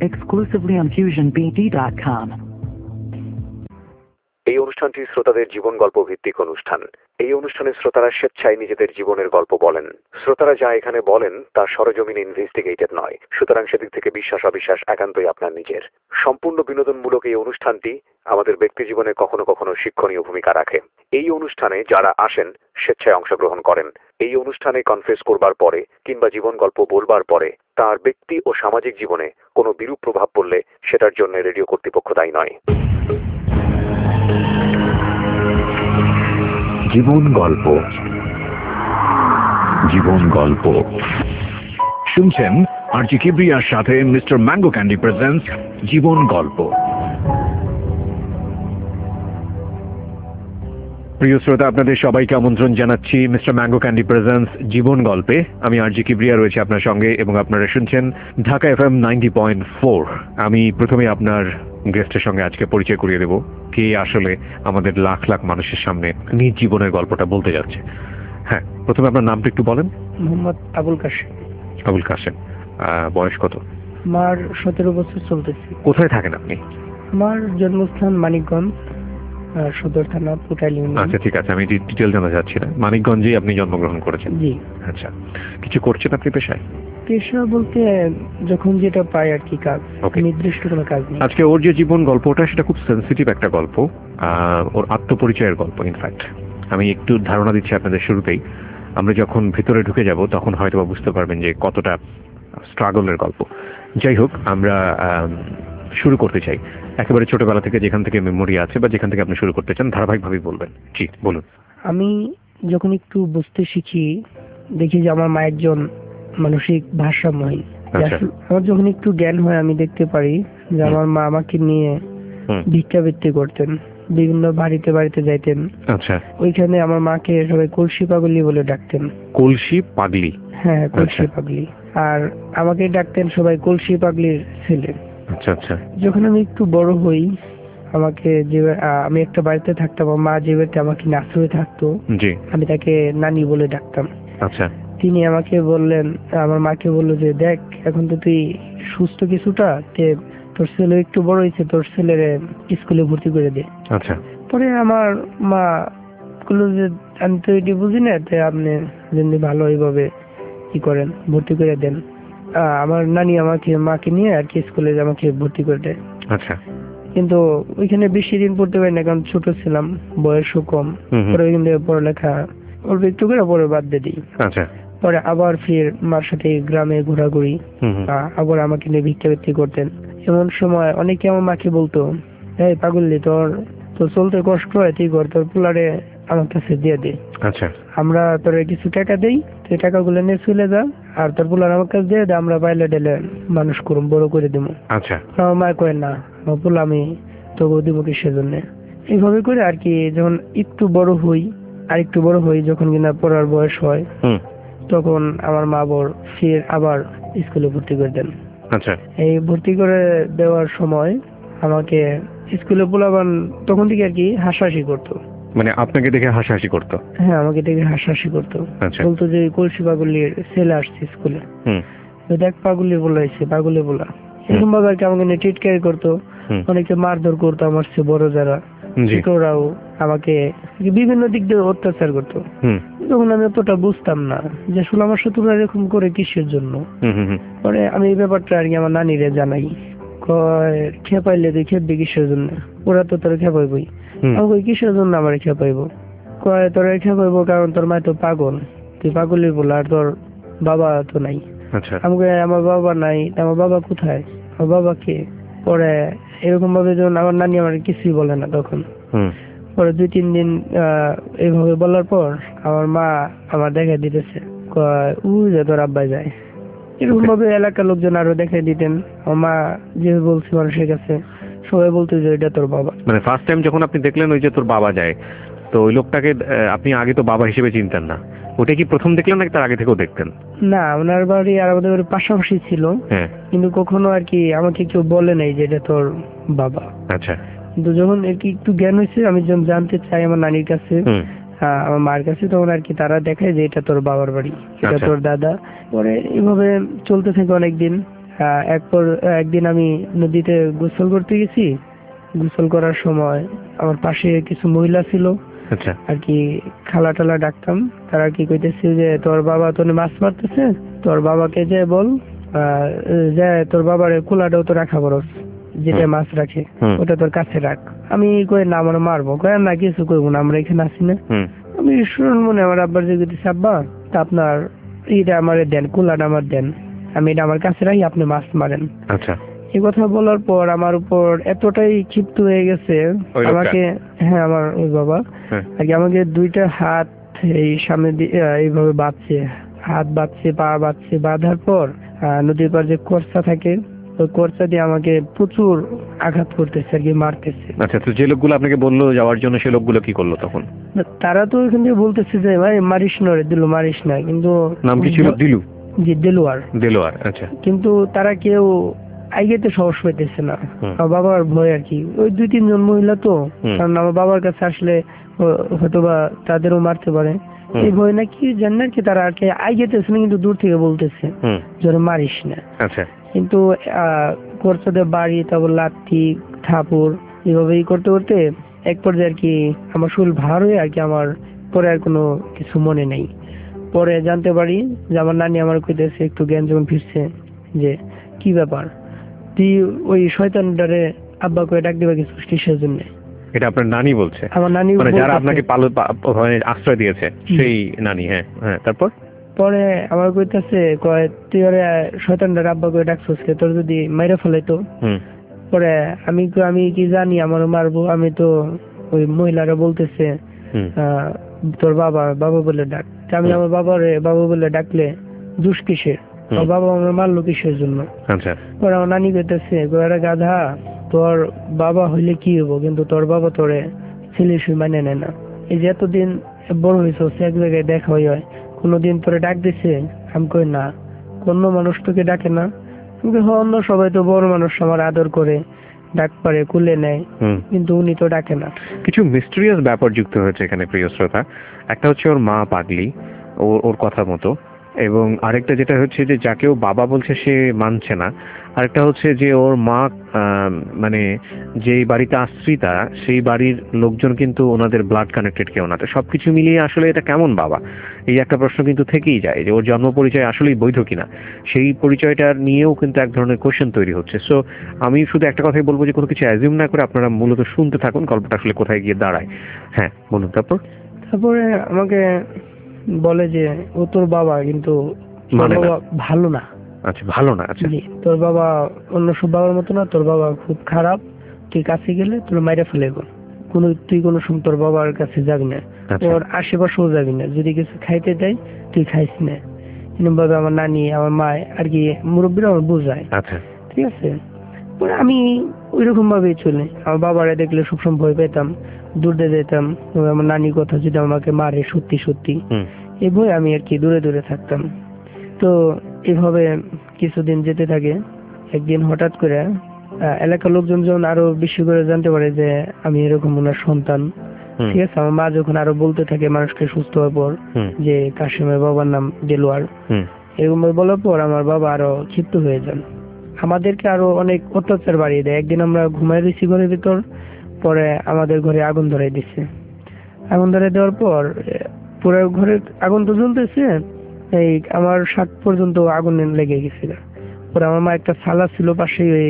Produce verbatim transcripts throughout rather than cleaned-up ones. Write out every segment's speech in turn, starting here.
exclusively on fusion b d dot com. এই অনুষ্ঠানটি শ্রোতাদের জীবন গল্প ভিত্তিক অনুষ্ঠান। এই অনুষ্ঠানে শ্রোতারা স্বেচ্ছায় নিজেদের জীবনের গল্প বলেন। শ্রোতারা যা এখানে বলেন তা সরজমিনে ইনভেস্টিগেটেড নয়, সুতরাং সেদিক থেকে বিশ্বাস অবিশ্বাস একান্তই আপনার নিজের। সম্পূর্ণ বিনোদনমূলক এই অনুষ্ঠানটি আমাদের ব্যক্তি জীবনে কখনো কখনো শিক্ষণীয় ভূমিকা রাখে। এই অনুষ্ঠানে যারা আসেন স্বেচ্ছায় অংশগ্রহণ করেন। এই অনুষ্ঠানে কনফেস করবার পরে কিংবা জীবন গল্প বলবার পরে তার ব্যক্তি ও সামাজিক জীবনে কোনো বিরূপ প্রভাব পড়লে সেটার জন্য রেডিও কর্তৃপক্ষ দায়ী নয়। জীবন গল্প, জীবন গল্প শুনছেন আরজি কিবরিয়ার সাথে মিস্টার ম্যাঙ্গো ক্যান্ডি প্রেজেন্টস জীবন গল্প। প্রিয় শ্রোতা, আপনাদের সবাইকে আমন্ত্রণ জানাচ্ছি মিস্টার ম্যাঙ্গো ক্যান্ডি প্রেজেন্টস জীবন গল্পে। আমি আরজি কিবরিয়া রয়েছে আপনার সঙ্গে এবং আপনারা শুনছেন Dhaka F M ninety point four. আমি প্রথমে আপনার গেস্টের সঙ্গে আজকে পরিচয় করিয়ে দেব কে আসলে আমাদের লাখ লাখ মানুষের সামনে নিজ জীবনের গল্পটা বলতে যাচ্ছে। হ্যাঁ, প্রথমে আপনার নামটা একটু বলেন। মোহাম্মদ আবুল কাশেম। আবুল কাশেম, বয়স কত? আমার সতেরো বছর চলতেছে। কোথায় থাকেন আপনি? আমার জন্মস্থান মানিকগঞ্জ, সদর থানা, পুটাইল ইউনিয়ন। আচ্ছা, ঠিক আছে, আমি ডিটেল জানা যাচ্ছি না। মানিকগঞ্জেই আপনি জন্মগ্রহণ করেছেন? জি। আচ্ছা, কিছু করছেন আপনি পেশায়? পেশা বলতে যখন যেটা পাই আর কি, কাজ, নির্দিষ্ট কোনো কাজ নেই। আজকে ওর যে জীবন গল্পটা সেটা খুব সেন্সিটিভ একটা গল্প, ওর আত্মপরিচয়ের গল্প। ইনফ্যাক্ট আমি একটু ধারণা দিচ্ছি আপনাদের শুরুতেই। আমরা যখন ভেতরে ঢুকে যাব তখন হয়তো বা বুঝতে পারবেন যে কতটা স্ট্রাগলের গল্প। যাই হোক, আমরা শুরু করতে চাই একেবারে ছোটবেলা থেকে, যেখান থেকে মেমোরি আছে বা যেখান থেকে আপনি শুরু করতে চান ধারাবাহিকভাবে বলবেন। জি বলুন। আমি যখন একটু বুঝতে শিখি দেখি যে আমার মা একজন মানসিক ভারসাম্যহীন। আমার যখন একটু জ্ঞান হয় আমি দেখতে পারি যে আমার মা আমাকে নিয়ে ভিক্ষাবৃত্তি করতেন, বিভিন্ন বাড়িতে বাড়িতে যাইতেন। আচ্ছা, ওইখানে আমার মাকে সবাই কলসি পাগলি বলে ডাকতেন। কলসি পাগলি? হ্যাঁ, কলসি পাগলি। আর আমাকে ডাকতেন সবাই কলসি পাগলির ছেলে। আচ্ছা আচ্ছা। যখন আমি একটু বড় হই, আমাকে যে আমি একটা বাড়িতে থাকতাম, মা যে বাড়িতে আমাকে আশ্রয়ে থাকতো, আমি তাকে নানি বলে ডাকতাম। আচ্ছা। তিনি আমাকে বললেন, আমার মাকে বললো যে দেখ এখন তো তুই সুস্থ কিছুটা, তোর ছেলে একটু বড় হয়েছে, তোর ছেলের স্কুলে ভর্তি করে দে। আচ্ছা। পরে আমার মা বললো যে আমি তো এটি বুঝি না, তাই আপনি যদি ভালো এইভাবে কি করেন ভর্তি করে দেন। আমার নানি আমাকে মাকে নিয়ে আর কি স্কুলে আমাকে ভর্তি করে দেয়। আচ্ছা। কিন্তু ওইখানে বেশি দিন পড়তে পারি না, কারণ ছোট ছিলাম, বয়সও কম। পরে ওইখান থেকে পড়ালেখা অল্প একটু করে পরে বাদ দিয়ে দিই। আচ্ছা। পরে আবার ফির মার সাথে গ্রামে ঘোরাঘুরি, আবার আমাকে নিয়ে ভিক্ষাবৃত্তি করতেন। এমন সময় অনেকে আমার মাকে বলতো, এই পাগলি, তোর তোর চলতে কষ্ট হয়, তুই কর, তোর পোলারে আমার কাছে দিয়ে দে। আচ্ছা। আমরা তোর কিছু টাকা দেই, তুই টাকাগুলো নিয়ে চলে যা, আর তোর পোলার আমার কাছে দিয়ে দে, আমরা বাইলে ডেলে মানুষ করুম, বড় করে দেবো। আচ্ছা। আমার মা কয় না, আমার পোলা আমি তোকে দিব কিসের জন্য। এইভাবে করে আর কি যখন একটু বড় হই, আর একটু বড় হই যখন কিনা পড়ার বয়স হয়, তখন আমার মা বড় ফির আবার স্কুলে ভর্তি করে দেন। আচ্ছা। এই ভর্তি করে দেওয়ার সময় আমাকে স্কুলে পোলাবান তখন থেকে আর কি হাসাহাসি করতো। মানে আপনাকে দেখে হাসাহাসি করতো? হ্যাঁ, আমাকে দেখে হাসাহাসি করতো। বলতো যে কলসি পাগলির ছেলে আসছে স্কুলে, দেখ পাগলি বলাইছে, পাগলি বলা, এরকম ভাবে আর কি আমাকে নিয়ে টিটকারি করতো। অনেকে মারধর করতো, আমার চেয়ে বড় যারা, ওরাও আমাকে বিভিন্ন দিক দিয়ে অত্যাচার করতো। তখন আমি অতটা বুঝতাম না যে আসলে আমার সাথে ওরা এরকম করে কিসের জন্য। পরে আমি এই ব্যাপারটা আর কি আমার নানিরে জানাই, কয় খেপাইলে তুই খেপবি কিসের জন্য, ওরা তো তোর খেপাইবই। আমি কই কিসের জন্য আমার খেপাইবো? কয় তোর খেপাইবো কারণ তোর মা তো পাগল, তুই পাগলই বলা, আর তোর বাবা তো নাই। আমি কই আমার বাবা নাই, আমার বাবা কোথায়, আমার বাবা কে? পরে এরকম ভাবে যখন আমার নানি আমার কিছুই বলে না তখন। পরে দুই তিন দিন এইভাবে বলার পর আমার মা আমার দেখা দিতেছে, উই যে তোর আব্বাই যায়। এরকম ভাবে এলাকার লোকজন আরো দেখাই দিতেন। আমার মা যে বলছে মানুষের কাছে, সবাই বলতো যে এটা তোর বাবা। মানে ফার্স্ট টাইম যখন আপনি দেখলেন ওই যে তোর বাবা যায়, তো ওই লোকটাকে আপনি আগে তো বাবা হিসেবে চিনতেন না, ওটা কি প্রথম দেখলেন নাকি তার আগে থেকেও দেখতেন? না, ওনার বাড়ি আর আমাদের বাড়ি পাশাপাশি ছিল, কিন্তু কখনো আর কি আমাকে কেউ বলে নাই যে এটা তোর বাবা। আচ্ছা। কিন্তু যখন আর কি একটু জ্ঞান হয়েছে, আমি যখন জানতে চাই আমার নানির কাছে, আমার মার কাছে, তখন আর কি তারা দেখায় যে এটা তোর বাবার বাড়ি, এটা তোর দাদা। পরে এইভাবে চলতে থাকে অনেকদিন। একপর একদিন আমি নদীতে গোসল করতে গেছি। গোসল করার সময় আমার পাশে কিছু মহিলা ছিল আর কি, খালা টালা ডাকতাম। তারা কি কইতেছে যে তোর বাবা তোর মাছ মারতেছে, তোর বাবাকে যে বল যে তোর বাবার কুলাটাও তো রাখা বরস, যেটা মাছ রাখে ওটা তোর কাছে রাখ। আমি কই না, আমার মারবো। কয় না, কিছু করবো না, আমরা এখানে আসি না। আমি শুনুন মনে আমার আব্বার যে কইতেছে, আব্বা তা আপনার এটা আমার দেন, কুলাটা আমার দেন, আমি এটা আমার কাছে রাখি, আপনি মাছ মারেন। আচ্ছা, এই কথা বলার পর আমার উপর এতটাই ক্ষিপ্ত হয়ে গেছে আমাকে, হ্যাঁ আমার ওই বাবা আর কি, আমাকে দুইটা হাত এই সামনে এইভাবে বাঁধছে, হাত বাঁধছে, পা বাঁধছে। বাঁধার পর নদীর পার যে কর্সা থাকে, ওই কর্সা দিয়ে আমাকে প্রচুর আঘাত করতেছে আর কি, মারতেছে। আচ্ছা, তো যে লোকগুলো আপনাকে বললো যাওয়ার জন্য, সে লোকগুলো কি করলো তখন? তারা তো ওইখান থেকে বলতেছে যে ভাই মারিস না রে, দিলু মারিস না, কিন্তু নাম কি ছিল? দিলু? জি, দেলোয়ার। দেলোয়ার, আচ্ছা। কিন্তু তারা কেউ আইগেতে সাহস পাইতেছে না, বাবার ভয় আর কি। ওই দুই তিনজন মহিলা তো, কারণ আমার বাবার কাছে আসলে হয়তোবা তাদেরও মারতে পারে, এই ভয় নাকি জানেন আর কি, তারা আর কি আইগেতেছে না, কিন্তু দূর থেকে বলতেছে যে মারিস না। আচ্ছা, কিন্তু কোর্সাদের বাড়ি, তারপর লাঠি থাপুর এভাবেই করতে করতে এক পর্যায়ে আর কি আমার শরীর ভার হয়ে আর কি, আমার পরে আর কোনো কিছু মনে নেই। পরে জানতে পারি যে আমার নানি আমার কইতেছে একটু জ্ঞান যখন ফিরছে, যে কি ব্যাপার তুই ওই শয়তানটারে আব্বা করে ডাক দিবা কিছু কিসের জন্য? এটা আপনার নানি বলছে? আমার নানি, মানে যারা আপনাকে আশ্রয় দিয়েছে সেই নানি। হ্যাঁ হ্যাঁ, তারপর পরে আমার কইতাছে, কয় তুই ওরে শয়তানটারে আব্বা করে ডাকছিস, তোর যদি মাইরা ফেলাইতো। পরে আমি আমি কি জানি আমার মারবো? আমি তো ওই মহিলারা বলতেছে তোর বাবা বাবা বলে ডাক। আমি আমার বাবারে বাবা বলে ডাকলে দোষ কিসের? বাবা আমার মারলো কিসের জন্য? আচ্ছা, পরে আমার নানি কইতেছে, গোয়ারা গাধা, তোর বাবা হইলে কি হবো, কিন্তু তোর বাবা তোরে ছেলে শুই মানে নেয় না। এই যে এতদিন বড় হয়েছে, এক জায়গায় দেখা হই হয়, কোনোদিন তোরে ডাক দিছে? আমি কই না, কোন মানুষ তোকে ডাকে না। অন্য সবাই তো বড় মানুষ আমার আদর করে ডাক পারে, কুলে নেয়, কিন্তু উনি তো ডাকে না। কিছু মিস্টেরিয়াস ব্যাপার যুক্ত হয়েছে এখানে প্রিয় শ্রোতা। একটা হচ্ছে ওর মা পাগলি, ওর ওর কথা মতো, এবং আরেকটা যেটা হচ্ছে যে যাকেও বাবা বলছে সে মানছে না। আরেকটা হচ্ছে যে ওর মা মানে যেই বাড়িতে আশ্রিতা, সেই বাড়ির লোকজন কিন্তু ওনাদের ব্লাড কানেক্টেড কেউ না। তো সবকিছু মিলিয়ে আসলে এটা কেমন বাবা, এই একটা প্রশ্ন কিন্তু থেকেই যায় যে ওর জন্ম পরিচয় আসলেই বৈধ কিনা। সেই পরিচয়টা নিয়েও কিন্তু এক ধরনের কোশ্চেন তৈরি হচ্ছে। সো আমি শুধু একটা কথাই বলবো যে কোনো কিছু অ্যাজিউম না করে আপনারা মূলত শুনতে থাকুন গল্পটা আসলে কোথায় গিয়ে দাঁড়ায়। হ্যাঁ বলুন। তারপর তারপরে আমাকে বলে যে ও তোর বাবা, কিন্তু ভালো না। আচ্ছা, ভালো না। আচ্ছা, তোর বাবা অন্য সব বাবার মতো না, তোর বাবা খুব খারাপ, তুই কাছে গেলে তোর মাইরা ফেলে কোনো, তুই কোনো সময় তোর বাবার কাছে যাবি না, ওর আশেপাশেও যাবি না, যদি কিছু খাইতে দেয় তুই খাইস না। এরকম ভাবে আমার নানি আমার মা আর কি মুরব্বীরা আমার বোঝায়। আচ্ছা, ঠিক আছে। আমি ওই রকম ভাবেই চলে, আমার বাবারা দেখলে সবসময় ভয় পেতাম, দূরে যেতাম। আমার নানির কথা যদি আমাকে মারে সত্যি সত্যি, এই ভয় আমি আর কি দূরে দূরে থাকতাম। তো এভাবে কিছুদিন যেতে থাকে। একদিন হঠাৎ করে এলাকার লোকজন যখন আরো বেশি করে জানতে পারে যে আমি এরকম ওনার সন্তান, ঠিক আছে, আমার মা যখন আরো বলতে থাকে মানুষকে সুস্থ হওয়ার পর যে কাশিমের বাবার নাম দেলোয়ার, এরকম বলার পর আমার বাবা আরো ক্ষিপ্ত হয়ে যান, আমাদেরকে আরো অনেক অত্যাচার বাড়িয়ে দেয়। একদিন আমরা ঘুমাই দিচ্ছি ঘরের ভিতর, পরে আমাদের ঘরে আগুন ধরাই দিচ্ছে। আগুন ধরাই দেওয়ার পর পুরো ঘরে আগুন তো জ্বলতেছে, এই আমার শাক পর্যন্ত আগুন লেগে গেছিল। পরে আমার মা একটা ছালা ছিল পাশে, ওই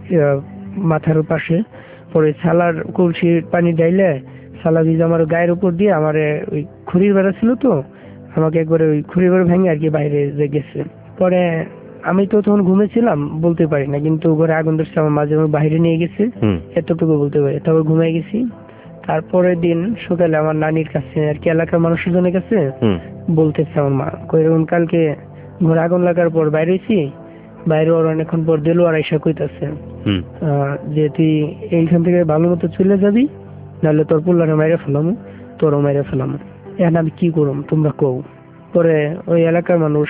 মাথার পাশে, পরে ছালার কলসির পানি ডাইলে ছালা বীজ আমার গায়ের উপর দিয়ে আমার ওই খুঁড়ির বেড়া ছিল তো, আমাকে একবারে ওই খুঁড়ির বেড়া ভেঙে আর কি বাইরে যে গেছে। পরে আমি তো তখন ঘুমেছিলাম, বলতে পারি না, কিন্তু ঘরে আগুন ধরছে, আমার মাঝে বাইরে নিয়ে গেছে, এতটুকু বলতে পারি। তারপর ঘুমিয়ে গেছি। তারপরের দিন সকালে আমার নানির কাছে আর কি এলাকার মানুষজনের কাছে বলতেছে আমার মা, কইরকম কালকে ঘরে আগুন লাগার পর বাইরে হয়েছি, বাইরে ওর অনেকক্ষণ পর দেলোয়ার আইসা কইতাছে যে তুই এইখান থেকে ভালো মতো চলে যাবি, নাহলে তোর পুল্লারে মাইরে ফেলাম, তোরও মাইরে ফেলাম। এখন আমি কি করুম তোমরা কও। পরে ওই এলাকার মানুষ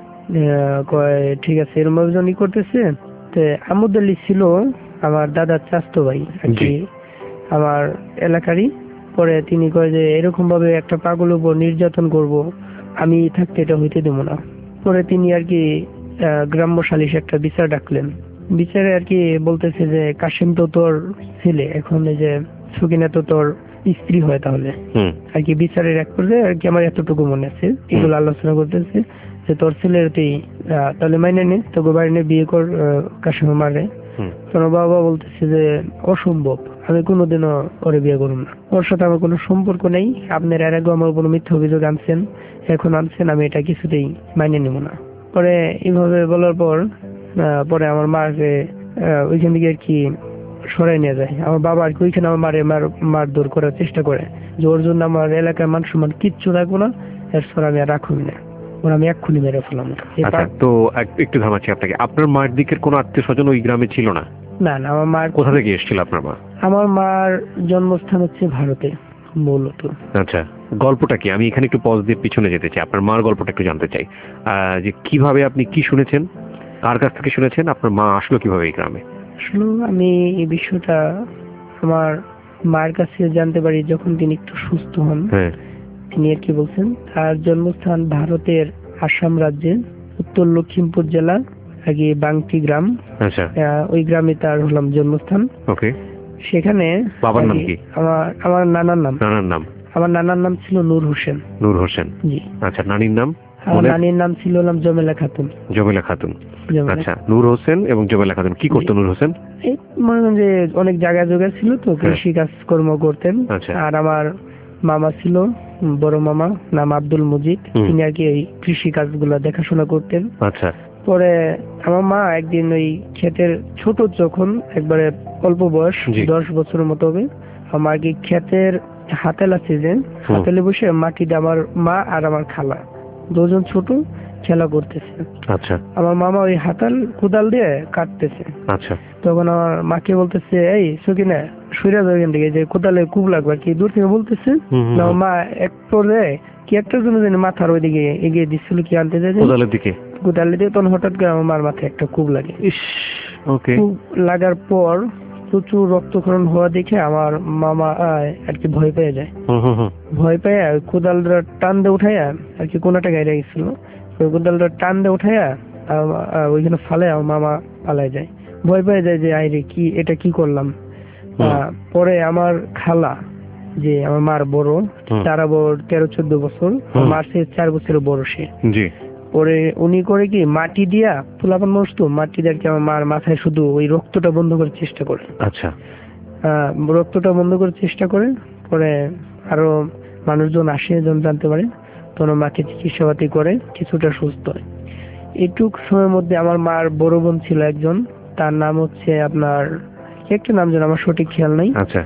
কয় ঠিক আছে, এরম ভাবে করতেছে। তো আমুদ্দালি ছিল আমার দাদার চাচতো ভাই আর কি, আমার এলাকারই। পরে তিনি কয় যে এরকম ভাবে একটা পাগল উপর নির্যাতন করব, আমি থাকতে এটা হইতে দেবো না। পরে তিনি আর কি গ্রাম্য সালিশ একটা বিচার ডাকলেন। বিচারে আর কি বলতেছে যে কাশিম তো তোর ছেলে, এখন এই যে সুকিনা তো তোর স্ত্রী হয়, তাহলে আর কি বিচারের এক পর্যায়ে আর কি আমার এতটুকু মনে আছে এগুলো আলোচনা করতেছে যে তোর ছেলের তুই তাহলে মাইনে নে, তোকে বাড়ি নিয়ে বিয়ে কর কাশিম মারে। তোর বাবা বলতেছে যে অসম্ভব, আমি কোনোদিনও ওরে বিয়ে করব না, ওর সাথে আমার কোনো সম্পর্ক নেই, আপনার এর আগে আমার কোনো মিথ্যা অভিযোগ আনছেন, এখন আনছেন, আমি এটা কিছুতেই মাইনে নিব না। পরে এইভাবে বলার পর পরে আমার মাকে ওইখান থেকে আর কি সরাই নিয়ে যায়। আমার বাবা আর কি ওইখানে আমার মারে মার মারধর করার চেষ্টা করে যে ওর জন্য আমার এলাকার মান সম্মান কিচ্ছু রাখবো না, এর সর আমি আর রাখবি না, ওর আমি এক্ষুনি মেরে ফেলাম। তো একটু থামাচ্ছি আপনাকে, আপনার মার দিকের কোনো আত্মীয় স্বজন ওই গ্রামে ছিল না? না না, আমার মার কোথা থেকে এসেছিল আপনার মা? আমার মার জন্মস্থান হচ্ছে ভারতে মূলত। আচ্ছা, গল্পটা কি? আমি এখানে একটু পজ দিয়ে পিছনে যেতে চাই, আপনার মার গল্পটা একটু জানতে চাই, যে কিভাবে আপনি কি শুনেছেন, কার কাছ থেকে শুনেছেন, আপনার মা আসলো কিভাবে এই গ্রামে? আসলে আমি এই বিষয়টা আমার মায়ের কাছে জানতে পারি যখন তিনি একটু সুস্থ হন। তিনি আর কি বলছেন তার জন্মস্থান ভারতের আসাম রাজ্যের উত্তর লক্ষিমপুর জেলা আগে বাংটি গ্রাম। আচ্ছা, ওই গ্রামে তার হলাম জন্মস্থান। ওকে। সেখানে বাবার নাম কি? আমার আমার নানার নাম নানার নাম আমার নানার নাম ছিল নূর হোসেন। নূর হোসেন, জি। আচ্ছা, নানির নাম? আমার নানির নাম ছিল হলাম জমেলা খাতুন। জমেলা খাতুন, আচ্ছা। নূর হোসেন এবং জমেলা খাতুন কি করতো নূর হোসেন? এই মনে করেন যে অনেক জায়গা জোগা ছিল তো, কৃষি কাজ কর্ম করতেন। আর আমার মামা ছিল, বড় মামা, নাম আব্দুল মজিদ, তিনি আর কি এই কৃষি কাজগুলো দেখাশোনা করতেন। আচ্ছা। পরে আমার মা একদিন ওই ক্ষেতের ছোট, যখন একবারে অল্প বয়স দশ বছরের মতো হবে, আমার কি ক্ষেতের হাতেলা সিজন হাতেলে বসে মাটিতে আমার মা আর আমার খালা দুজন ছোট খেলা করতেছে। আচ্ছা। আমার মামা ওই হাতাল কোদাল দিয়ে কাটতেছে। আচ্ছা। তখন আমার মাকে বলতেছে, এই সকিনা সইরা যাও এখান থেকে, যে কোদালে কুব লাগবে আর কি, দূর থেকে বলতেছে। মা এক পর্যায়ে কি একটা জন্য যেন মাথার ওইদিকে এগিয়ে দিচ্ছিল, কি আনতে যায় কোদালের দিকে কোদালে দিয়ে, তখন হঠাৎ করে আমার মার মাথায় একটা কুব লাগে। ওকে। কুব লাগার পর প্রচুর রক্তক্ষরণ হওয়া দেখে আমার মামা আর কি ভয় পেয়ে যায়। ভয় পেয়ে কোদালটা টান দিয়ে উঠাইয়া আর কি কোনাটা গাইরে গেছিল, ওই কোদালটা টান দিয়ে উঠাইয়া ওইখানে ফালে আমার মামা পালাই যায়। ভয় পেয়ে যায় যে আইরে কি এটা কি করলাম। পরে আমার খালা, যে আমার মার বড়, তারা বড় তেরো চোদ্দ বছর, মার সে চার বছরের বড় সে। পরে উনি করে কি মাটি দিয়া পোলাপান মানুষ তো, মাটি দিয়ে আমার মার মাথায় শুধু ওই রক্তটা বন্ধ করার চেষ্টা করে। আচ্ছা। রক্তটা বন্ধ করার চেষ্টা করে। পরে আরো মানুষজন আসে, জন জানতে পারে, তখন মাকে চিকিৎসাপাতি করে কিছুটা সুস্থ হয়। এইটুক সময়ের মধ্যে আমার মার বড় বোন ছিল একজন, তার নাম হচ্ছে আপনার একটা নাম যেন আমার সঠিক খেয়াল নাই। আচ্ছা।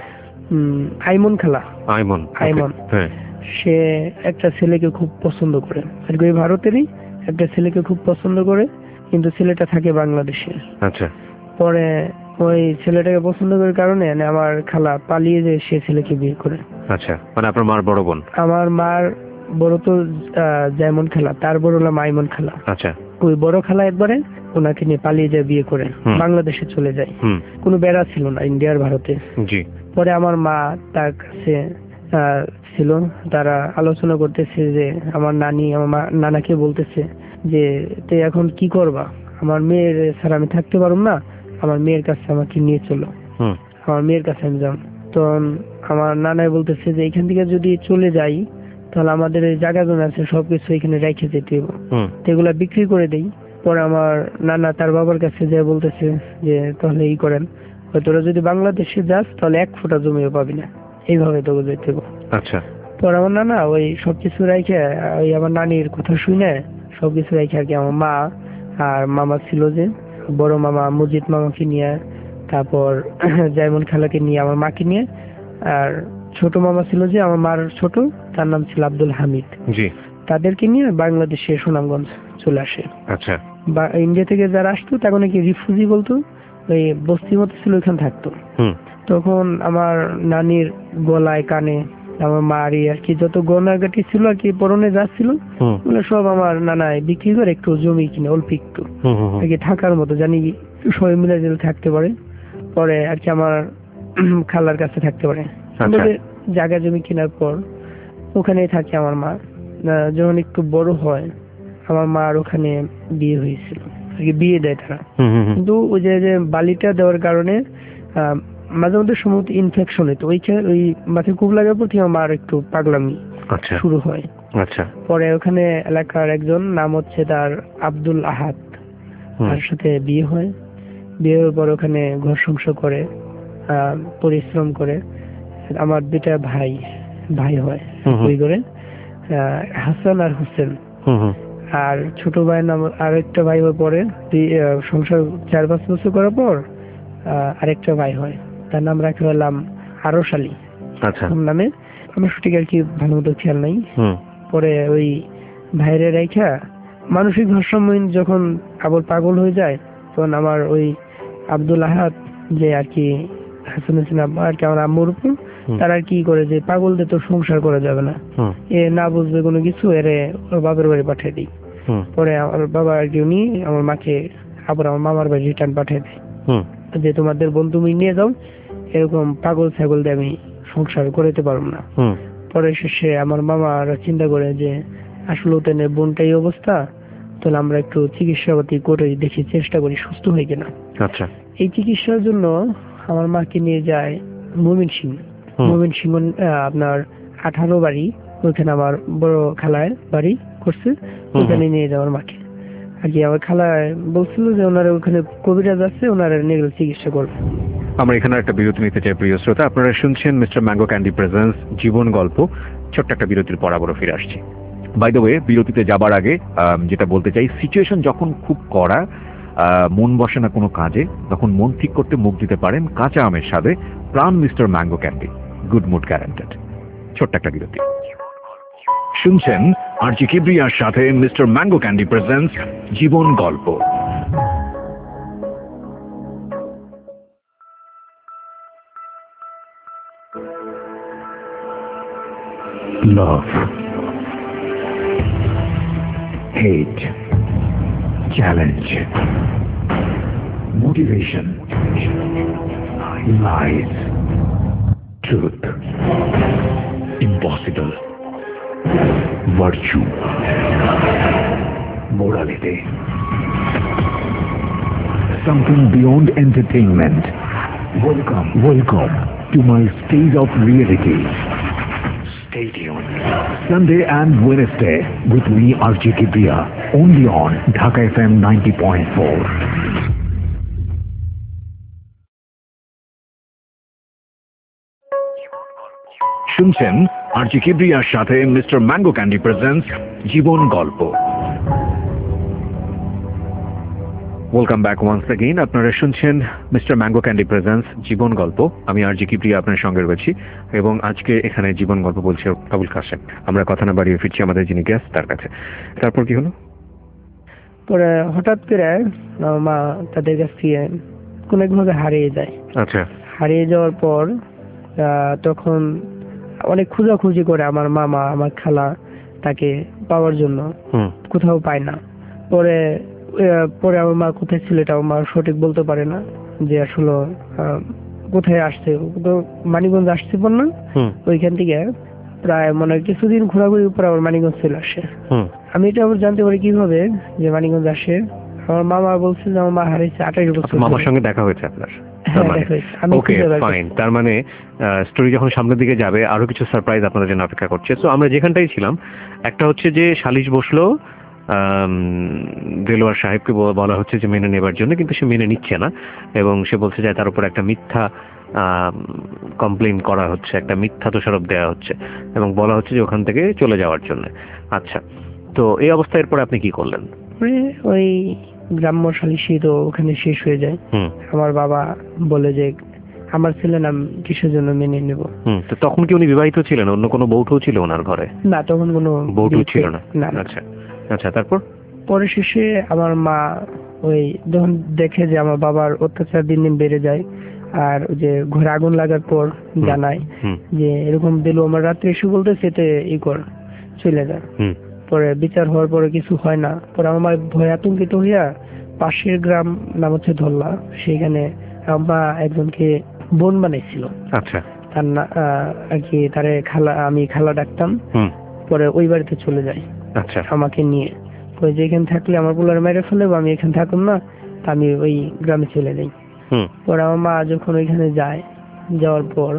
আইমন খালা। আইমন আইমন সে একটা ছেলেকে খুব পছন্দ করে, আর কি ভারতেরই একটা ছেলেকে খুব পছন্দ করে, কিন্তু ছেলেটা থাকে বাংলাদেশে। আচ্ছা। পরে ওই ছেলেটাকে পছন্দ করার কারণে আমার খালা পালিয়ে যায়, সে ছেলেকে বিয়ে করে। আচ্ছা, মানে আপনার মার বড় বোন? আমার মার বড় তো জাইমন খালা, তার বড় হলো মাইমন খালা। আচ্ছা। ওই বড় খালা একবারে ওনাকে নিয়ে পালিয়ে যায়, বিয়ে করে বাংলাদেশে চলে যায়। কোনো বেড়া ছিল না ইন্ডিয়ার ভারতে। জি। পরে আমার মা তার কাছে ছিল, তারা আলোচনা করতেছে যে আমার নানি আমার নানাকে বলতেছে যে তুই এখন কি করবা, আমার মেয়ের ছাড়া আমি থাকতে পারব না, আমার মেয়ের কাছে আমাকে নিয়ে চলো, আমার মেয়ের কাছে আমি যাব। তখন আমার নানাই বলতেছে যে এখান থেকে যদি চলে যাই তাহলে আমাদের এই জায়গা জমি আছে সবকিছু এখানে রেখে যেতে হবে, এগুলা বিক্রি করে দেই। পরে আমার নানা তার বাবার কাছে যে বলতেছে যে তাহলে এই করেন, তোরা যদি বাংলাদেশে যাস তাহলে এক ফোঁটা জমিও পাবি না, এইভাবে তোকে যেতে হবে। আচ্ছা। পরে আমার নানা ওই সবকিছু রেখে, ওই আমার নানির কথা শুনে সবকিছু রেখে আর কি আমার মা আর মামা ছিল যে বড় মামা মজিদ মামাকে নিয়ে, তারপর জাইমন খালাকে নিয়ে, আমার মাকে নিয়ে, আর ছোট মামা ছিল যে আমার মার ছোট, তার নাম ছিল আব্দুল হামিদ, জি, তাদেরকে নিয়ে বাংলাদেশে সুনামগঞ্জ চলে আসে। আচ্ছা। বা ইন্ডিয়া থেকে যারা আসতো তখন কি রিফিউজি বলতো, ওই বস্তির মতো ছিল, ওইখানে থাকতো। তখন আমার নানির গলায় কানে আমার মারি আর কি যত গয়নাগাটি ছিল আর কি পরনে যা ছিল ওগুলো সব আমার নানায় বিক্রি করে একটু জমি কিনে অল্প একটু আর কি থাকার মতো, জানি সবাই মিলে যদি থাকতে পারে, পরে আর কি আমার খালার কাছে থাকতে পারে। জায়গা জমি কেনার পর ওখানেই থাকে আমার মা। যখন একটু বড় হয় আমার মার ওখানে বিয়ে হয়েছিল। আর কি বিয়ে দেয় তারা। কিন্তু ওই যে যে বালিটা দেওয়ার কারণে আহ মাঝে মধ্যে সম্ভবত ইনফেকশন হতো, ওই ওই মাথায় খুব লাগার পর থেকে আমার একটু পাগলামি শুরু হয়। আচ্ছা, পরে ওখানে এলাকার একজন নাম হচ্ছে তার আব্দুল আহাদ, তার সাথে বিয়ে হয়। বিয়ে হওয়ার পর ওখানে ঘর সংসার করে, আহ পরিশ্রম করে। আমার দুইটা ভাই ভাই হয় ওই করে, হাসান আর হোসেন। আর ছোট ভাই নাম আরেকটা ভাই হওয়ার পরে সংসার চার পাঁচ বছর করার পর আরেকটা ভাই হয়, তার নাম রাখা হলাম আরশ আলী নামে। আমার সঠিক আর কি ভালো মতো খেয়াল নাই। পরে ওই ভাইরে রেখা মানসিক ভারসাম্য যখন আবার পাগল হয়ে যায়, তখন আমার ওই আব্দুল আহাদ যে আর কি হাসান হোসেন আর কি আমার আম্মুর উপর, তারা কি করে যে পাগলদের তো সংসার করা যাবে না, এ না বুঝবে কোনো কিছু, এরে ওর বাবার বাড়ি পাঠিয়ে দিই। পরে আমার বাবা আর কি উনি আমার মাকে আবার আমার মামার বাড়ি রিটার্ন পাঠিয়ে দেয়, যে তোমাদের বোন তুমি নিয়ে যাও, এরকম পাগল ছাগল দিয়ে আমি সংসার করতে পারবো না। পরে শেষে আমার মামা চিন্তা করে যে আসলে ওদের বোনটাই অবস্থা, তাহলে আমরা একটু চিকিৎসাপাতি করে দেখি, চেষ্টা করি সুস্থ হয়ে কিনা। আচ্ছা, এই চিকিৎসার জন্য আমার মাকে নিয়ে যায় মমিন সিং। মমিন সিং আপনার আঠারো বাড়ি, ওইখানে আমার বড় খালায় বাড়ি করছে, ওখানে নিয়ে যাওয়ার মাকে আর কি। আমার খালায় বলছিল যে ওনারা ওখানে কবিরাজ আছে, ওনারা নিয়ে গেলে চিকিৎসা করবে। আমরা এখানে একটা বিরতি নিতে চাই প্রিয় শ্রোতা। আপনারা শুনছেন মিস্টার ম্যাঙ্গো ক্যান্ডি প্রেজেন্স জীবন গল্প। ছোট্ট একটা বিরতির পর আবারও ফিরে আসছি। বাই দ্য ওয়ে, বিরতিতে যাবার আগে যেটা বলতে চাই, সিচুয়েশন যখন খুব কড়া, মন বসে না কোনো কাজে, তখন মন ঠিক করতে মুখ দিতে পারেন কাঁচা আমের স্বাদে Pran Mister mango Candy, good mood guaranteed. ছোট্ট একটা বিরতি। শুনছেন আরজি কিবরিয়ার সাথে মিস্টার ম্যাঙ্গো ক্যান্ডি প্রেজেন্স জীবন গল্প। Love, hate, challenge, motivation, lies, truth, impossible, virtue, morality, something beyond entertainment. Welcome, welcome to my stage of reality. Stay tuned. Sunday and Wednesday with me, Arji Kibriya, only on Dhaka F M ninety point four. শুনছেন RJ কিবরিয়ার সাথে mister mango Candy presents জীবন গল্প। Welcome back once again. আপনারা শুনছেন Mister mango Candy presents জীবন গল্প। আমি আরজি কিবরিয়া আপনার সঙ্গে রয়েছি, এবং আজকে এখানে জীবন গল্প বলছে আবুল কাশেম। আমরা কথা না বাড়িয়ে ফিরছি আমাদের যিনি গেস্ট তার কাছে। তারপর কি হলো? পরে হঠাৎ করে মা তাদের কাছ থেকে কোন একভাবে হারিয়ে যায়। আচ্ছা, হারিয়ে যাওয়ার পর তখন অনেক খোঁজাখুঁজি করে আমার মামা আমার খালা তাকে পাওয়ার জন্য, কোথাও পায় না। পরে পরে আমার মা কোথায় ছিল এটা আমার মা সঠিক বলতে পারে না, যে আসলে কোথায় আসছে। মানিকগঞ্জ আসছে পর না, ওইখান থেকে প্রায় মনে হয় কিছুদিন ঘোরাঘুরির উপর আবার মানিকগঞ্জ চলে আসে। আমি এটা আবার জানতে পারি কিভাবে যে মানিকগঞ্জ আসে। আমার মামা বলছে যে আমার মা হারিয়েছে আঠাশ বছর। মামার সঙ্গে দেখা হয়েছে আপনার? Okay, fine. তার মানে স্টোরি যখন সামনের দিকে যাবে আরো কিছু সারপ্রাইজ আপনাদের জন্য অপেক্ষা করছে। সো আমরা যেখানটাই ছিলাম, একটা হচ্ছে যে সালিশ বসলো, দেলোয়ার সাহেবকে বলা হচ্ছে যে মেনে নেবার জন্য, কিন্তু সে মেনে নিচ্ছে না, এবং সে বলছে যে তার উপর একটা মিথ্যা কমপ্লেইন করা হচ্ছে, একটা মিথ্যা দোষারোপ দেওয়া হচ্ছে, এবং বলা হচ্ছে যে ওখান থেকে চলে যাওয়ার জন্য। আচ্ছা, তো এই অবস্থায় এরপরে আপনি কি করলেন? ওই গ্রাম্য সালিশি তো ওখানে শেষ হয়ে যায়। আমার বাবা বলে যে আমার ছেলে নাম কিসের জন্য মেনে নেব। তো তখন কি উনি বিবাহিত ছিলেন? অন্য কোনো বউঠও ছিল ওনার ঘরে? না, তখন কোনো বউঠও ছিল না। আচ্ছা আচ্ছা, তারপর? পরে শেষে আমার মা ওই যখন দেখে যে আমার বাবার অত্যাচার দিন দিন বেড়ে যায়, আর যে ঘরে আগুন লাগার পর জানায় যে এরকম দিল, আমার রাত্রে এসে বলতেছে এতে ই কর, চলে যায়। পরে বিচার হওয়ার পরে কিছু হয় না। পরে আমার ভয় আতঙ্কিত হইয়া পাশের গ্রাম নাম হচ্ছে ধল্লা, সেখানে আমার একজনকে বোন বানাইছিল। আচ্ছা, তার না আর কি, তারে খালা, আমি খালা ডাকতাম। পরে ওই বাড়িতে চলে যাই। আচ্ছা, আমাকে নিয়ে। কই যে এখানে থাকলে আমার পোলার মেরে ফেলে, আমি এখানে থাকুম না, আমি ওই গ্রামে চলে যাই। পরে আমার মা যখন ওইখানে যায়, যাওয়ার পর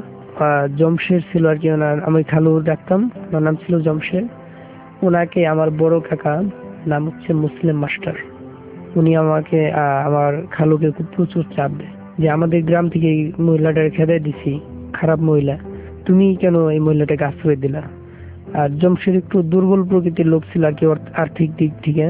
জমশের ছিল আর কি, ওনার আমি খালু ডাকতাম, ওনার নাম ছিল জমশের। ওনাকে আমার বড় কাকা, নাম হচ্ছে মুসলিম মাস্টার, উনি আমাকে আমার খালুকে খুব প্রচুর চাপ দেয় যে আমাদের গ্রাম থেকে এই মহিলাটাকে খেদাই দিছি, খারাপ মহিলা, তুমি কেন এই মহিলাটাকে আশ্রয় দিলা। আর জমশের একটু দুর্বল প্রকৃতির লোক ছিল আর কি আর্থিক দিক থেকে,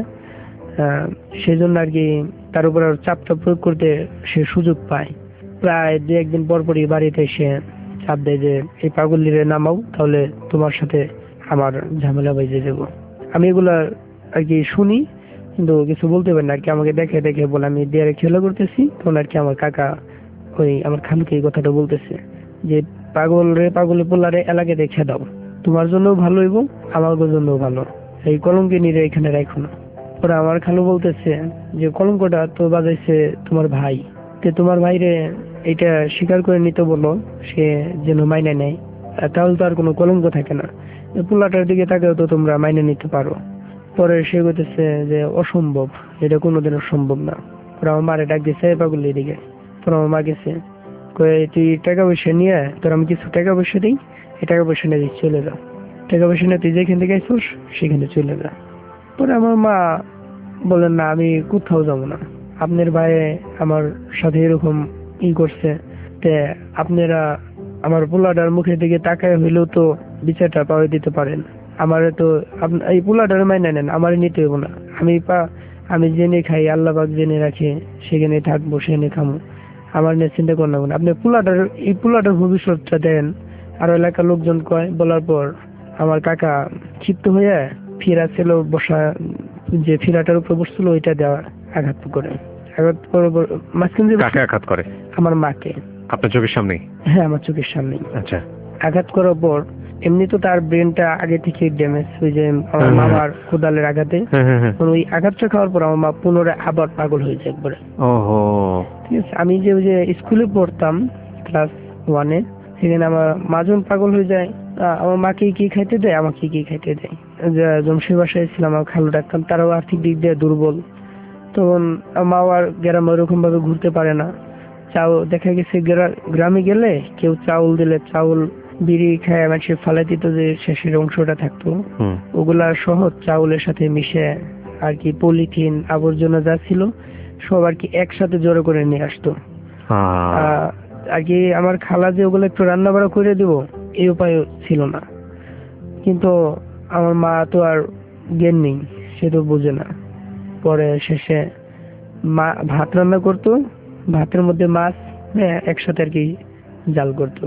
আহ সেজন্য আর কি তার উপর চাপটা প্রয়োগ করতে সে সুযোগ পায়। প্রায় দু একদিন পর পরই বাড়িতে এসে চাপ দেয় যে এই পাগলিরে নামাও, তাহলে তোমার সাথে আমার ঝামেলা বেজে যাব। আমি এগুলা আর কি শুনি, কিন্তু কিছু বলতে পারি না আর কি। আমাকে দেখে দেখে বলে আমি দেয়ারে খেলা করতেছি, তখন আর কি আমার কাকা ওই আমার খালুকে এই কথাটা বলতেছে যে পাগল রে, পাগলে পোলারে এলাকায় দেখে দাও, তোমার জন্য ভালো হইব, আমার জন্য ভালো, এই কলঙ্কিনীরে এখানে রাখো না। পরে আমার খালু বলতেছে যে কলঙ্কটা তো বাজাইছে তোমার ভাই, তে তোমার ভাইরে এটা স্বীকার করে নিতে বলো, সে যেন মাইনে নেয়, তাহলে তো আর কোনো কলঙ্ক থাকে না, পোলাটার দিকে তাকেও তো তোমরা মাইনে নিতে পারো। পরে সে বলতেছে যে অসম্ভব, এটা কোনোদিনও সম্ভব না। পরে আমার মারে ডাক দিচ্ছে পাগলের দিকে। পরে আমার মা গেছে, কয়ে তুই টাকা পয়সা নিয়ে, তোর আমি কিছু টাকা পয়সা দিই, এই টাকা পয়সা নিয়ে চলে যা, টাকা পয়সা নিয়ে তুই যেখান থেকে আইসোস সেখানে চলে যা। পরে আমার মা বলেন না, আমি কোথাও যাবো না, আপনার ভাই আমার সাথে এরকম ই করছে, তে আপনারা আমার পোলাটার মুখের দিকে তাকায় হইলেও তো বিচারটা পাওয়া দিতে পারেন। আমার তো এই পোলাটার মাইনে নেন, আমার নিতে হইব না, আমি পা আমি জেনে খাই, আল্লাহ পাক জেনে রাখে, সেখানে থাকবো, সেখানে খামো, আমার নিয়ে চিন্তা করলাম না। আপনি পোলাটার এই পোলাটার ভবিষ্যৎটা দেন। আর এলাকার লোকজন কয়, বলার পর আমার কাকা ক্ষিপ্ত হয়ে ফিরা ছিল বসা, যে ফিরাটার উপর বসছিল ওইটা দেওয়া আঘাত করে, আঘাত করে মাঝখান দিয়ে কাকে আঘাত করে? আমার মাকে। আপনার চোখের সামনেই? হ্যাঁ, আমার চোখের সামনেই। আচ্ছা। আঘাত করার পর এমনি তো তার ব্রেনটা আগে থেকে ড্যামেজ, ওই যে আমার মামার কোদালের আঘাতে, ওই আঘাতটা খাওয়ার পর আমার মা পুনরায় আবার পাগল হয়ে যায় একবারে। ওহো, ঠিক আছে। আমি যে ওই যে স্কুলে পড়তাম ক্লাস ওয়ানে, সেখানে আমার মা যখন পাগল হয়ে যায়, আমার মাকে কি খাইতে দেয়, আমাকে কি খাইতে দেয়। জমশের বাসায় ছিলাম, আমার খালু ডাকতাম, তারাও আর্থিক দিক দিয়ে দুর্বল, তখন মা আর গ্রামে ওরকম ভাবে ঘুরতে পারে না। চাউল দেখা গেছে গ্রামে গেলে কেউ চাউল দিলে চাউল বিড়ি খায় মানুষের ফালাই দিত, যে শেষের অংশটা থাকতো ওগুলা সহ চাউলের সাথে মিশে আর কি পলিথিন আবর্জনা যা ছিল সব আর কি একসাথে জড়ো করে নিয়ে আসতো। আর কি আমার খালা যে ওগুলো একটু রান্না বাড়া করে দিব এই উপায় ছিল না। কিন্তু আমার মা তো আর জ্ঞান নেই, সে তো বোঝে না। পরে শেষে মা ভাত রান্না করতো, ভাতের মধ্যে মাছ একসাথে আর কি জাল করতো,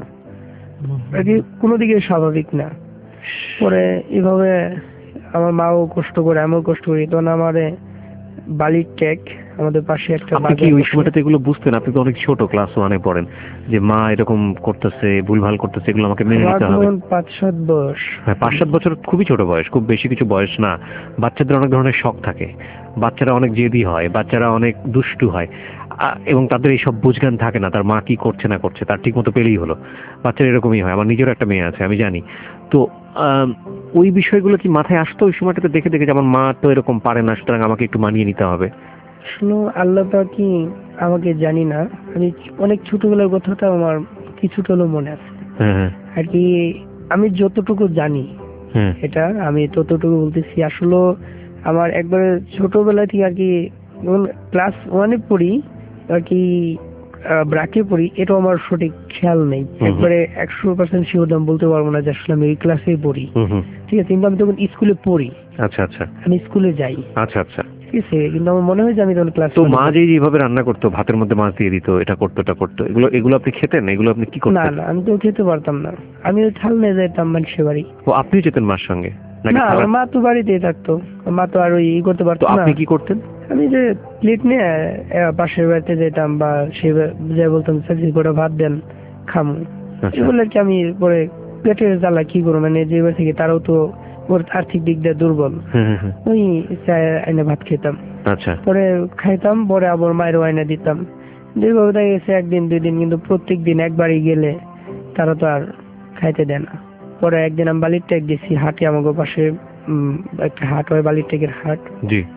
আর কি কোনো দিকে স্বাভাবিক না। পরে এভাবে আমার মাও কষ্ট করে, আমিও কষ্ট করি। তখন আমারে বালির ট্যাগ আমাদের পাশে একটা, আপনি কি ওই সময়টাতে এগুলো বুঝতেন? আপনি তো অনেক ছোট, ক্লাস ওয়ানে পড়েন, যে মা এরকম করতেছে, ভুলভাল করতেছে, এগুলো আমাকে মেনে নিতে হবে। পাঁচ সাত বয়স। হ্যাঁ, পাঁচ সাত বছর খুবই ছোট বয়স, খুব বেশি কিছু বয়স না। বাচ্চাদের অনেক ধরনের শখ থাকে, বাচ্চারা অনেক জেদি হয়, বাচ্চারা অনেক দুষ্টু হয়, এবং তাদের এই সব বুঝজ্ঞান থাকে না, তার মা কি করছে না করছে তার ঠিক মতো পেলেই হলো। বাচ্চারা এরকমই হয়, আমার নিজেরও একটা মেয়ে আছে, আমি জানি। তো ওই বিষয়গুলো কি মাথায় আসতো ওই সময়টাতে দেখে দেখে, যেমন মা তো এরকম পারে না, সুতরাং আমাকে একটু মানিয়ে নিতে হবে? শুনো, আল্লাহ কি আমাকে জানি না, আমি অনেক ছোটবেলার কথাটা আমার কিছুটা হলেও মনে আছে আর কি। আমি যতটুকু জানি এটা আমি ততটুকু বলতেছি। আসলে আমার একবারে ছোটবেলা থেকে আর কি ক্লাস ওয়ানে পড়ি আর কি, ব্রাকে পড়ি, এটা আমার সঠিক খেয়াল নেই, একবারে একশো পার্সেন্ট শিওর দাম বলতে পারবো না যে আসলে আমি এই ক্লাসে পড়ি, ঠিক আছে। কিন্তু আমি তখন স্কুলে পড়ি। আচ্ছা আচ্ছা, আমি স্কুলে যাই। আচ্ছা আচ্ছা, ঠিক আছে। কিন্তু আমার মনে হয় যে আমি তখন ক্লাস। তো মা যে যেভাবে রান্না করতো, ভাতের মধ্যে মাছ দিয়ে দিত, এটা করতো এটা করতো, এগুলো এগুলো আপনি খেতেন? এগুলো আপনি কি করতেন? না না, আমি তো খেতে পারতাম না, আমি ওই থাল নিয়ে যেতাম মানুষের বাড়ি। ও, আপনি যেতেন মার সঙ্গে? না, আমার মা তো বাড়িতেই থাকতো, মা তো আর ওই ই করতে পারতো না। আপনি কি করতেন? আমি যে প্লেট নিয়ে পাশের বাড়িতে যেতাম, বা সে যে বলতাম চাচি করে ভাত দেন খামু, এগুলো কি আমি পরে পেটের জ্বালা কি করবো, মানে যে বাড়ি থেকে তারাও তো ওর আর্থিক দিক দিয়ে দুর্বল, ওই আইনে ভাত খেতাম। আচ্ছা, পরে খাইতাম, পরে আবার মায়ের আইনে দিতাম। যেভাবে দেখা গেছে একদিন দুই দিন, কিন্তু প্রত্যেক দিন একবারই গেলে তারা তো আর খাইতে দেয় না। পরে একদিন আমি বালির ট্যাগ গেছি হাটে, আমাকে পাশে একটা হাট হয়, বালির ট্যাগের হাট। জি।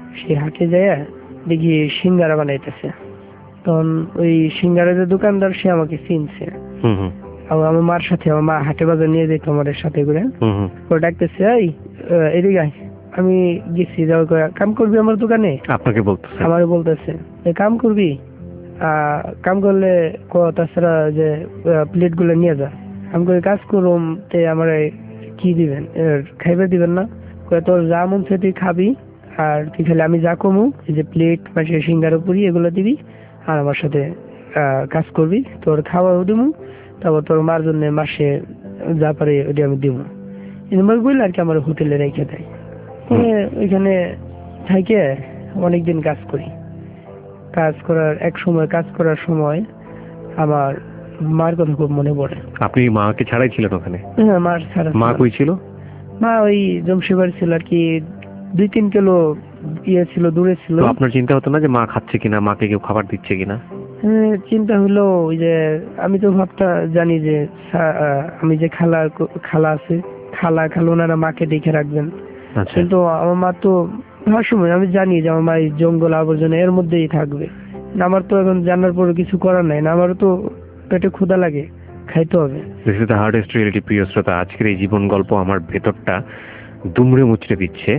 সেই হাটে যায় দেখি সিঙ্গারা বানাইতেছে। তখন ওই সিঙ্গারা যে দোকানদার সে আমাকে চিনছে। আমার মার সাথে আমার মা হাটে বাজার নিয়ে যেত আমাদের সাথে করে। ও ডাকতেছে, এই এদিকে আয়। আমি গেছি, যাওয়ার করে কাম করবি আমার দোকানে? আপনাকে বলতেছে, আমার বলতেছে কাম করবি, আহ কাম করলে তাছাড়া যে প্লেট গুলো নিয়ে যা, আমি করে কাজ করুম তে আমার কি দিবেন, খাইবে দিবেন না? তোর যা মন সে তুই খাবি, আর তুই খালি আমি যা কমু এই যে প্লেট মাসে সিঙ্গারা পুরি এগুলো দিবি, আর আমার সাথে আহ কাজ করবি, তোর খাওয়াও দিবো, তারপর তোর মার জন্য মাসে যা পারে ওটা আমি দিব। বললে আর কি আমার হোটেলে রেখে দেয়। ওইখানে থেকে অনেকদিন কাজ করি। কাজ করার এক সময় কাজ করার সময় আমার মার কথা খুব মনে পড়ে। আপনি মাকে ছাড়াই ছিলেন ওখানে? হ্যাঁ, মার ছাড়া। মা কই ছিল? মা ওই জমশিবার ছিল আর কি, দুই তিন কিলো ইয়ে ছিল, দূরে ছিল। আপনার চিন্তা হতো না যে মা খাচ্ছে কিনা, মাকে কেউ খাবার দিচ্ছে কিনা? হ্যাঁ, চিন্তা হলো ওই যে আমি তো ভাবটা জানি যে আমি যে খালা খালা আছে, খালা খালো ওনারা মাকে দেখে রাখবেন। কিন্তু আমার মা তো ভার সময় আমি জানি যে আমার মা এই জঙ্গল আবর্জনা এর মধ্যেই থাকবে। আমার তো এখন জানার পরে কিছু করার নাই না, আমারও তো পেটে ক্ষুধা লাগে, খাইতে হবে। This is the hardest reality. প্রিয় শ্রোতা, আজকের এই জীবন গল্প আমার ভেতরটা দুমড়ে মুচড়ে দিচ্ছে,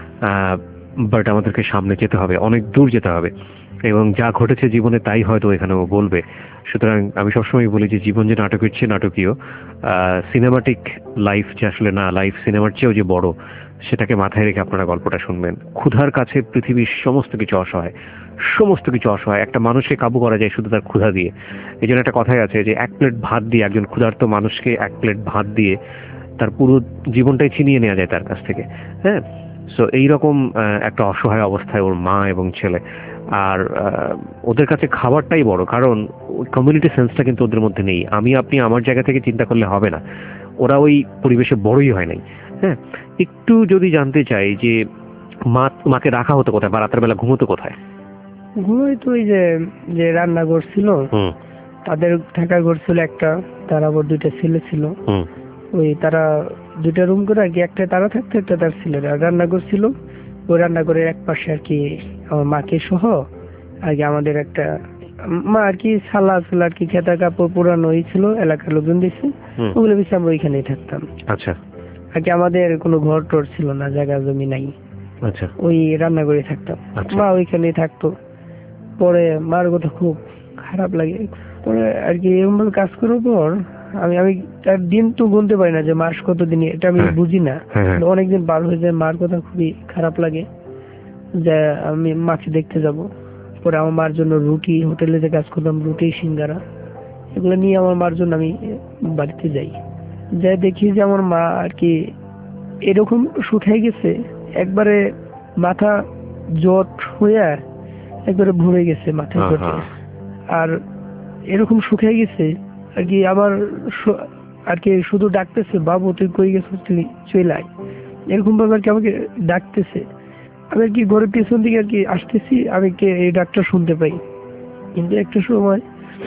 বাট আমাদেরকে সামনে যেতে হবে, অনেক দূর যেতে হবে, এবং যা ঘটেছে জীবনে তাই হয়তো এখানেও বলবে। সুতরাং আমি সবসময় বলি যে জীবন যে নাটকের চেয়ে নাটকীয়, সিনেমাটিক লাইফ যে আসলে না, লাইফ সিনেমার চেয়েও যে বড়, সেটাকে মাথায় রেখে আপনারা গল্পটা শুনবেন। ক্ষুধার কাছে পৃথিবীর সমস্ত কিছু অসহায়, সমস্ত কিছু অসহায়। একটা মানুষকে কাবু করা যায় শুধু তার ক্ষুধা দিয়ে। এই জন্য একটা কথাই আছে যে এক প্লেট ভাত দিয়ে, একজন ক্ষুধার্ত মানুষকে এক প্লেট ভাত দিয়ে তার পুরো জীবনটাই ছিনিয়ে নেওয়া যায় তার কাছ থেকে। হ্যাঁ, সো এইরকম একটা অসহায় অবস্থায় ওর মা এবং ছেলে। আর ওদের কাছে খাবারটাই বড়, কারণ ওই কমিউনিটি সেন্সটা কিন্তু ওদের মধ্যে নেই। আমি আপনি আমার জায়গা থেকে চিন্তা করলে হবে না, ওরা ওই পরিবেশে বড়ই হয় নাই। হ্যাঁ, একটু যদি জানতে চাই যে মা মাকে রাখা হতো কোথায়, বা রাতের বেলা ঘুমোতো কোথায়? ঘুমোই তো ওই যে যে রান্নাঘর ছিল, তাদের থাকার ঘর ছিল একটা, তার আবার দুইটা ছেলে ছিল, ওই তারা দুইটা রুম করে আর কি, একটা তারা থাকতো, একটা তার ছেলেরা। রান্নাঘর ছিল, ওই রান্নাঘরের এক পাশে আর কি আমার মাকে সহ আর কি আমাদের একটা মা আর কি সালা ছিল আর কি, খেতা কাপড় পুরানো ছিল, এলাকার লোকজন দিচ্ছে, ওগুলো বেশি আমরা ওইখানেই থাকতাম। আচ্ছা, আর কি আমাদের কোনো ঘর টর ছিল না, জায়গা জমি নাই। আচ্ছা, ওই রান্নাঘরে থাকতাম, মা ওইখানেই থাকতো। পরে মার কথা খুব খারাপ লাগে। পরে আর কি এরকম কাজ করার পর আমি আমি তার দিন তো গুনতে পারি না যে মাস কত দিন, এটা আমি বুঝি না। অনেকদিন পার হয়ে যায়, মার কথা খুবই খারাপ লাগে যে আমি মাকে দেখতে যাব। পরে আমার মার জন্য রুটি, হোটেলে যে কাজ করতাম, রুটি সিঙ্গারা এগুলো নিয়ে আমার মার জন্য আমি বাড়িতে যাই। যাই দেখি যে আমার মা আর কি এরকম শুকাই গেছে, একবারে মাথা জট হয়ে একবারে ভরে গেছে মাথায় জটে, আর এরকম শুকাই গেছে আর কি। আবার আর কি শুধু ডাকতেছে, বাবু তুই কই গেছিস, তুই চলে আয়, এরকম ভাবে আর কি আমাকে ডাকতেছে। আমি আর কি ঘরের পেছন দিকে আর কি আসতেছি, আমি কে এই ডাকটা শুনতে পাই। কিন্তু একটা সময়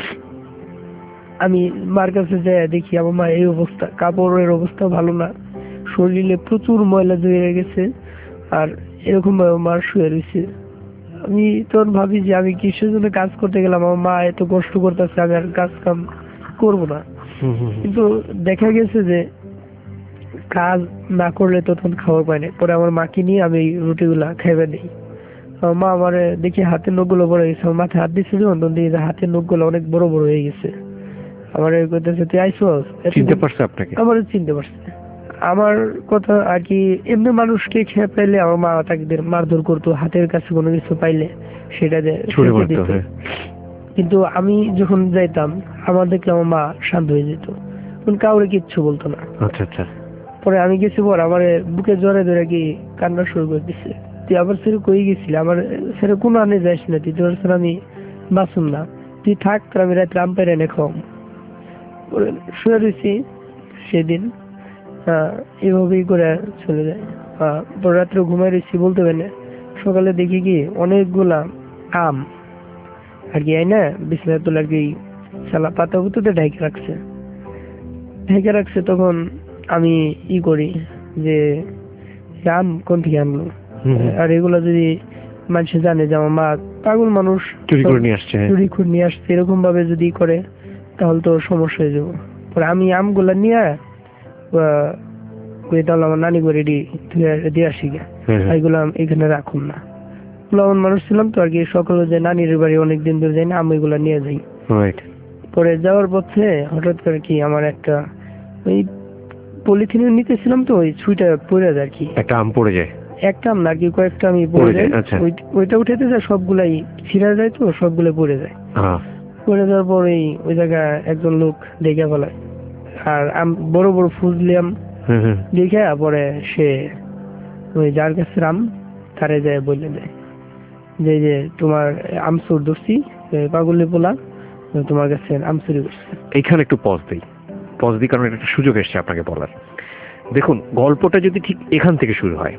আমি মার কাছে যাই, দেখি আমার মা এই অবস্থা, কাপড়ের অবস্থা ভালো না, শরীরে প্রচুর ময়লা জড়িয়ে গেছে, আর এরকম ভাবে মার শুয়ে রয়েছে। আমি তখন ভাবি যে আমি কিসের জন্য কাজ করতে গেলাম, আমার মা এত কষ্ট করতেছে, আমি আর কাজ কাম করবো না। কিন্তু দেখা গেছে যে কাজ না করলে তো তখন খাবার পাই না। পরে আমার মাকে নিয়ে আমি রুটি গুলা খাইবে নেই। আমার মা আমার দেখি হাতের নখ গুলো বড় হয়ে গেছে, আমার মাথায় হাত দিচ্ছে যখন তখন দেখি হাতের নখ গুলো অনেক বড় বড় হয়ে গেছে। আমার কইতেছে তুই আইসোস, চিনতে পারছে আপনাকে? আমার চিনতে পারছে আমার কথা আর কি। এমনি মানুষকে খেয়ে পাইলে আমার মা তাকে মারধর করতো, হাতের কাছে কোনো কিছু পাইলে সেটা যে ছুঁড়ে দিত। কিন্তু আমি যখন যাইতাম আমার দেখলে আমার মা শান্ত হয়ে যেত, কাউরে কিচ্ছু বলতো না। আচ্ছা আচ্ছা। পরে আমি গেছি পর আমার বুকে জ্বরে ধরে কি কান্না শুরু করে দিচ্ছে, তুই আবার ছেড়ে কই গেছিলি, আমার ছেড়ে কোনো আনে যাইস না, তুই তোর ছেড়ে আমি বাঁচুন না, তুই থাক, তোর আমি রাত্রে আম পেরে এনে খাওয়াম। শুয়ে রয়েছি সেদিন, এভাবেই করে চলে যায়। পরে রাত্রে ঘুমাই রয়েছি বলতে পারি না, সকালে দেখি কি অনেকগুলা আম আর কি না বিছানা তোলা আর কি সালা পাতা পুতোতে ঢেকে রাখছে ঢেকে রাখছে তখন আমি ই করি যে আম কোন থেকে আনলো, আর এগুলা যদি মানুষ জানে যে আমার মা পাগল মানুষ, চুরি করে নিয়ে আসছে চুরি করে নিয়ে আসছে, এরকম ভাবে যদি করে তাহলে তো সমস্যা হয়ে যাবো। পরে আমি আমগুলা নিয়ে তাহলে আমার নানি করে দিয়ে আসি গে, এইগুলো এখানে রাখুন না। এমন মানুষ ছিলাম তো আর কি, সকালে যে নানির বাড়ি অনেকদিন ধরে যাই না, আমি এগুলা নিয়ে যাই। পরে যাওয়ার পথে হঠাৎ করে কি আমার একটা ওই পলিথিনে নিতেছিলাম তো ওই ছুঁইটা পড়ে যায় আর কি, একটা আম পড়ে যায়, একটা আম না আর কি কয়েকটা আমি পড়ে যায়, ওইটা উঠাতে যায় সবগুলাই ছিঁড়া যায় তো সবগুলো পড়ে যায়। পড়ে যাওয়ার পর ওই ওই জায়গায় একজন লোক দেখে ফেলায়, আর আম বড় বড় ফুজলিয়াম দেখে পরে সে ওই যার কাছে আম তারে যায় বলে দেয় যে যে তোমার আম চোর ধরছি, পাগলি পোলা তোমার কাছে আম চুরি করছে। এইখানে একটু পজ দিই, পজ দিই কারণ একটা সুযোগ এসছে আপনাকে বলার। দেখুন, গল্পটা যদি ঠিক এখান থেকে শুরু হয়,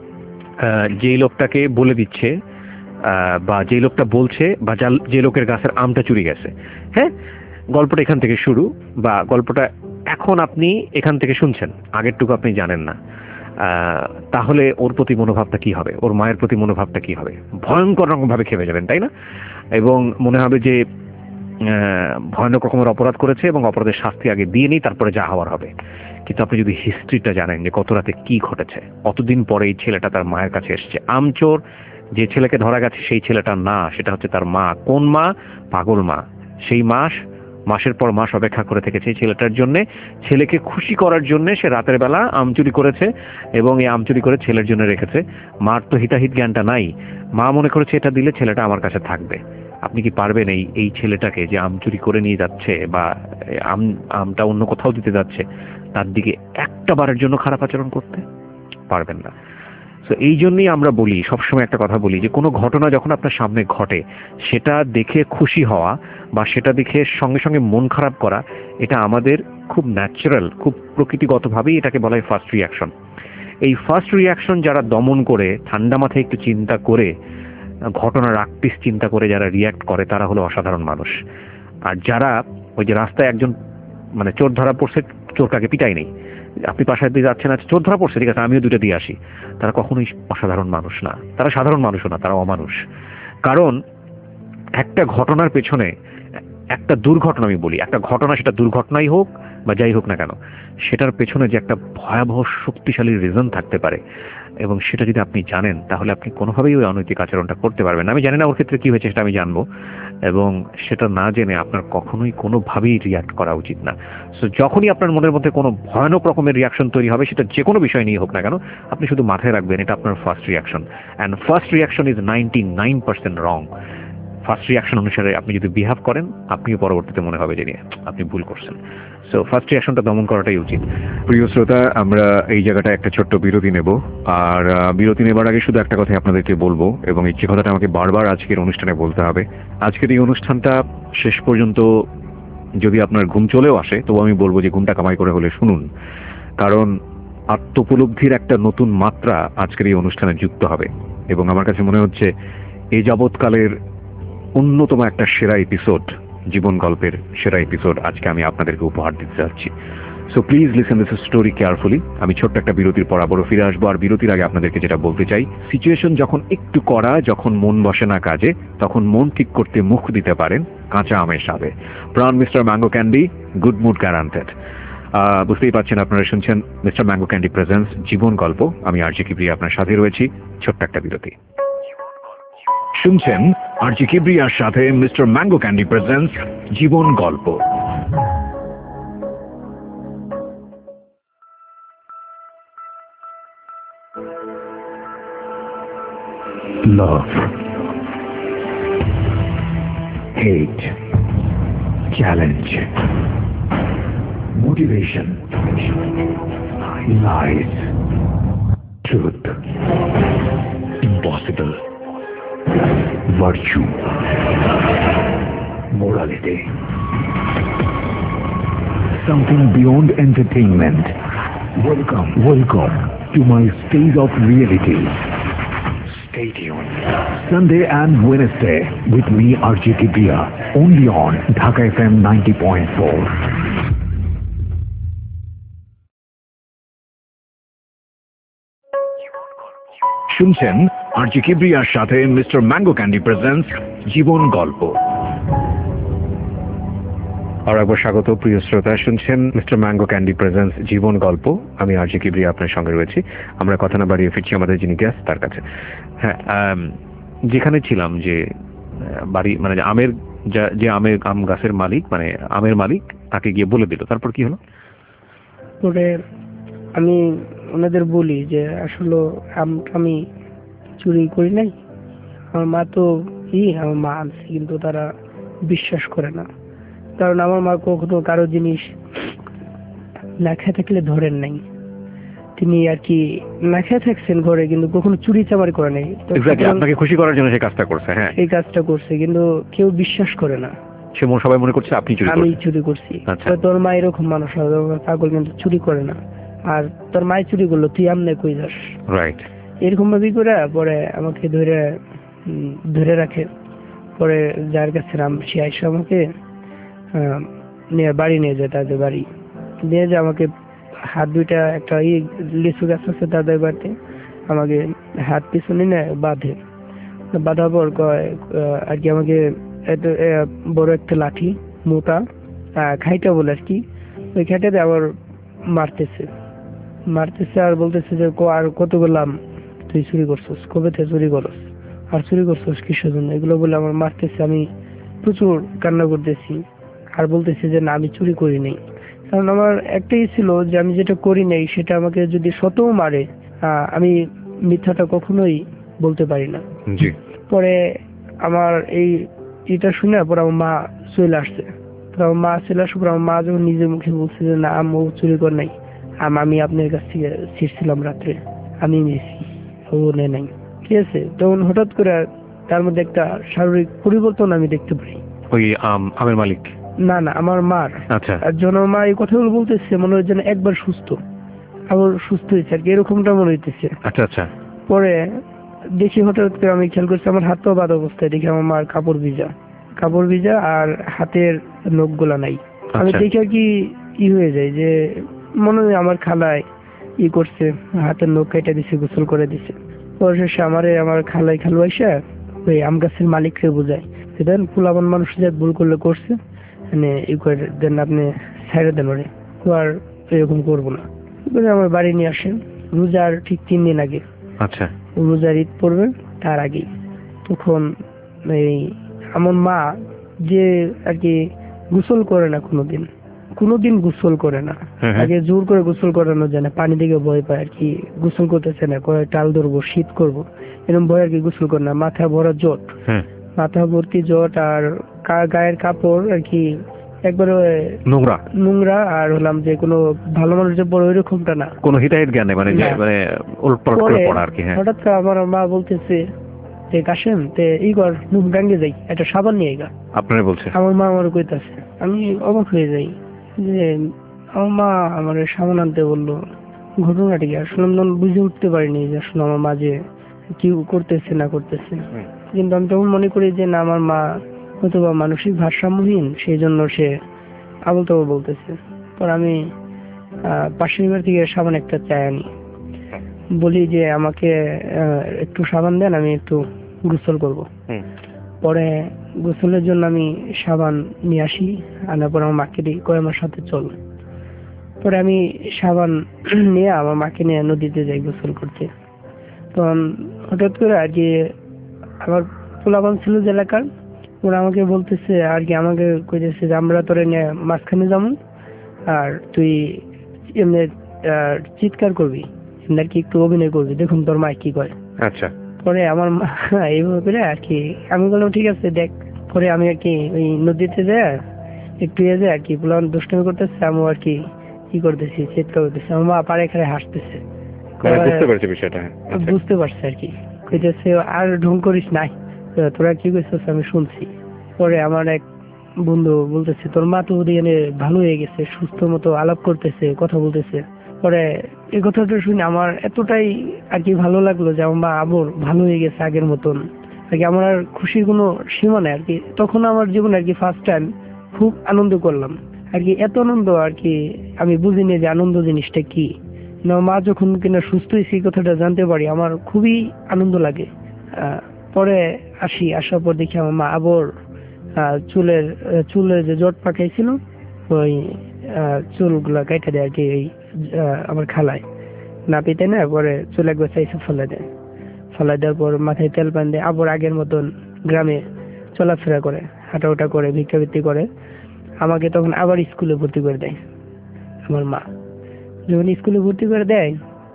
যে লোকটাকে বলে দিচ্ছে বা যে লোকটা বলছে বা যে লোকের গাছের আমটা চুরি গেছে, হ্যাঁ, গল্পটা এখান থেকে শুরু, বা গল্পটা এখন আপনি এখান থেকে শুনছেন, আগেরটুকু আপনি জানেন না, তাহলে ওর প্রতি মনোভাবটা কি হবে, ওর মায়ের প্রতি মনোভাবটা কি হবে? ভয়ঙ্কর রকম ভাবে খেপে যাবেন, তাই না? এবং মনে হবে যে ভয়ানক রকমের অপরাধ করেছে এবং অপরাধের শাস্তি আগে দিয়ে নিই, তারপরে যা হওয়ার হবে। কিন্তু আপনি যদি হিস্ট্রিটা জানেন যে গত রাতে কি ঘটেছে, অতদিন পরে এই ছেলেটা তার মায়ের কাছে এসছে, আমচোর যে ছেলেকে ধরা গেছে সেই ছেলেটা না, সেটা হচ্ছে তার মা। কোন মা? পাগল মা। সেই মাস মাসের পর মাস অপেক্ষা করে থেকেছে এই ছেলেটার জন্য, ছেলেকে খুশি করার জন্য সে রাতের বেলা আম চুরি করেছে এবং এই আম চুরি করে ছেলের জন্য রেখেছে। মার তো হিতাহিত জ্ঞানটা নাই, মা মনে করেছে এটা দিলে ছেলেটা আমার কাছে থাকবে। আপনি কি পারবেন এই এই ছেলেটাকে যে আম চুরি করে নিয়ে যাচ্ছে বা আম আমটা অন্য কোথাও দিতে যাচ্ছে তার দিকে একটা বারের জন্য খারাপ আচরণ করতে? পারবেন না। তো এই জন্যই আমরা বলি, সবসময় একটা কথা বলি, যে কোনো ঘটনা যখন আপনার সামনে ঘটে সেটা দেখে খুশি হওয়া বা সেটা দেখে সঙ্গে সঙ্গে মন খারাপ করা, এটা আমাদের খুব ন্যাচারাল, খুব প্রকৃতিগতভাবেই এটাকে বলা হয় ফার্স্ট রিয়াকশন। এই ফার্স্ট রিয়াকশন যারা দমন করে, ঠান্ডা মাথায় একটু চিন্তা করে, ঘটনার আকপিস চিন্তা করে যারা রিয়াক্ট করে, তারা হলো অসাধারণ মানুষ। আর যারা ওই যে রাস্তায় একজন মানে চোর ধরা পড়ছে, চোর কাকে পিটাই নেই, আপনি পাশায় দিয়ে যাচ্ছেন, আছে চোর ধরা পড়ছে, ঠিক আছে আমিও দুটো দিয়ে আসি, তারা কখনোই অসাধারণ মানুষ না, তারা সাধারণ মানুষও না, তারা অমানুষ। কারণ একটা ঘটনার পেছনে, একটা দুর্ঘটনা, আমি বলি একটা ঘটনা, সেটা দুর্ঘটনাই হোক বা যাই হোক না কেন, সেটার পেছনে যে একটা ভয়াবহ শক্তিশালী রিজন থাকতে পারে, এবং সেটা যদি আপনি জানেন তাহলে আপনি কোনোভাবেই ওই অনৈতিক আচরণটা করতে পারবেন। আমি জানি না ওর ক্ষেত্রে কি হয়েছে, সেটা আমি জানবো, এবং সেটা না জেনে আপনার কখনোই কোনোভাবেই রিয়াক্ট করা উচিত না। সো যখনই আপনার মনের মধ্যে কোনো ভয়ানক রকমের রিয়াকশন তৈরি হবে, সেটা যে কোনো বিষয় নিয়ে হোক না কেন, আপনি শুধু মাথায় রাখবেন এটা আপনার first reaction, and first reaction is ninety nine percent wrong. First reaction অনুসারে আপনি যদি বিহেভ করেন, আপনিও পরবর্তীতে মনে হবে যে আপনি ভুল করছেন। সো ফার্স্ট রিয়াকশনটা দমন করাটাই উচিত। প্রিয় শ্রোতা, আমরা এই জায়গাটা একটা ছোট্ট বিরতি নেব, আর বিরতি নেবার আগে শুধু একটা কথা আপনাদেরকে বলবো, এবং এই কথাটা আমাকে বারবার আজকের অনুষ্ঠানে বলতে হবে। আজকের এই অনুষ্ঠানটা শেষ পর্যন্ত যদি আপনার ঘুম চলেও আসে, তবু আমি বলবো যে ঘুমটা কামাই করে হলে শুনুন, কারণ আত্মোপলব্ধির একটা নতুন মাত্রা আজকের এই অনুষ্ঠানে যুক্ত হবে, এবং আমার কাছে মনে হচ্ছে এই যাবৎকালের অন্যতম একটা সেরা এপিসোড, জীবন গল্পের সেরা এপিসোড আজকে আমি আপনাদেরকে উপহার দিতে যাচ্ছি। So please listen this story carefully. আমি ছোট্ট একটা বিরতির পর আবারও ফিরে আসবো, আর বিরতির আগে আপনাদেরকে যেটা বলতে চাই, সিচুয়েশন যখন একটু কড়া, যখন মন বসে না কাজে, তখন মন ঠিক করতে মুখ দিতে পারেন কাঁচা আমের স্বাদে। Pran Mister mango Candy, good mood guaranteed. বুঝতেই পারছেন, আপনারা শুনছেন মিস্টার ম্যাঙ্গো ক্যান্ডি প্রেজেন্টস জীবন গল্প। আমি আরজি কিবরিয়া আপনার সাথে রয়েছি। ছোট্ট একটা বিরতি শুনছেন। আরজি কিবরিয়ার সাথে মিস্টার ম্যাঙ্গো ক্যান্ডি প্রেজেন্টস জীবন গল্প। Love, hate, challenge, motivation, lies, truth, impossible, virtue, morality, something beyond entertainment. Welcome, welcome to my stage of reality. Stay tuned. Sunday and Wednesday with me, Arjit Kibriya, only on Dhaka F M ninety point four. শুনছেন RJ কিবরিয়ার সাথে mister mango candy presents জীবন গল্প। আর একবার স্বাগত প্রিয় শ্রোতা, শুনছেন মিস্টার ম্যাঙ্গো ক্যান্ডি প্রেজেন্টস জীবন গল্প। আমি আরজি কিবরিয়া আপনার সঙ্গে রয়েছি। আমরা কথা না বাড়িয়ে ফিরছি আমাদের যিনি গেস্ট তার কাছে। হ্যাঁ, যেখানে ছিলাম যে বাড়ি মানে আমের যে আমের আম গাছের মালিক মানে আমের মালিক তাকে গিয়ে বলে দিল, তারপর কি হলো? পরে আমি ওনাদের বলি যে আসলে আমি চুরি করি নাই, আমার মা তো ই আমার মা আনছে, কিন্তু তারা বিশ্বাস করে না। কারণ আমার মা কখনো কারো জিনিস না খেয়ে থাকলে ধরেন নাই, তিনি আর কি না খেয়ে থাকছেন ঘরে, কিন্তু কখনো চুরি চামারি করে নাই। আপনাকে খুশি করার জন্য সেই কাজটা করছে। হ্যাঁ, এই কাজটা করছে, কিন্তু কেউ বিশ্বাস করে না। সে সবাই মনে করছে আপনি চুরি আমি চুরি করছি। তোর মা এরকম মানুষ পাগল, কিন্তু চুরি করে না। আর তোর মাই চুরি করলো, তুই আমনে কই যাস? রাইট। এরকম ভাবে করে পরে আমাকে ধরে ধরে রাখে। পরে যার কাছে নাম সে আইসা আমাকে নিয়ে বাড়ি নিয়ে যায়, তাদের বাড়ি নিয়ে যায়। আমাকে হাত দুইটা একটা ই লিচু গাছ আছে তাদের বাড়িতে, আমাকে হাত পিছনে নিয়ে বাঁধে। বাঁধার পর কয় আর কি আমাকে বড় একটা লাঠি মোটা খাইটা বলে আর কি, ওই খাইটাতে আবার মারতেছে মারতেছে আর বলতেছে যে আর কত বললাম তুই চুরি করছিস, কবে থেকে চুরি করস, আর চুরি করছিস কিসের জন্য, এগুলো বলে আমার মারতেছে। আমি প্রচুর কান্না করতেছি আর বলতেছি যে না আমি চুরি করি নাই। কারণ আমার একটাই ছিল যে আমি যেটা করি নাই সেটা আমাকে যদি শতও মারে আমি মিথ্যাটা কখনোই বলতে পারি না। পরে আমার এই এটা শুনে পরে আমার মা চলে আসছে। আমার মা চলে আসে পরে আমার মা যখন নিজের মুখে বলছে যে না আম ও চুরি করে নাই, আম আমি আপনার কাছ থেকে ছিঁড়ছিলাম রাত্রে, আমি নিয়েছি, ও নেয় নাই। ঠিক আছে, তখন হঠাৎ করে তার মধ্যে একটা শারীরিক পরিবর্তন আমি দেখতে পাই। ওই আমের মালিক না না আমার মার। আচ্ছা। আর যখন আমার মা এই কথাগুলো বলতেছে মনে হয় যেন একবার সুস্থ আবার সুস্থ হয়েছে আর কি, এরকমটা মনে হইতেছে। আচ্ছা আচ্ছা। পরে দেখি হঠাৎ করে আমি খেয়াল করছি আমার হাত পা বাঁধা অবস্থায়, দেখি আমার মার কাপড় ভিজা কাপড় ভিজা আর হাতের নখ গুলা নাই। আমি দেখি আর কি ই হয়ে যায় যে মনে হয় আমার খালায় ই করছে, হাতের নখ কেটে দিছে, গোসল করে দিছে। পরে শেষে আমারে আমার খালাই খালু আইসা ওই আম গাছের মালিককে বোঝায় দেন পুলাবান মানুষ যে ভুল করলে করছে মানে ই করে দেন, আপনি ছাইড়ে দেন ওরে, তো আর এরকম করবো না। আমার বাড়ি নিয়ে আসেন রোজার ঠিক তিন দিন আগে। আচ্ছা। রোজার ঈদ পড়বে তার আগে। তখন এই আমার মা যে আর কি গোসল করে না কোনোদিন কোনোদিন গোসল করে না, আগে জোর করে গোসল করানো যায় না, পানি দিকে ভয় পায় আর কি, গোসল করতেছে না, কয়ে টাল ধরবো শীত করবো এরকম ভয় আর কি গোসল করে না। মাথা ভরা জট, মাথা ভর্তি জট আর গায়ের কাপড় আর কি একবারে নোংরা নোংরা আর হলাম যে কোনো ভালো মানুষ যে বড় ওইরকমটা না, কোনো হিতাহিত জ্ঞান নেই, মানে মানে উলটপালট করে পড়া আর কি। হঠাৎ করে আমার মা বলতেছে যে কাশেম তে ই কর মুখ গাঙ্গে যাই, একটা সাবান নিয়ে গা। আপনারা বলছে? আমার মা আমার কইতাছে। আমি অবাক হয়ে যাই যে আমার মা আমার সাবান আনতে বললো। ঘটনাটা কি আসলে আমি বুঝে উঠতে পারিনি যে আসলে আমার মা যে কি করতেছে না করতেছে, কিন্তু আমি তখন মনে করি যে না আমার মা হয়তো বা মানসিক ভারসাম্যহীন, সেই জন্য সে আবল তাবল বলতেছে। পর আমি আহ পাশের বাড়ি থেকে সাবান একটা চাই আনি, বলি যে আমাকে একটু সাবান দেন আমি একটু গোসল করব। পরে গোসলের জন্য আমি সাবান নিয়ে আসি, আনার পর আমার মাকে দিই, কয় আমার সাথে চল। পরে আমি সাবান নিয়ে আমার মাকে নিয়ে নদীতে যাই গোসল করতে। তখন হঠাৎ করে আর কি আমার পোলাপান ছিল যে এলাকার, ওরা আমাকে বলতেছে আর কি আমাকে কইতেছে যে আমরা তোরে নিয়ে মাঝখানে যাবো আর তুই এমনি চিৎকার করবি, আর কি একটু অভিনয় করবি, দেখুন তোর মা কি করে। আচ্ছা। পরে আমার মা এইভাবে করে আর কি আমি বললাম ঠিক আছে দেখ। পরে আমি আর কি ওই নদীতে যাই একটু ইয়ে যায় আর কি পোলাপান দুষ্টুমি করতেছে, আমি আর কি কি করতেছি চিৎকার করতেছি, আমার মা পাড়ে খাড়ে হাসতেছে। বুঝতে পারছি বিষয়টা, বুঝতে পারছে আর কি, কইতেছে আর ঢং করিস নাই, তোরা কি করছিস আমি শুনছি। পরে আমার এক বন্ধু বলতেছে তোর মা তো ওদিকে ভালো হয়ে গেছে, সুস্থ মতো আলাপ করতেছে, কথা বলতেছে। পরে এই কথাটা শুনে আমার এতটাই আর কি ভালো লাগলো যে আমার মা আবার ভালো হয়ে গেছে আগের মতন আর কি, আমার আর খুশির কোনো সীমা নেই আর কি। তখন আমার জীবনে আর কি ফার্স্ট টাইম খুব আনন্দ করলাম আর কি, এত আনন্দ আর কি আমি বুঝিনি যে আনন্দ জিনিসটা কি। না মা যখন কিনা সুস্থ হয়েছে এই কথাটা জানতে পারি আমার খুবই আনন্দ লাগে। পরে আসি, আসার পর দেখি আমার মা আবার চুলের চুলের যে জট পাকাইছিল ওই চুলগুলা কেটে দেয় আর কি, এই আমার খালায় না পেতে না, পরে চুল একবার চাইছে ফেলে দেয়, ফেলে দেওয়ার পর মাথায় তেল পান দেয়, আবার আগের মতন গ্রামে চলাফেরা করে, হাঁটাউটা করে, ভিক্ষাবৃত্তি করে। আমাকে তখন আবার স্কুলে ভর্তি করে দেয় আমার মা। যখন স্কুলে ভর্তি করে দেয়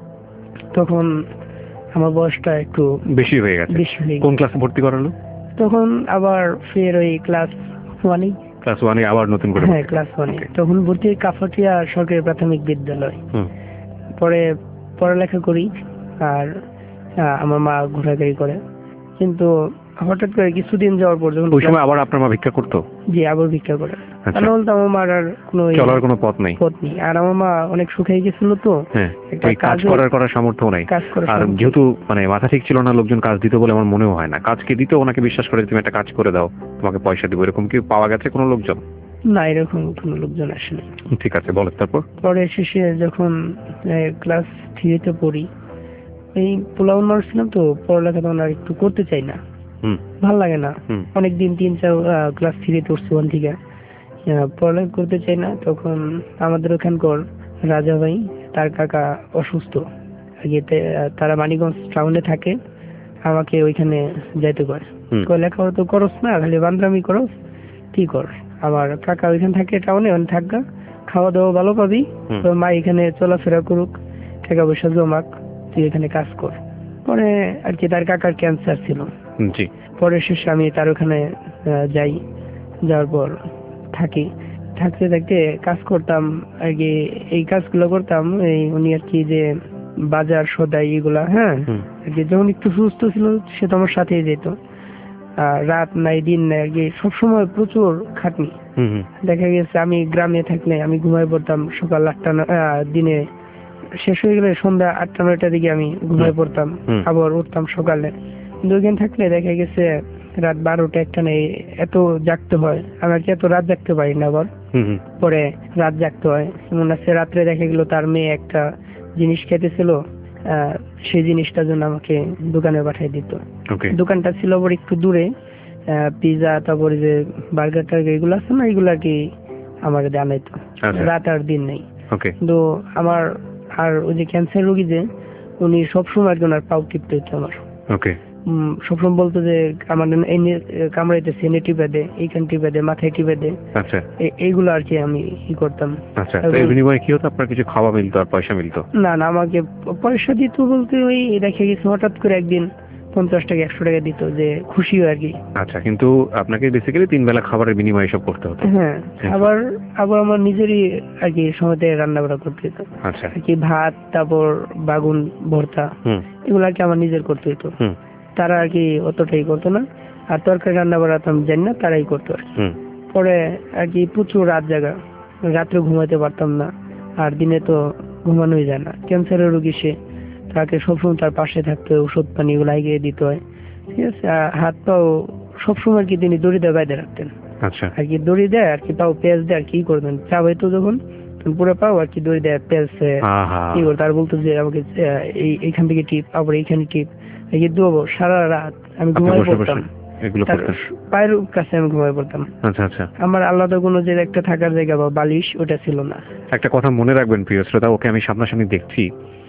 তখন আমার বয়সটা একটু বেশি হয়ে গেছে। বেশি হয়ে কোন ক্লাসে ভর্তি করালো? তখন আবার ফের ওই ক্লাস ওয়ানে ক্লাস ওয়ানে আবার নতুন করে? হ্যাঁ, ক্লাস ওয়ানে। তখন ভর্তি কাফাটিয়া সরকারি প্রাথমিক বিদ্যালয়। পরে পড়ালেখা করি আর আমার মা ঘোরাঘুরি করে। কিন্তু হঠাৎ করে কিছুদিন যাওয়ার পর যখন ওই সময় আবার আপনার মা ভিক্ষা করতো? জি, আবার ভিক্ষা করে। কারণ তো আমার মার আর কোনো চলার কোনো পথ নেই পথ নেই আর আমার মা অনেক শুকিয়ে গেছিল তো, কাজ করার করার সামর্থ্য নাই। আর যেহেতু মানে মাথা ঠিক ছিল না, লোকজন কাজ দিত বলে আমার মনেও হয় না কাজকে দিত, ওনাকে বিশ্বাস করে তুমি একটা কাজ করে দাও তোমাকে পয়সা দিব, এরকম কি পাওয়া গেছে কোনো লোকজন? না, এরকম কোনো লোকজন আসেনি। ঠিক আছে, বলো তারপর। পরে শেষে যখন ক্লাস থ্রিতে পড়ি, এই পোলাও মারছিলাম তো, পড়ালেখা তখন আর একটু করতে চাই না, ভাল লাগে না। অনেকদিন তিন চার ক্লাস থ্রিতে উঠছি ওখান থেকে, পড়ালেখা করতে চাই না। তখন আমাদের ওখানকার রাজা ভাই তার কাকা অসুস্থ, তারা মানিকগঞ্জ টাউনে থাকে, আমাকে ওইখানে যাইতে করে। লেখাপড়া তো করস না, খালি বান্দরামি করস, কি কর। আমার কাকা ওইখানে থাকে টাউনে, ওখানে থাকা, খাওয়া দাওয়া ভালো পাবি, মা এখানে চলাফেরা করুক, টাকা পয়সা জমাক, তুই এখানে কাজ কর। পরে আর কি তার কাকার ক্যান্সার ছিল, পরে শেষে আমি তার ওখানে যাই, যাওয়ার পর থাকি, থাকতে থাকতে কাজ করতাম আর কি, এই কাজগুলো করতাম। এই উনি আর কি যে বাজার সদাই এগুলা, হ্যাঁ আর কি, যখন একটু সুস্থ ছিল সে তো আমার সাথেই যেত, রাত নাই দিন নাই আর কি, সবসময় প্রচুর খাটনি। দেখা গেছে আমি গ্রামে থাকলে আমি ঘুমাই পড়তাম সকাল আটটা, দিনে শেষ হয়ে গেলে সন্ধ্যা আটটা নয়টার দিকে আমি ঘুমাই পড়তাম, আবার উঠতাম সকালে। কিন্তু ওইখানে থাকলে দেখা গেছে রাত বারোটা একটা নেই, এত জাগতে হয়, আমার কি এত রাত জাগতে পারি না। আবার পরে রাত জাগতে হয়, এমন আছে রাত্রে দেখা গেল তার মেয়ে একটা জিনিস খেতেছিল, আহ সেই জিনিসটার জন্য আমাকে দোকানে পাঠিয়ে দিত। দোকানটা ছিল আবার একটু দূরে, পিজা তারপরে যে বার্গার টার্গার এগুলো আছে না, এগুলো আর কি আমার জানাইতো, রাত আর দিন নেই। কিন্তু আমার আর ওই যে ক্যান্সার রোগী যে উনি সবসময় ওনার পাও টিপতে হতো আমার, সবসময় বলতো যে আমার কামড়াইতেছে, এনে টিপে দে, এইখান টিপে দে, মাথায় টিপে দে, এইগুলো আর কি আমি ই করতাম। কি হতো আপনার? কিছু খাওয়া মিলতো আর পয়সা মিলতো? না না, আমাকে পয়সা দিত বলতে ওই দেখে গেছে হঠাৎ করে একদিন পঞ্চাশ টাকা একশো টাকা দিত, যে খুশি আর কি। আচ্ছা, কিন্তু আপনাকে বেসিক্যালি তিন বেলা খাবারের বিনিময়ে সব করতে হতো? হ্যাঁ, আবার আবার আমার নিজেরই আর কি সময়তে রান্না বান্না করতে হতো। আচ্ছা, কি ভাত তারপর বাগুন ভর্তা এগুলো আর কি আমার নিজের করতে হতো, তারা আর কি অতটাই করতো না। আর তরকারি রান্না বান্না তো আমি জানি না, তারাই করতো আর কি। পরে আর কি প্রচুর রাত জাগা, রাত্রে ঘুমাইতে পারতাম না, আর দিনে তো ঘুমানোই যায় না। ক্যান্সারের রোগী সে, তাকে সবসময় তার পাশে থাকতে হয়, ওষুধ পানি এগুলো এগিয়ে দিতে হয়, ঠিক আছে। হাত পাও সবসময় আর কি তিনি দড়ি দিয়ে বাইরে রাখতেন। আচ্ছা, আর কি দড়ি দেয় আর কি পাও পেঁয়াজ দেয় আর কি করতেন, চা হইতো যখন পুরো পাও আর কি দড়ি দেয় পেঁয়াজ কি করতো, আর বলতো যে আমাকে এইখান থেকে টিপ, আবার এইখানে টিপ, এই দেবো। সারা রাত আমি ঘুমাই পড়তাম, পায়ের কাছে আমি ঘুমাই পড়তাম। আচ্ছা আচ্ছা, আমার আলাদা কোনো যে একটা থাকার জায়গা বা বালিশ ওটা ছিল না। একটা কথা মনে রাখবেন প্রিয় শ্রোতা, ওকে আমি সামনাসামনি দেখছি,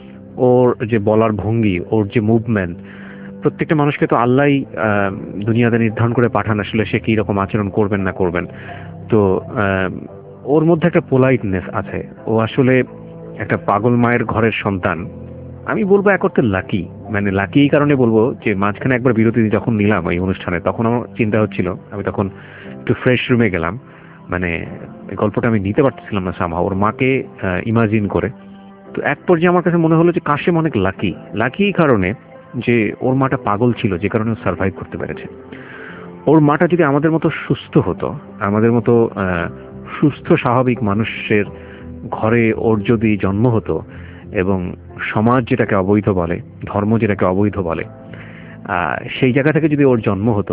ওর যে বলার ভঙ্গি, ওর যে মুভমেন্ট, প্রত্যেকটা মানুষকে তো আল্লাহ দুনিয়াতে নির্ধারণ করে পাঠান আসলে সে কি রকম আচরণ করবেন না করবেন। তো ওর মধ্যে একটা পোলাইটনেস আছে, ও আসলে একটা পাগল মায়ের ঘরের সন্তান। আমি বলবো এক অর্থে লাকি, মানে লাকি এই কারণে বলবো যে মাঝখানে একবার বিরতি যখন নিলাম এই অনুষ্ঠানে, তখন আমার চিন্তা হচ্ছিল, আমি তখন একটু ফ্রেশ রুমে গেলাম, মানে গল্পটা আমি নিতে পারতেছিলাম না সামহাও, ওর মাকে ইমাজিন করে। তো এক পর্যায়ে আমার কাছে মনে হলো যে কাশেম অনেক লাকি, লাকি এই কারণে যে ওর মাটা পাগল ছিল, যে কারণে ও সার্ভাইভ করতে পেরেছে। ওর মাটা যদি আমাদের মতো সুস্থ হতো, আমাদের মতো সুস্থ স্বাভাবিক মানুষের ঘরে ওর যদি জন্ম হতো, এবং সমাজ যেটাকে অবৈধ বলে, ধর্ম যেটাকে অবৈধ বলে, সেই জায়গা থেকে যদি ওর জন্ম হতো,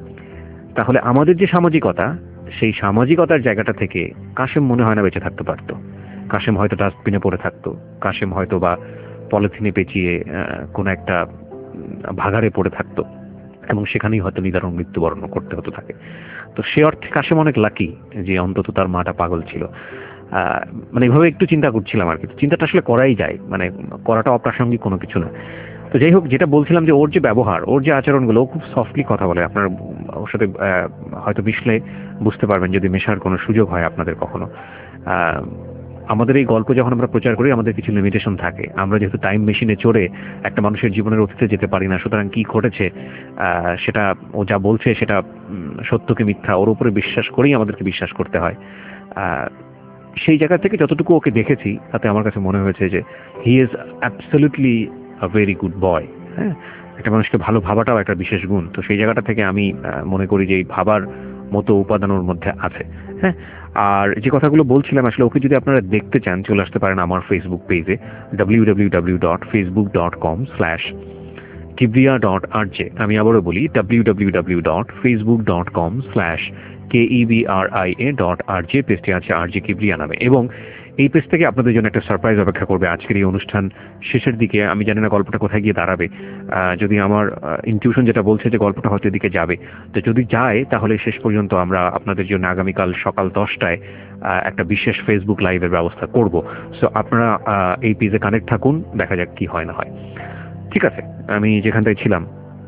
তাহলে আমাদের যে সামাজিকতা, সেই সামাজিকতার জায়গাটা থেকে কাশেম মনে হয় না বেঁচে থাকতে পারতো। কাশেম হয়তো ডাস্টবিনে পড়ে থাকতো, কাশেম হয়তো বা পলিথিনে পেঁচিয়ে কোনো একটা ভাগাড়ে পড়ে থাকতো এবং সেখানেই হয়তো নিদারুণ মৃত্যুবরণ করতে হতো থাকে। তো সে অর্থে কাশেম অনেক লাকি যে অন্তত তার মাটা পাগল ছিল। মানে এইভাবে একটু চিন্তা করছিলাম আর কি। চিন্তাটা আসলে করাই যায়, মানে করাটা অপ্রাসঙ্গিক কোনো কিছু না। তো যাই হোক, যেটা বলছিলাম যে ওর যে ব্যবহার, ওর যে আচরণগুলো, ও খুব সফটলি কথা বলে। আপনার ওর সাথে হয়তো মিশলে বুঝতে পারবেন যদি মেশার কোনো সুযোগ হয় আপনাদের কখনো। আমাদের এই গল্প যখন আমরা প্রচার করি আমাদের কিছু লিমিটেশন থাকে। আমরা যেহেতু টাইম মেশিনে চড়ে একটা মানুষের জীবনের অতীতে যেতে পারি না, সুতরাং কি ঘটেছে সেটা ও যা বলছে সেটা সত্যকে মিথ্যা ওর উপরে বিশ্বাস করেই আমাদেরকে বিশ্বাস করতে হয়। সেই জায়গা থেকে যতটুকু ওকে দেখেছি তাতে আমার কাছে মনে হয়েছে যে he is absolutely a very good boy. হ্যাঁ, একটা মানুষকে ভালো ভাবাটাও একটা বিশেষ গুণ। তো সেই জায়গাটা থেকে আমি মনে করি যে এই ভাবার মতো উপাদান ওর মধ্যে আছে। হ্যাঁ, আর যে কথাগুলো বলছিলাম আসলে ওকে যদি আপনারা দেখতে চান চলে আসতে পারেন আমার ফেসবুক পেজে W W W dot Facebook dot com slash Kibria dot R J. আমি আবারও বলি W W W dot Facebook dot com slash K E B R I A dot R J. পেজটি আছে আর জে কিবরিয়া নামে এবং এই পেজ থেকে আপনাদের জন্য একটা সারপ্রাইজ অপেক্ষা করবে আজকের এই অনুষ্ঠান শেষের দিকে। আমি জানি না গল্পটা কোথায় গিয়ে দাঁড়াবে, যদি আমার ইনটিউশন যেটা বলছে যে গল্পটা হয়তো এদিকে যাবে, তো যদি যায় তাহলে শেষ পর্যন্ত আমরা আপনাদের জন্য আগামীকাল সকাল দশটায় একটা বিশেষ ফেসবুক লাইভের ব্যবস্থা করব। সো আপনারা এই পেজে কানেক্ট থাকুন, দেখা যাক কি হয় না হয়। ঠিক আছে, আমি যেখানটায় ছিলাম,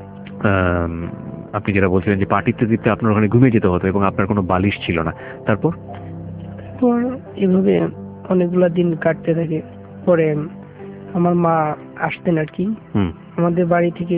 আপনি যেটা বলছিলেন যে পার্টিতে দিতে আপনার ওখানে ঘুমিয়ে যেতে হতো এবং আপনার কোনো বালিশ ছিল না, তারপর তারপর এভাবে অনেকগুলা দিন কাটতে থাকে। পরে আমার মা আসতেন আর কি, আমাদের বাড়ি থেকে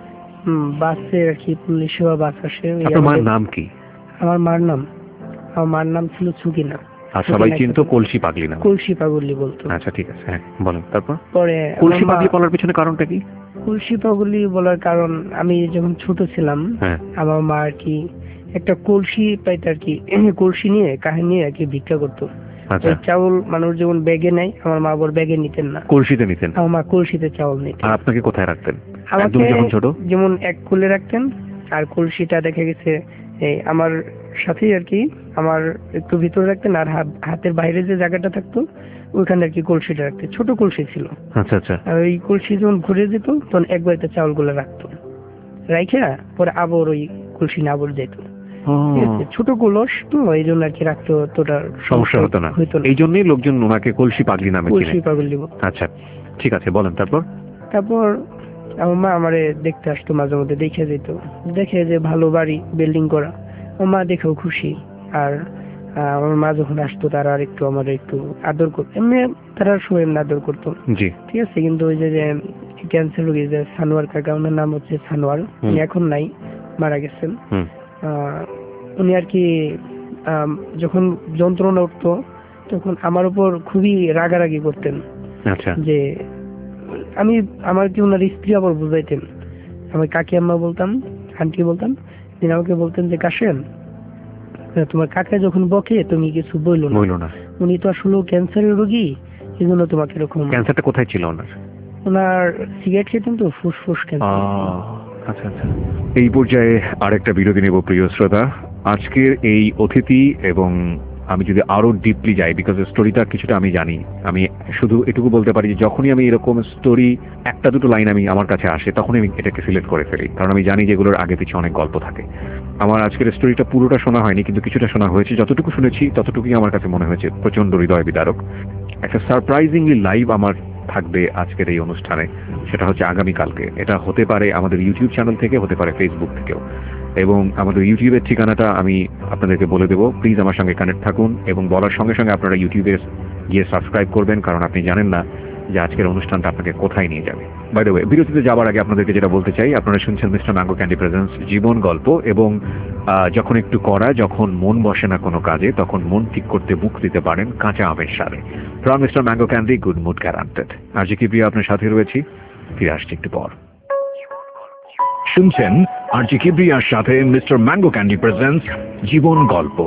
বাসে আর কি পুলিশ সেবা বাস আসে। আপনার মার নাম কি? আমার মার নাম আমার মার নাম ছিল সুকিনা। আর সবাই চিনতো কলসি পাগলি নাম? কলসি পাগলি বলতো। আচ্ছা ঠিক আছে, হ্যাঁ বলেন। তারপর পরে কলসি পাগলি বলার পিছনে কারণটা কি? কলসি পাগলি বলার কারণ আমি যখন ছোট ছিলাম আমার মা আর কি একটা কলসি পাইতে আর কি, কলসি নিয়ে কাহিনী নিয়ে আর কি ভিক্ষা করতো। চাউল মানুষ যেমন ব্যাগে নেয়, আমার মা আবার ব্যাগে নিতেন না, কলসিতে নিতেন। আমার মা কলসিতে চাউল নিতেন। আর আপনাকে কোথায় রাখতেন? আমাকে যেমন এক কোলে রাখতেন, আর কলসিটা দেখা গেছে আমার সাথেই আর কি আমার একটু ভিতরে রাখতেন, আর হাতের বাইরে যে জায়গাটা থাকতো ওইখানে আর কি কলসিটা রাখতেন। ছোট কলসি ছিল। আচ্ছা আচ্ছা। আর ওই কলসি যখন ঘুরে যেত তখন একবার চাউল গুলো রাখতো, রাইখা পরে আবার ওই কলসি না আবার যেত। ছোট কলস তো এই জন্য আর কি রাখতে অতটা সমস্যা হতো না, এই জন্যই লোকজন ওনাকে কলসি পাগলি নামে চিনে। কলসি পাগলি। আচ্ছা ঠিক আছে, বলেন। তারপর তারপর আমার মা আমারে দেখতে আসতো, মাঝে মধ্যে দেখে যেত, দেখে যে ভালো বাড়ি বিল্ডিং করা, আমার মা দেখেও খুশি। আর আমার মা যখন আসতো তারা আর একটু আমার একটু আদর করতো, এমনি তারা সবাই এমনি আদর করতো। জি ঠিক আছে, কিন্তু ওই যে ক্যান্সার রোগী যে সানোয়ার কাকা, ওনার নাম হচ্ছে সানোয়ার, উনি এখন নাই, মারা গেছেন। উনি আর কি যখন যন্ত্রণা উঠতো তখন আমার উপর খুবই রাগারাগি করতেন। আচ্ছা। যে আমি আমার কি ওনার স্ত্রী আবার বুঝাইতেন, আমি কাকি আম্মা বলতাম, আন্টি বলতাম, তিনি আমাকে বলতেন যে কাশেম তোমার কাকা যখন বকে তুমি কিছু বইলো না, না, উনি তো আসলে ক্যান্সারের রোগী, এই জন্য তোমাকে এরকম। ক্যান্সারটা কোথায় ছিল ওনার? ওনার সিগারেট খেতেন তো, ফুসফুস ক্যান্সার। আচ্ছা আচ্ছা। এই পর্যায়ে আরেকটা বিরতি নেব প্রিয় শ্রোতা। আজকের এই অতিথি এবং আমি যদি আরো ডিপলি যাই, বিকজ স্টোরিটা কিছুটা আমি জানি, আমি শুধু এটুকু বলতে পারি যে যখনই আমি এরকম স্টোরি একটা দুটো লাইন আমি আমার কাছে আসে তখনই আমি এটাকে সিলেক্ট করে ফেলি, কারণ আমি জানি যে এগুলোর আগে পিছিয়ে অনেক গল্প থাকে। আমার আজকের স্টোরিটা পুরোটা শোনা হয়নি, কিন্তু কিছুটা শোনা হয়েছে। যতটুকু শুনেছি ততটুকুই আমার কাছে মনে হয়েছে প্রচন্ড হৃদয় বিদারক। একটা সারপ্রাইজিংলি লাইভ আমার থাকবে আজকের এই অনুষ্ঠানে, সেটা হচ্ছে আগামীকালকে। এটা হতে পারে আমাদের ইউটিউব চ্যানেল থেকে, হতে পারে ফেসবুক থেকেও, এবং আমাদের ইউটিউবের ঠিকানাটা আমি আপনাদেরকে বলে দেবো। প্লিজ আমার সঙ্গে কানেক্ট থাকুন এবং বলার সঙ্গে সঙ্গে আপনারা ইউটিউবে গিয়ে সাবস্ক্রাইব করবেন, কারণ আপনি জানেন না যে আজকের অনুষ্ঠানটা আপনাকে কোথায় নিয়ে যাবে। বাই দ্য ওয়ে, বিরতিতে যাওয়ার আগে আপনাদেরকে যেটা বলতে চাই, আপনারা শুনছেন মিস্টার ম্যাঙ্গো ক্যান্ডি প্রেজেন্স জীবন গল্প, এবং যখন একটু করা, যখন মন বসে না কোনো কাজে, তখন মন ঠিক করতে মুখ দিতে পারেন কাঁচা আমের সাথে। From Mister mango Candy, good mood guaranteed. আর যে কি প্রিয় আপনার সাথে রয়েছি, ফিরে আসছি একটু পর। শুনছেন আর জি কিবরিয়ার সাথে মিস্টার ম্যাঙ্গো ক্যান্ডি প্রেজেন্টস জীবন গল্প।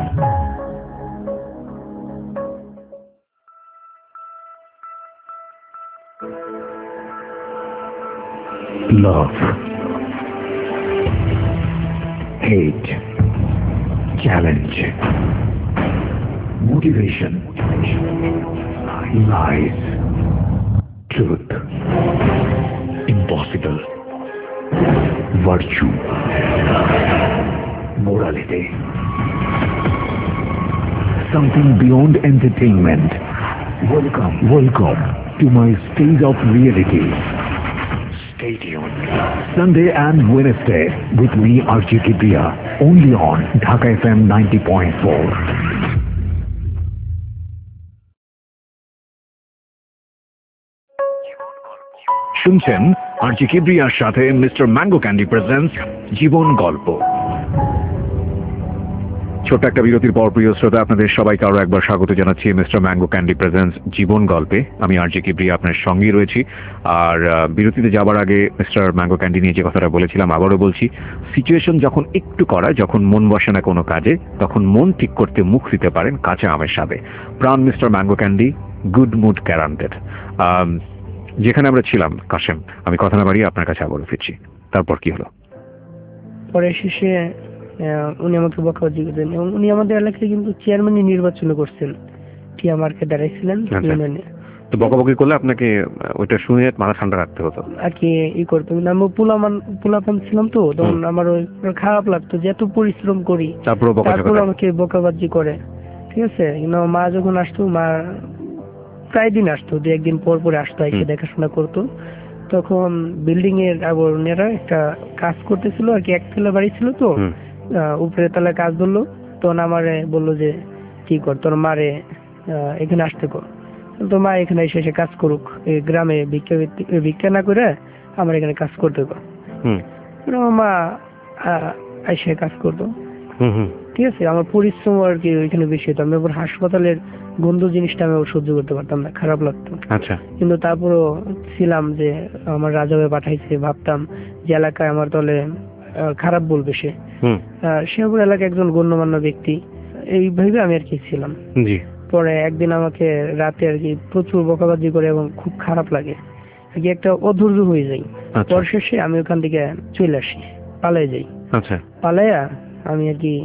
Love, hate, challenge, motivation, Lies. Truth. Impossible. Virtue. Morality. Something beyond entertainment. Welcome, welcome to my stage of reality. Stay tuned. Sunday and Wednesday with me, R J Kibriya, only on Dhaka F M ninety point four. শুনছেন আর J কিবরিয়ার সাথে mister mango candy presents জীবন গল্প। ছোট্ট একটা বিরতির পর প্রিয় শ্রোতা, আপনাদের সবাইকে আরো একবার স্বাগত জানাচ্ছি মিস্টার ম্যাঙ্গো ক্যান্ডি প্রেজেন্টস জীবন গল্পে। আমি আর জি কিবরিয়া আপনার সঙ্গেই রয়েছি। আর বিরতিতে যাবার আগে মিস্টার ম্যাঙ্গো ক্যান্ডি নিয়ে যে কথাটা বলেছিলাম আবারও বলছি, সিচুয়েশন যখন একটু করা, যখন মন বসে না কোনো কাজে, তখন মন ঠিক করতে মুখ দিতে পারেন কাঁচা আমের স্বাদে। Pran Mister mango Candy, good mood guaranteed. যেখানে আমরা ছিলাম কাশেম, আমি কথা না বাড়িয়ে আপনার কাছে আবারও ফিরছি। তারপর কি হলো? পরে শেষে উনি আমাকে বকাবাজি করতেন এবং উনি আমাদের এলাকায় কিন্তু চেয়ারম্যানই নির্বাচন করছেন, টিয়া মার্কে দাঁড়াইছিলেন ইউনিয়নে। তো বকাবকি করলে আপনাকে ওইটা শুনে মাথা ঠান্ডা রাখতে হতো আর কি ই করতো। কিন্তু আমি পুলামান পুলাপান ছিলাম তো, তখন আমার ওই খারাপ লাগতো যে এত পরিশ্রম করি, তারপর আমাকে বকাবাজি করে। ঠিক আছে, কিন্তু মা যখন আসতো, মা প্রায় দিন আসতো, দু একদিন পর পরে আসতো, এসে দেখাশোনা করতো। তখন বিল্ডিং এর আবরণেরা একটা কাজ করতেছিল আর কি, একতলা বাড়ি ছিল তো, উপরে তলায় কাজ ধরলো। তখন আমারে বললো যে কি কর, তোর মারে এখানে আসতে কর, তো মা এখানে এসে এসে কাজ করুক, এই গ্রামে ভিক্ষা ভিক্ষা না করে আমার এখানে কাজ করতে কর। মা এসে কাজ করতো। ঠিক আছে, আমার পরিশ্রম আর কি ওইখানে বেশি হতো। আমি আবার হাসপাতালের গন্ধ জিনিসটা আমি সহ্য করতে পারতাম না, খারাপ লাগতো। আচ্ছা, কিন্তু তারপরও ছিলাম যে আমার রাজাবে পাঠাইছে, ভাবতাম যে এলাকায় আমার দলে খারাপ বলবে সে, শেরপুর এলাকায় একজন গণ্যমান্য ব্যক্তি, এই ভেবে আমি আর কি ছিলাম। পরে একদিন আমাকে রাতে আর কি প্রচুর বকাবাজি করে এবং খুব খারাপ লাগে আর কি, একটা অধৈর্য হয়ে যাই। পর শেষে আমি ওখান থেকে চলে আসি, পালাই যাই। আচ্ছা, পালাইয়া আমি আর কি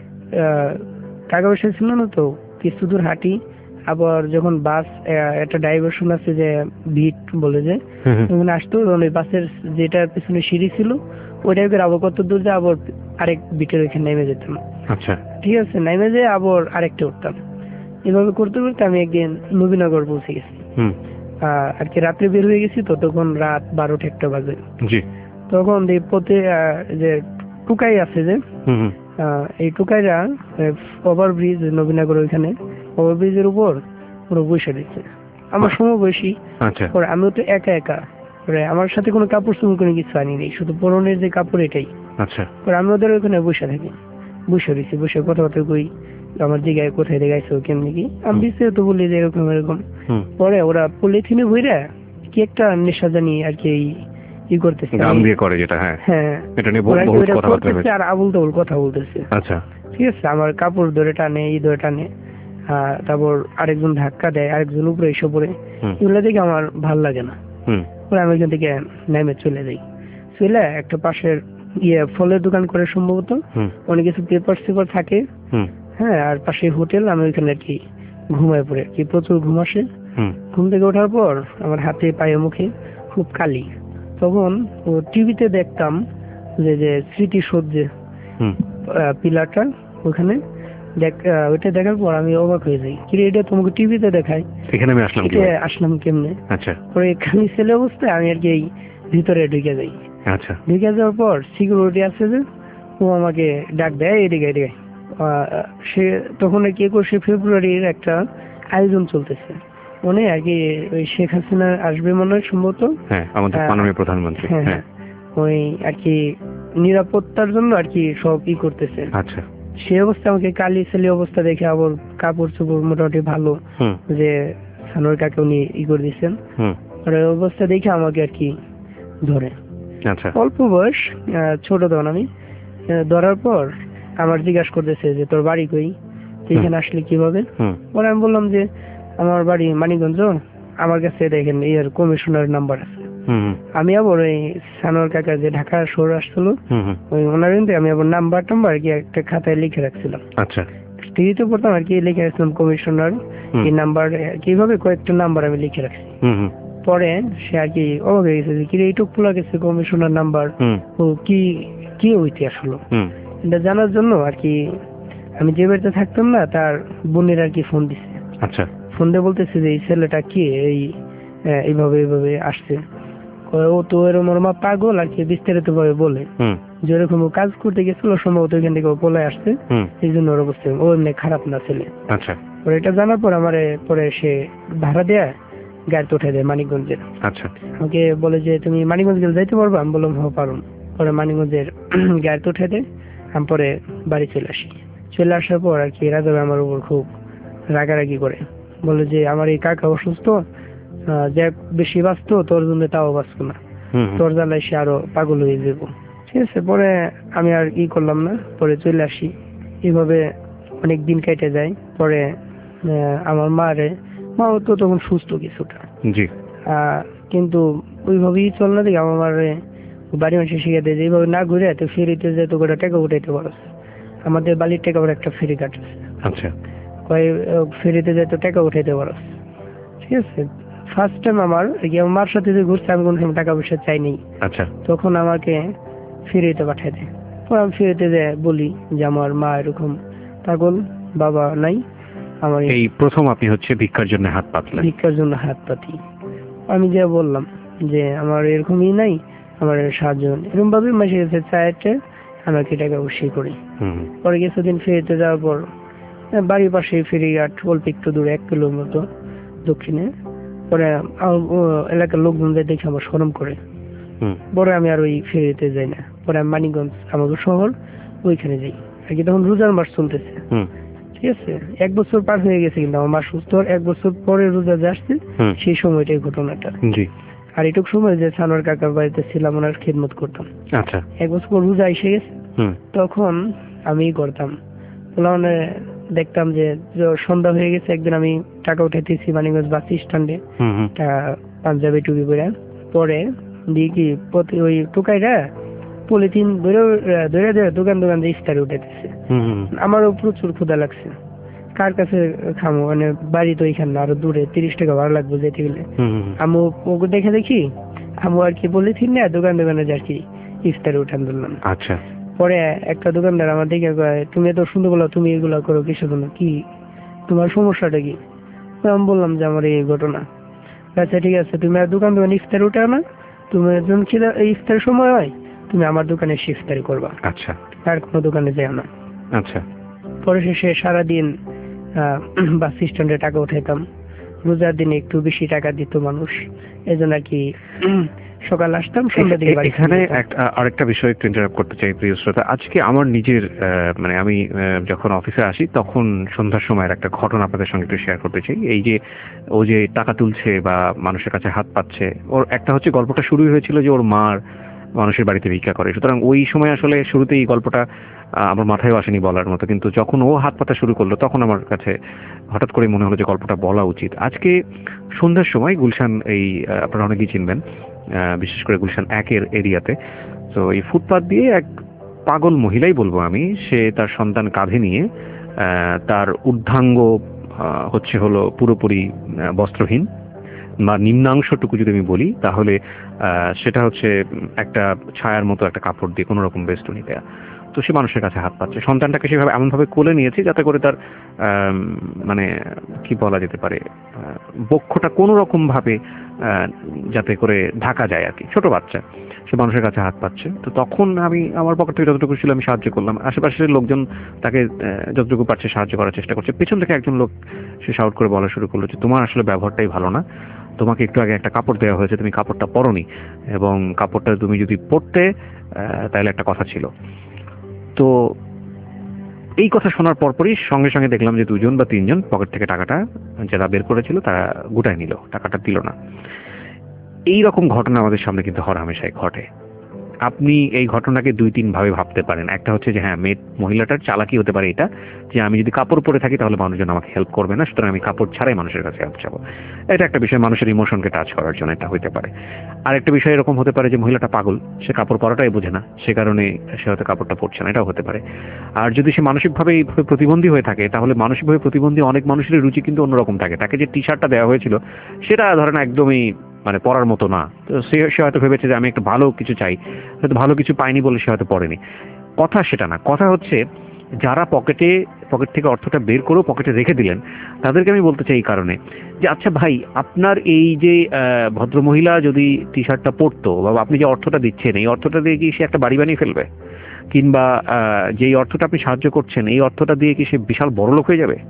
টাকা পয়সা ছিল না তো, কিছু দূর হাঁটি। আবার যখন বাস একটা ডাইভারশন আছে যে ভিট বলে, যে ওখানে আসতো, ওই বাসের যেটার পিছনে সিঁড়ি ছিল ওইটাকে আবার কত দূর যায়, আবার আরেক বিটের ওইখানে নেমে যেতাম। আচ্ছা, ঠিক আছে, নেমে যেয়ে আবার আরেকটা উঠতাম। এভাবে করতে করতে আমি একদিন নবীনগর পৌঁছে গেছি আর কি, রাত্রে বের হয়ে গেছি তো, তখন রাত বারোটা একটা বাজে। তখন পথে যে টুকাই আছে যে, এই টুকাইরা ওভারব্রিজ নবীনগর ওইখানে ওভারব্রিজের উপর পুরো বসে দিচ্ছে আমার সমবয়সী। পরে আমিও তো একা একা, পরে আমার সাথে কোনো কাপড় চোপড় কোনো কিছু আনি নেই, শুধু পরনের যে কাপড় এটাই। আচ্ছা, পরে আমি ওদের ওইখানে বসে থাকি, বসে রয়েছি, বসে কথাবার্তা কই, আমার জিগায় কোথায় দেখাইছো কেমনি কি, আমি বিস্তারিত তো বলি যে এরকম এরকম। পরে ওরা পলিথিনে বইরা কি একটা নেশা জানি আর কি ই করতেছে, আর আবুল তাবুল কথা বলতেছে। আচ্ছা, ঠিক আছে, আমার কাপড় ধরে টানে, ই ধরে টানে, তারপর আরেকজন ধাক্কা দেয়, আরেকজন উপরে এসে পড়ে। এগুলো দেখে আমার ভাল লাগে না। পরে আমি ওইখান থেকে নেমে চলে যাই। চলে একটা পাশের ইয়ে ফলের দোকান করে সম্ভবত, অনেক কিছু পেপার সেপার থাকে, হ্যাঁ, আর পাশে হোটেল। আমি ওইখানে আর কি ঘুমায় পড়ে আর কি, প্রচুর ঘুম আসে। ঘুম থেকে ওঠার পর আমার হাতে পায়ে মুখে খুব কালি। তখন ও টিভিতে দেখতাম যে যে স্মৃতিসৌধ যে পিলারটা ওখানে দেখ, ওইটা দেখার পর আমি অবাক হয়ে যাই, কি এটা তোমাকে টিভিতে দেখায়, এখানে আমি আসলাম আসলাম কেমনে? আচ্ছা, পরে খালি ছেলে অবস্থায় আমি আর কি এই ভিতরে ঢুকে যাই। আচ্ছা, ঢুকে যাওয়ার পর সিকিউরিটি আছে যে, ও আমাকে ডাক দেয়, এদিকে এদিকে। সে তখন আর কি একুশে ফেব্রুয়ারির একটা আয়োজন চলতেছে, মনে আর কি ওই শেখ হাসিনা আসবে মনে হয় সম্ভবত, আমাদের মাননীয় প্রধানমন্ত্রী। হ্যাঁ, ওই আর কি নিরাপত্তার জন্য আর কি সব ই করতেছে। আচ্ছা, সেই অবস্থা আমাকে কালি ছেলে অবস্থা দেখে, আবার কাপড় চোপড় মোটামুটি ভালো, যে সানোর কাকে উনি ই করে দিচ্ছেন, অবস্থা দেখে আমাকে আর কি ধরে। আচ্ছা, অল্প বয়স, ছোট তখন আমি। ধরার পর আমার জিজ্ঞাসা করতেছে যে তোর বাড়ি কই, এখানে আসলে কিভাবে? পরে আমি বললাম যে আমার বাড়ি মানিকগঞ্জ, আমার কাছে দেখেন এর কমিশনার নাম্বার আছে। আমি আবার ওই সানোয়ার কাকা যে ঢাকা শহর আসছিল, ওই ওনার আমি আবার নাম্বার টাম্বার কি একটা খাতায় লিখে রাখছিলাম। আচ্ছা, থ্রিতে পড়তাম আর কি, লিখে রাখছিলাম কমিশনার এই নাম্বার, কিভাবে কয়েকটা নাম্বার আমি লিখে রাখছি। পরে সে আর কি অবাক হয়ে গেছে যে কি এইটুক পোলা গেছে কমিশনার নাম্বার, ও কি কি ইতিহাস হলো এটা জানার জন্য আর কি আমি যে বাড়িতে থাকতাম না তার বোনের আর কি ফোন দিছে। আচ্ছা। ফোন দিয়ে বলতেছে যে এই ছেলেটা কি এই এইভাবে এইভাবে আসছে, ও তো এরকম ওর মা পাগল আর কি বিস্তারিত ভাবে বলে যেরকম ও কাজ করতে গেছিল সম্ভবত ওইখান থেকে ও পলে আসছে, এই জন্য ওর অবস্থা, ও এমনি খারাপ না ছেলে। আচ্ছা। পরে এটা জানার পর আমার পরে সে ভাড়া দেয়া গাড়িতে উঠে দেয় মানিকগঞ্জের। আচ্ছা। আমাকে বলে যে তুমি মানিকগঞ্জ গেলে যাইতে পারবো, আমি বললাম হ্যাঁ পারুন। পরে মানিকগঞ্জের গাড়িতে উঠে দেয়, আমি পরে বাড়ি চলে আসি। চলে আসার পর আর কি রাজা আমার উপর খুব রাগারাগি করে, বলে যে আমার এই কাকা অসুস্থ, যে বেশি বাঁচতো তোর জন্য তাও বাঁচতো না, তোর জ্বালায় সে আরো পাগল হয়ে যাবো। ঠিক আছে, পরে আমি আর ই করলাম না, পরে চলে আসি। এইভাবে অনেক দিন কেটে যায়। পরে আমার মারে, মাও তো তখন সুস্থ কিছুটা, কিন্তু ওইভাবেই চল না দেখি আমার মারে বাড়ি মানুষের শিখে দেয় যে এইভাবে না ঘুরে তো ফেরিতে যেত করে টাকা উঠাইতে পারো, আমাদের বালির টাকা একটা ফেরি কাটছে। আচ্ছা। কয় ফেরিতে যেত টাকা উঠাইতে পারো। ঠিক আছে, ফার্স্ট টাইম আমার আমার মার সাথে যে ঘুরছে আমি কোনো সময় টাকা পয়সা চাইনি। আচ্ছা। তখন আমাকে ফেরিতে পাঠাই দেয়। পরে আমি ফেরিতে যে বলি যে আমার মা এরকম পাগল, বাবা নাই। আমার এই প্রথম আপনি হচ্ছে ভিক্ষার জন্য হাত পাতলেন? ভিক্ষার জন্য হাত পাতি। আমি যে বললাম যে আমার এরকমই নাই, আমার সাহায্য এরকম ভাবে মাসে গেছে চাইতে আমাকে টাকা অবশ্যই করি। পরে কিছুদিন ফেরিতে যাওয়ার পর বাড়ির পাশে ফেরিঘাট অল্প একটু দূরে এক কিলো মতো দক্ষিণে, পরে এলাকার লোকজন দেখে আমার শরম করে, পরে আমি আর ওই ফেরিতে যাই না। পরে আমি মানিকগঞ্জ আমাদের শহর ওইখানে যাই আর কি, তখন রোজার মাস চলতেছে। ঠিক আছে, এক বছর পার হয়ে গেছে, কিন্তু আমার মা সুস্থ এক বছর পরে রোজা যে আসছে সেই সময়টাই ঘটনাটা। আর এটুক সময় যে সানোয়ার কাকার বাড়িতে ছিলাম ওনার খেদমত করতাম। আচ্ছা। এক বছর পর রোজা এসে গেছে, তখন আমি করতাম মানে দেখতাম যে সন্ধ্যা হয়ে গেছে, একদিন আমি টাকা উঠাইতেছি মানিকগঞ্জ বাস স্ট্যান্ডে, পাঞ্জাবি টুপি পরে, পরে দিয়ে কি ওই টোকাইরা পলিথিন ধরে ধরে ধরে দোকান দোকান দিয়ে ইফতারি উঠাইতেছে। আমারও প্রচুর ক্ষুধা লাগছে, কার কাছে খামো, মানে বাড়ি তো এখানে না, আরো দূরে, তিরিশ টাকা ভাড়া লাগবে যেতে গেলে। আমু ওকে দেখে দেখি আমু আর কি পলিথিন না দোকান দোকানে আর কি ইফতারি উঠান ধরলাম। আচ্ছা। পরে একটা দোকানদার আমার দেখে কয় তুমি এত সুন্দর বলো, তুমি এগুলা করো কিসের জন্য, কি তোমার সমস্যাটা কি? আমি বললাম যে আমার এই ঘটনা। আচ্ছা ঠিক আছে, তুমি আর দোকান দোকানে ইফতার উঠাও না, তুমি যখন খিদা ইফতারের সময় হয় তুমি আমার দোকানে এসে ইফতারি করবা। আচ্ছা। আর কোনো দোকানে যাও না। আচ্ছা। পরে শেষে সারাদিন বাস স্ট্যান্ডে টাকা উঠাইতাম। রোজার দিনে একটু বেশি টাকা দিত মানুষ, এই জন্য আর কি সকাল আসতাম সন্ধ্যা দিকে বাড়ি। এখানে আরেকটা বিষয় একটু ইন্টারাপ্ট করতে চাই প্রিয় শ্রোতা। আজকে আমার নিজের মানে আমি যখন অফিসে আসি তখন সন্ধ্যার সময়ের একটা ঘটনা আপনাদের সঙ্গে একটু শেয়ার করতে চাই। এই যে ও যে টাকা তুলছে বা মানুষের কাছে হাত পাচ্ছে, ওর একটা হচ্ছে গল্পটা শুরুই হয়েছিল যে ওর মার মানুষের বাড়িতে ভিক্ষা করে, সুতরাং ওই সময় আসলে শুরুতেই এই গল্পটা আমার মাথায়ও আসেনি বলার মতো, কিন্তু যখন ও হাত পাতা শুরু করলো তখন আমার কাছে হঠাৎ করে মনে হলো যে গল্পটা বলা উচিত। আজকে সন্ধ্যার সময় গুলশান, এই আপনারা অনেকেই চিনবেন, বিশেষ করে গুলশান একের এরিয়াতে, তো এই ফুটপাত দিয়ে এক পাগল মহিলাই বলবো আমি, সে তার সন্তান কাঁধে নিয়ে তার ঊর্ধ্বাঙ্গ হচ্ছে হলো পুরোপুরি বস্ত্রহীন বা নিম্নাংশটুকু যদি আমি বলি তাহলে সেটা হচ্ছে একটা ছায়ার মতো একটা কাপড় দিয়ে কোনো রকম বেষ্টনী দেয়া। তো সে মানুষের কাছে হাত পাচ্ছে, সন্তানটাকে সেভাবে এমনভাবে কোলে নিয়েছে যাতে করে তার মানে কি বলা যেতে পারে বক্ষটা কোনো রকম ভাবে যাতে করে ঢাকা যায় আর কি, ছোট বাচ্চা সে মানুষের কাছে হাত পাচ্ছে। তো তখন আমি আমার পকেট থেকে যতটুকু ছিল আমি সাহায্য করলাম, আশেপাশের লোকজন তাকে যতটুকু পারছে সাহায্য করার চেষ্টা করছে। পেছন থেকে একজন লোক সে শাউট করে বলা শুরু করলো যে তোমার আসলে ব্যবহারটাই ভালো না, তোমাকে একটু আগে একটা কাপড় দেওয়া হয়েছে, তুমি কাপড়টা পরোনি, এবং কাপড়টা তুমি যদি পরতে তাহলে একটা কথা ছিল। তো এই কথা শোনার পরপরই সঙ্গে সঙ্গে দেখলাম যে দুজন বা তিনজন পকেট থেকে টাকাটা যারা বের করেছিল তারা গুটায় নিল, টাকাটা দিল না। এই রকম ঘটনা আমাদের সামনে কিন্তু হরহামেশাই ঘটে। আপনি এই ঘটনাকে দুই তিন ভাবে ভাবতে পারেন। একটা হচ্ছে যে হ্যাঁ মেয়ে মহিলাটার চালাকি হতে পারে এটা, যে আমি যদি কাপড় পরে থাকি তাহলে মানুষজন আমাকে হেল্প করবে না, সুতরাং আমি কাপড় ছাড়াই মানুষের কাছে হেল্প চাবো। এটা একটা বিষয়, মানুষের ইমোশনকে টাচ করার জন্য এটা হতে পারে। আর একটা বিষয় এরকম হতে পারে যে মহিলাটা পাগল, সে কাপড় পরাটাই বোঝে না, সে কারণে সে হয়তো কাপড়টা পরছে না, এটাও হতে পারে। আর যদি সে মানসিকভাবে এইভাবে প্রতিবন্ধী হয়ে থাকে, তাহলে মানসিকভাবে প্রতিবন্ধী অনেক মানুষের রুচি কিন্তু অন্যরকম থাকে। তাকে যে টি শার্টটা দেওয়া হয়েছিল সেটা ধরেন একদমই মানে পড়ার মতো না, তো সে সে হয়তো ভেবেছে যে আমি একটু ভালো কিছু চাই, হয়তো ভালো কিছু পাইনি বলে সে হয়তো পড়েনি। কথা সেটা না, কথা হচ্ছে যারা পকেটে পকেট থেকে অর্থটা বের করেও পকেটে রেখে দিলেন, তাদেরকে আমি বলতে চাই এই কারণে যে আচ্ছা ভাই, আপনার এই যে ভদ্রমহিলা যদি টি শার্টটা পরতো, বা আপনি যে অর্থটা দিচ্ছেন এই অর্থটা দিয়ে কি সে একটা বাড়ি বানিয়ে ফেলবে? কিংবা যেই অর্থটা আপনি সাহায্য করছেন এই অর্থটা দিয়ে কি সে বিশাল বড় লোক হয়ে যাবে?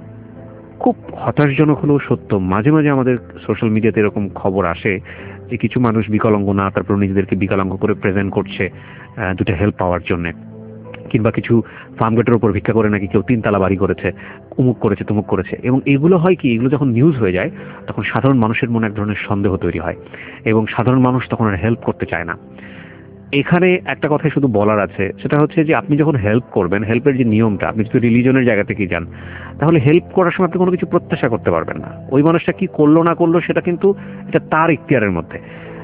খুব হতাশজনক হলেও সত্য, মাঝে মাঝে আমাদের সোশ্যাল মিডিয়াতে এরকম খবর আসে যে কিছু মানুষ বিকলাঙ্গ না, তারপর নিজেদেরকে বিকলাঙ্গ করে প্রেজেন্ট করছে দুটো হেল্প পাওয়ার জন্য। কিংবা কিছু ফার্মগেটের উপর ভিক্ষা করে নাকি কেউ তিনতলা বাড়ি করেছে, উমুক করেছে তুমুক করেছে। এবং এগুলো হয় কি, এগুলো যখন নিউজ হয়ে যায় তখন সাধারণ মানুষের মনে এক ধরনের সন্দেহ তৈরি হয় এবং সাধারণ মানুষ তখন আর হেল্প করতে চায় না। এখানে একটা কথাই শুধু বলার আছে, সেটা হচ্ছে যে আপনি যখন হেল্প করবেন, হেল্পের যে নিয়মটা, আপনি যদি রিলিজনের জায়গা থেকে যান, তাহলে হেল্প করার সময় আপনি কোনো কিছু প্রত্যাশা করতে পারবেন না। ওই মানুষটা কি করলো না করলো সেটা কিন্তু এটা তার ইখতিয়ারের মধ্যে।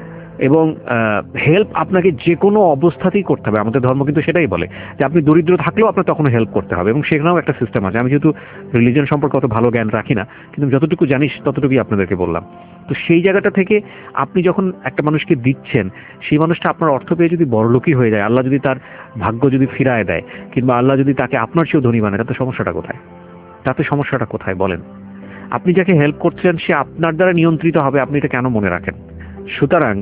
এবং হেল্প আপনাকে যে কোনো অবস্থাতেই করতে হবে। আমাদের ধর্ম কিন্তু সেটাই বলে যে আপনি দরিদ্র থাকলেও আপনার তখনও হেল্প করতে হবে, এবং সেখানেও একটা সিস্টেম আছে। আমি যেহেতু রিলিজন সম্পর্কে অত ভালো জ্ঞান রাখি না, কিন্তু যতটুকু জানিস ততটুকুই আপনাদেরকে বললাম। তো সেই জায়গাটা থেকে আপনি যখন একটা মানুষকে দিচ্ছেন, সেই মানুষটা আপনার অর্থ পেয়ে যদি বড়লোকই হয়ে যায়, আল্লাহ যদি তার ভাগ্য যদি ফিরায় দেয়, কিংবা আল্লাহ যদি তাকে আপনার চেয়েও ধনী বানায়, তাতে সমস্যাটা কোথায়? তাতে সমস্যাটা কোথায় বলেন? আপনি যাকে হেল্প করছেন সে আপনার দ্বারা নিয়ন্ত্রিত হবে, আপনি এটা কেন মনে রাখেন? সুতরাং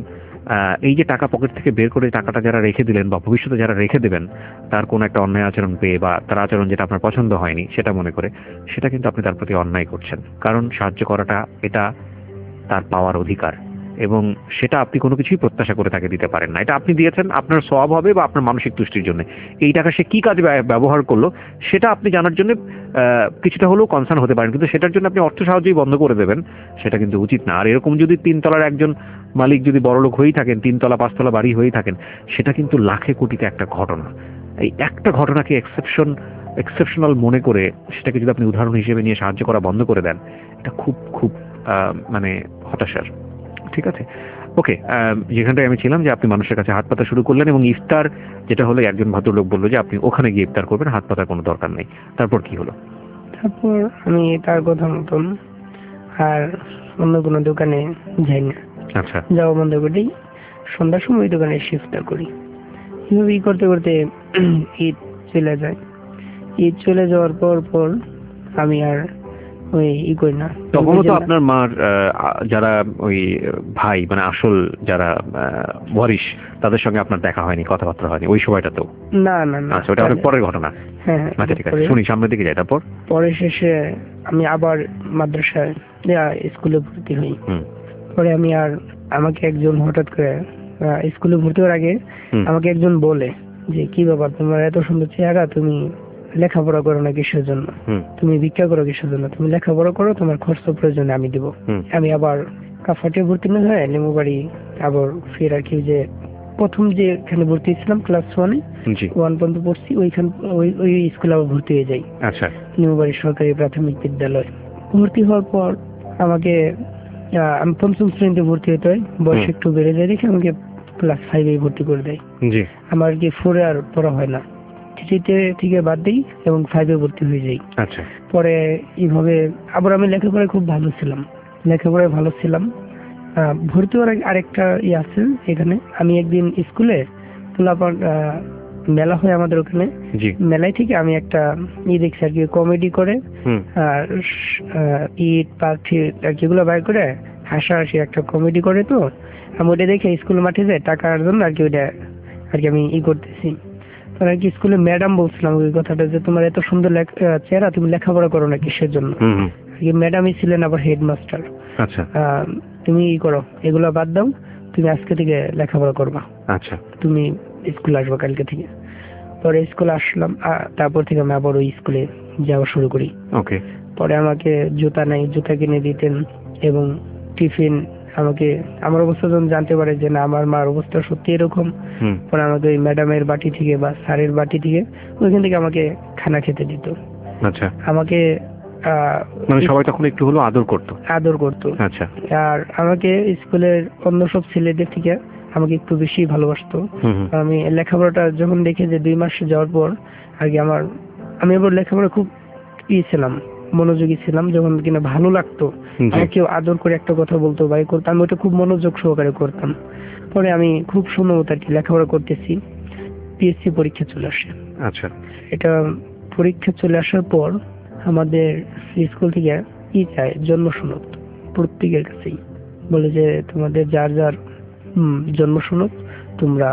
এই যে টাকা পকেট থেকে বের করে টাকাটা যারা রেখে দিলেন বা ভবিষ্যতে যারা রেখে দেবেন, তার কোনো একটা অন্যায় আচরণ পেয়ে বা তার আচরণ যেটা আপনার পছন্দ হয়নি সেটা মনে করে, সেটা কিন্তু আপনি তার প্রতি অন্যায় করছেন। কারণ সাহায্য করাটা এটা তার পাওয়ার অধিকার, এবং সেটা আপনি কোনো কিছুই প্রত্যাশা করে তাকে দিতে পারেন না। এটা আপনি দিয়েছেন আপনার সওয়াব হবে বা আপনার মানসিক তুষ্টির জন্য। এই টাকা সে কি কাজে ব্যবহার করলো সেটা আপনি জানার জন্য কিছুটা হলেও কনসার্ন হতে পারেন, কিন্তু সেটার জন্য আপনি অর্থ সাহায্যই বন্ধ করে দেবেন, সেটা কিন্তু উচিত না। আর এরকম যদি তিনতলার একজন মালিক যদি বড়লোক হয়েই থাকেন, তিনতলা পাঁচতলা বাড়ি হয়েই থাকেন, সেটা কিন্তু লাখে কোটিতে একটা ঘটনা। এই একটা ঘটনাকে এক্সেপশন এক্সেপশনাল মনে করে সেটাকে যদি আপনি উদাহরণ হিসেবে নিয়ে সাহায্য করা বন্ধ করে দেন, এটা খুব খুব মানে হতাশার। ঠিক আছে, ওকে। যেখানটায় আমি ছিলাম যে আপনি মানুষের কাছে হাত পাতা শুরু করলেন, এবং ইফতার যেটা হলো একজন ভদ্রলোক বললো যে আপনি ওখানে গিয়ে ইফতার করবেন, হাত পাতার কোনো দরকার নেই। তারপর কি হলো? তারপর আমি তার কথা মতন আর অন্য কোনো দোকানে যাই না। আচ্ছা, যাওয়া বন্ধ করি, সন্ধ্যার সময় ওই দোকানে শিফটটা করি। এইভাবে করতে করতে ঈদ চলে যায়। ঈদ চলে যাওয়ার পর পর আমি আর ওই ই করি না। তখনও তো আপনার মার যারা ওই ভাই মানে আসল যারা ওয়ারিশ, তাদের সঙ্গে আপনার দেখা হয়নি, কথাবার্তা হয়নি ওই সময়টা তো? না না না, আচ্ছা, ওটা অনেক পরের ঘটনা। হ্যাঁ, আচ্ছা ঠিক আছে, শুনি, সামনের দিকে যাই। তারপর পরে শেষে আমি আবার মাদ্রাসায় স্কুলে ভর্তি হই। পরে আমি আর আমাকে একজন হঠাৎ করে স্কুলে ভর্তি হওয়ার আগে আমাকে একজন বলে যে কি ব্যাপার, তোমার এত সুন্দর চেহারা, তুমি লেখাপড়া করো না কিসের জন্য, তুমি ভিক্ষা করো কিসের জন্য, তুমি লেখাপড়া করো, তোমার খরচ প্রয়োজনে আমি দিব। আমি আবার কাফাটে ভর্তি না হয় লেমু বাড়ি আবার ফের আর কি, যে প্রথম যে এখানে ভর্তি ছিলাম ক্লাস ওয়ানে ওয়ান পর্যন্ত পড়ছি, ওইখান ওই ওই স্কুলে আবার ভর্তি হয়ে যাই। আচ্ছা, লেমু বাড়ি সরকারি প্রাথমিক বিদ্যালয়। ভর্তি হওয়ার পর আমাকে আমি পঞ্চম শ্রেণীতে ভর্তি হতে হয়, বয়স একটু বেড়ে যায় দেখে আমাকে ক্লাস ফাইভে ভর্তি করে দেয়। আমার কি ফোরে আর পড়া হয় না, থ্রিতে থেকে বাদ দিই এবং ফাইভে ভর্তি হয়ে যাই। আচ্ছা, পরে এইভাবে আবার আমি লেখাপড়ায় খুব ভালো ছিলাম, লেখাপড়ায় ভালো ছিলাম। ভর্তি হওয়ার আরেকটা ই আছে এখানে, আমি একদিন স্কুলে পোলাপান মেলা হয় আমাদের ওখানে, মেলায় থেকে আমি একটা ই দেখছি আর কি, কমেডি করে আর ইট পাখি আর কি এগুলো বাইর করে হাসাহাসি একটা কমেডি করে। তো আমি ওটা দেখে স্কুল মাঠে যাই টাকার জন্য আর কি, ওইটা আর কি আমি ই করতেছি। আর কি স্কুলে ম্যাডাম বলছিলাম ওই কথাটা যে তোমার এত সুন্দর চেহারা, তুমি লেখাপড়া করো না কিসের জন্য? ম্যাডামই ছিলেন আবার হেডমাস্টার। আচ্ছা, তুমি ই করো, এগুলো বাদ দাও, তুমি আজকে থেকে লেখাপড়া করবা। আচ্ছা, তুমি স্কুল আসবা কালকে থেকে। পরে স্কুলে আসলাম, তারপর থেকে আমি আবার ওই স্কুলে যাওয়া শুরু করি। ওকে। পরে আমাকে জুতা নাই, জুতা কিনে দিতেন এবং টিফিন আমাকে আমার অবস্থা যখন জানতে পারে যে না আমার মার অবস্থা সত্যি এরকম, পরে আমাকে ওই ম্যাডামের বাটি থেকে বা স্যারের বাটি থেকে ওইখান থেকে আমাকে খানা খেতে দিত। আচ্ছা, আমাকে মানে সবাই তখন একটু হলো আদর করতো আদর করতো। আচ্ছা, আর আমাকে স্কুলের অন্য সব ছেলেদের থেকে আমাকে একটু বেশি ভালোবাসতো। আমি লেখাপড়াটা যখন দেখে যে দুই মাস যাওয়ার পর আর কি আমার আমি এবার লেখাপড়া খুব ই ছিলাম, মনোযোগী ছিলাম, যখন কিনা ভালো লাগতো আমাকে কেউ আদর করে একটা কথা বলতো বা করতাম, আমি ওটা খুব মনোযোগ সহকারে করতাম। পরে আমি খুব সুন্দর মতো আর কি লেখাপড়া করতেছি, পিএসসি পরীক্ষা চলে আসে। আচ্ছা, এটা পরীক্ষা চলে আসার পর আমাদের স্কুল থেকে ই চায় জন্ম সনদ প্রত্যেকের কাছেই, বলে যে তোমাদের যার যার জন্ম সনদ তোমরা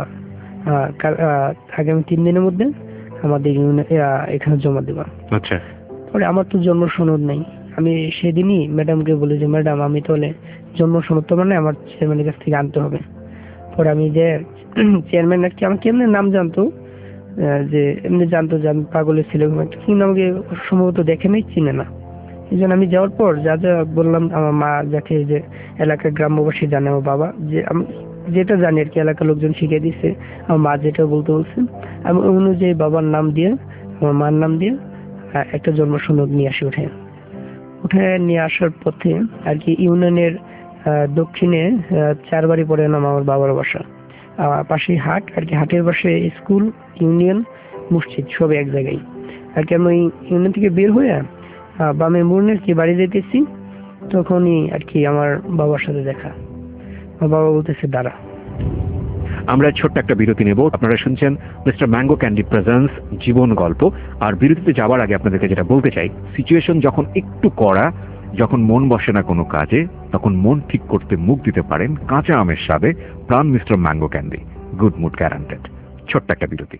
আগামী তিন দিনের মধ্যে আমাদের এখানে জমা দেবা। আচ্ছা, পরে আমার তো জন্ম সনদ নেই, আমি সেদিনই ম্যাডামকে বলি যে ম্যাডাম আমি তাহলে জন্ম সনদ তো মানে আমার চেয়ারম্যানের কাছ থেকে আনতে হবে। পরে আমি যে চেয়ারম্যান আর কি আমাকে এমনি নাম জানতো, যে এমনি জানতো যে আমি পাগলের ছেলে, কিন্তু আমাকে সম্ভবত দেখে নেই, চিনে না। এই জন্য আমি যাওয়ার পর যা যা বললাম আমার মা, যাকে যে এলাকার গ্রামবাসী জানে, আমার বাবা যে আমি যেটা জানি আর কি এলাকার লোকজন শিখিয়ে দিচ্ছে, আমার মা যেটা বলতে বলছেন আমি ওই অনুযায়ী বাবার নাম দিয়ে আমার মার নাম দিয়ে একটা জন্ম সনদ নিয়ে আসি। উঠে উঠে নিয়ে আসার পথে আর কি ইউনিয়নের দক্ষিণে চার বাড়ি পড়ে নাম আমার বাবার বাসা, পাশে হাট আর কি, হাটের পাশে স্কুল, ইউনিয়ন, মসজিদ সব এক জায়গায় আর কি। আমি ইউনিয়ন থেকে বের হয়ে বামে মুরনের কি বাড়ি যেতেছি, তখনই আর কি আমার বাবার সাথে দেখা। আমার বাবা বলতেছে দাঁড়া। আমরা ছোট্ট একটা বিরতি নেব। আপনারা শুনছেন মিস্টার ম্যাঙ্গো ক্যান্ডি প্রেজেন্স জীবন গল্প। আর বিরতিতে যাওয়ার আগে আপনাদেরকে যেটা বলতে চাই, সিচুয়েশন যখন একটু কড়া, যখন মন বসে না কোনো কাজে, তখন মন ঠিক করতে মুখ দিতে পারেন কাঁচা আমের স্বাদে Pran Mister mango Candy, good mood guaranteed. ছোট্ট একটা বিরতি।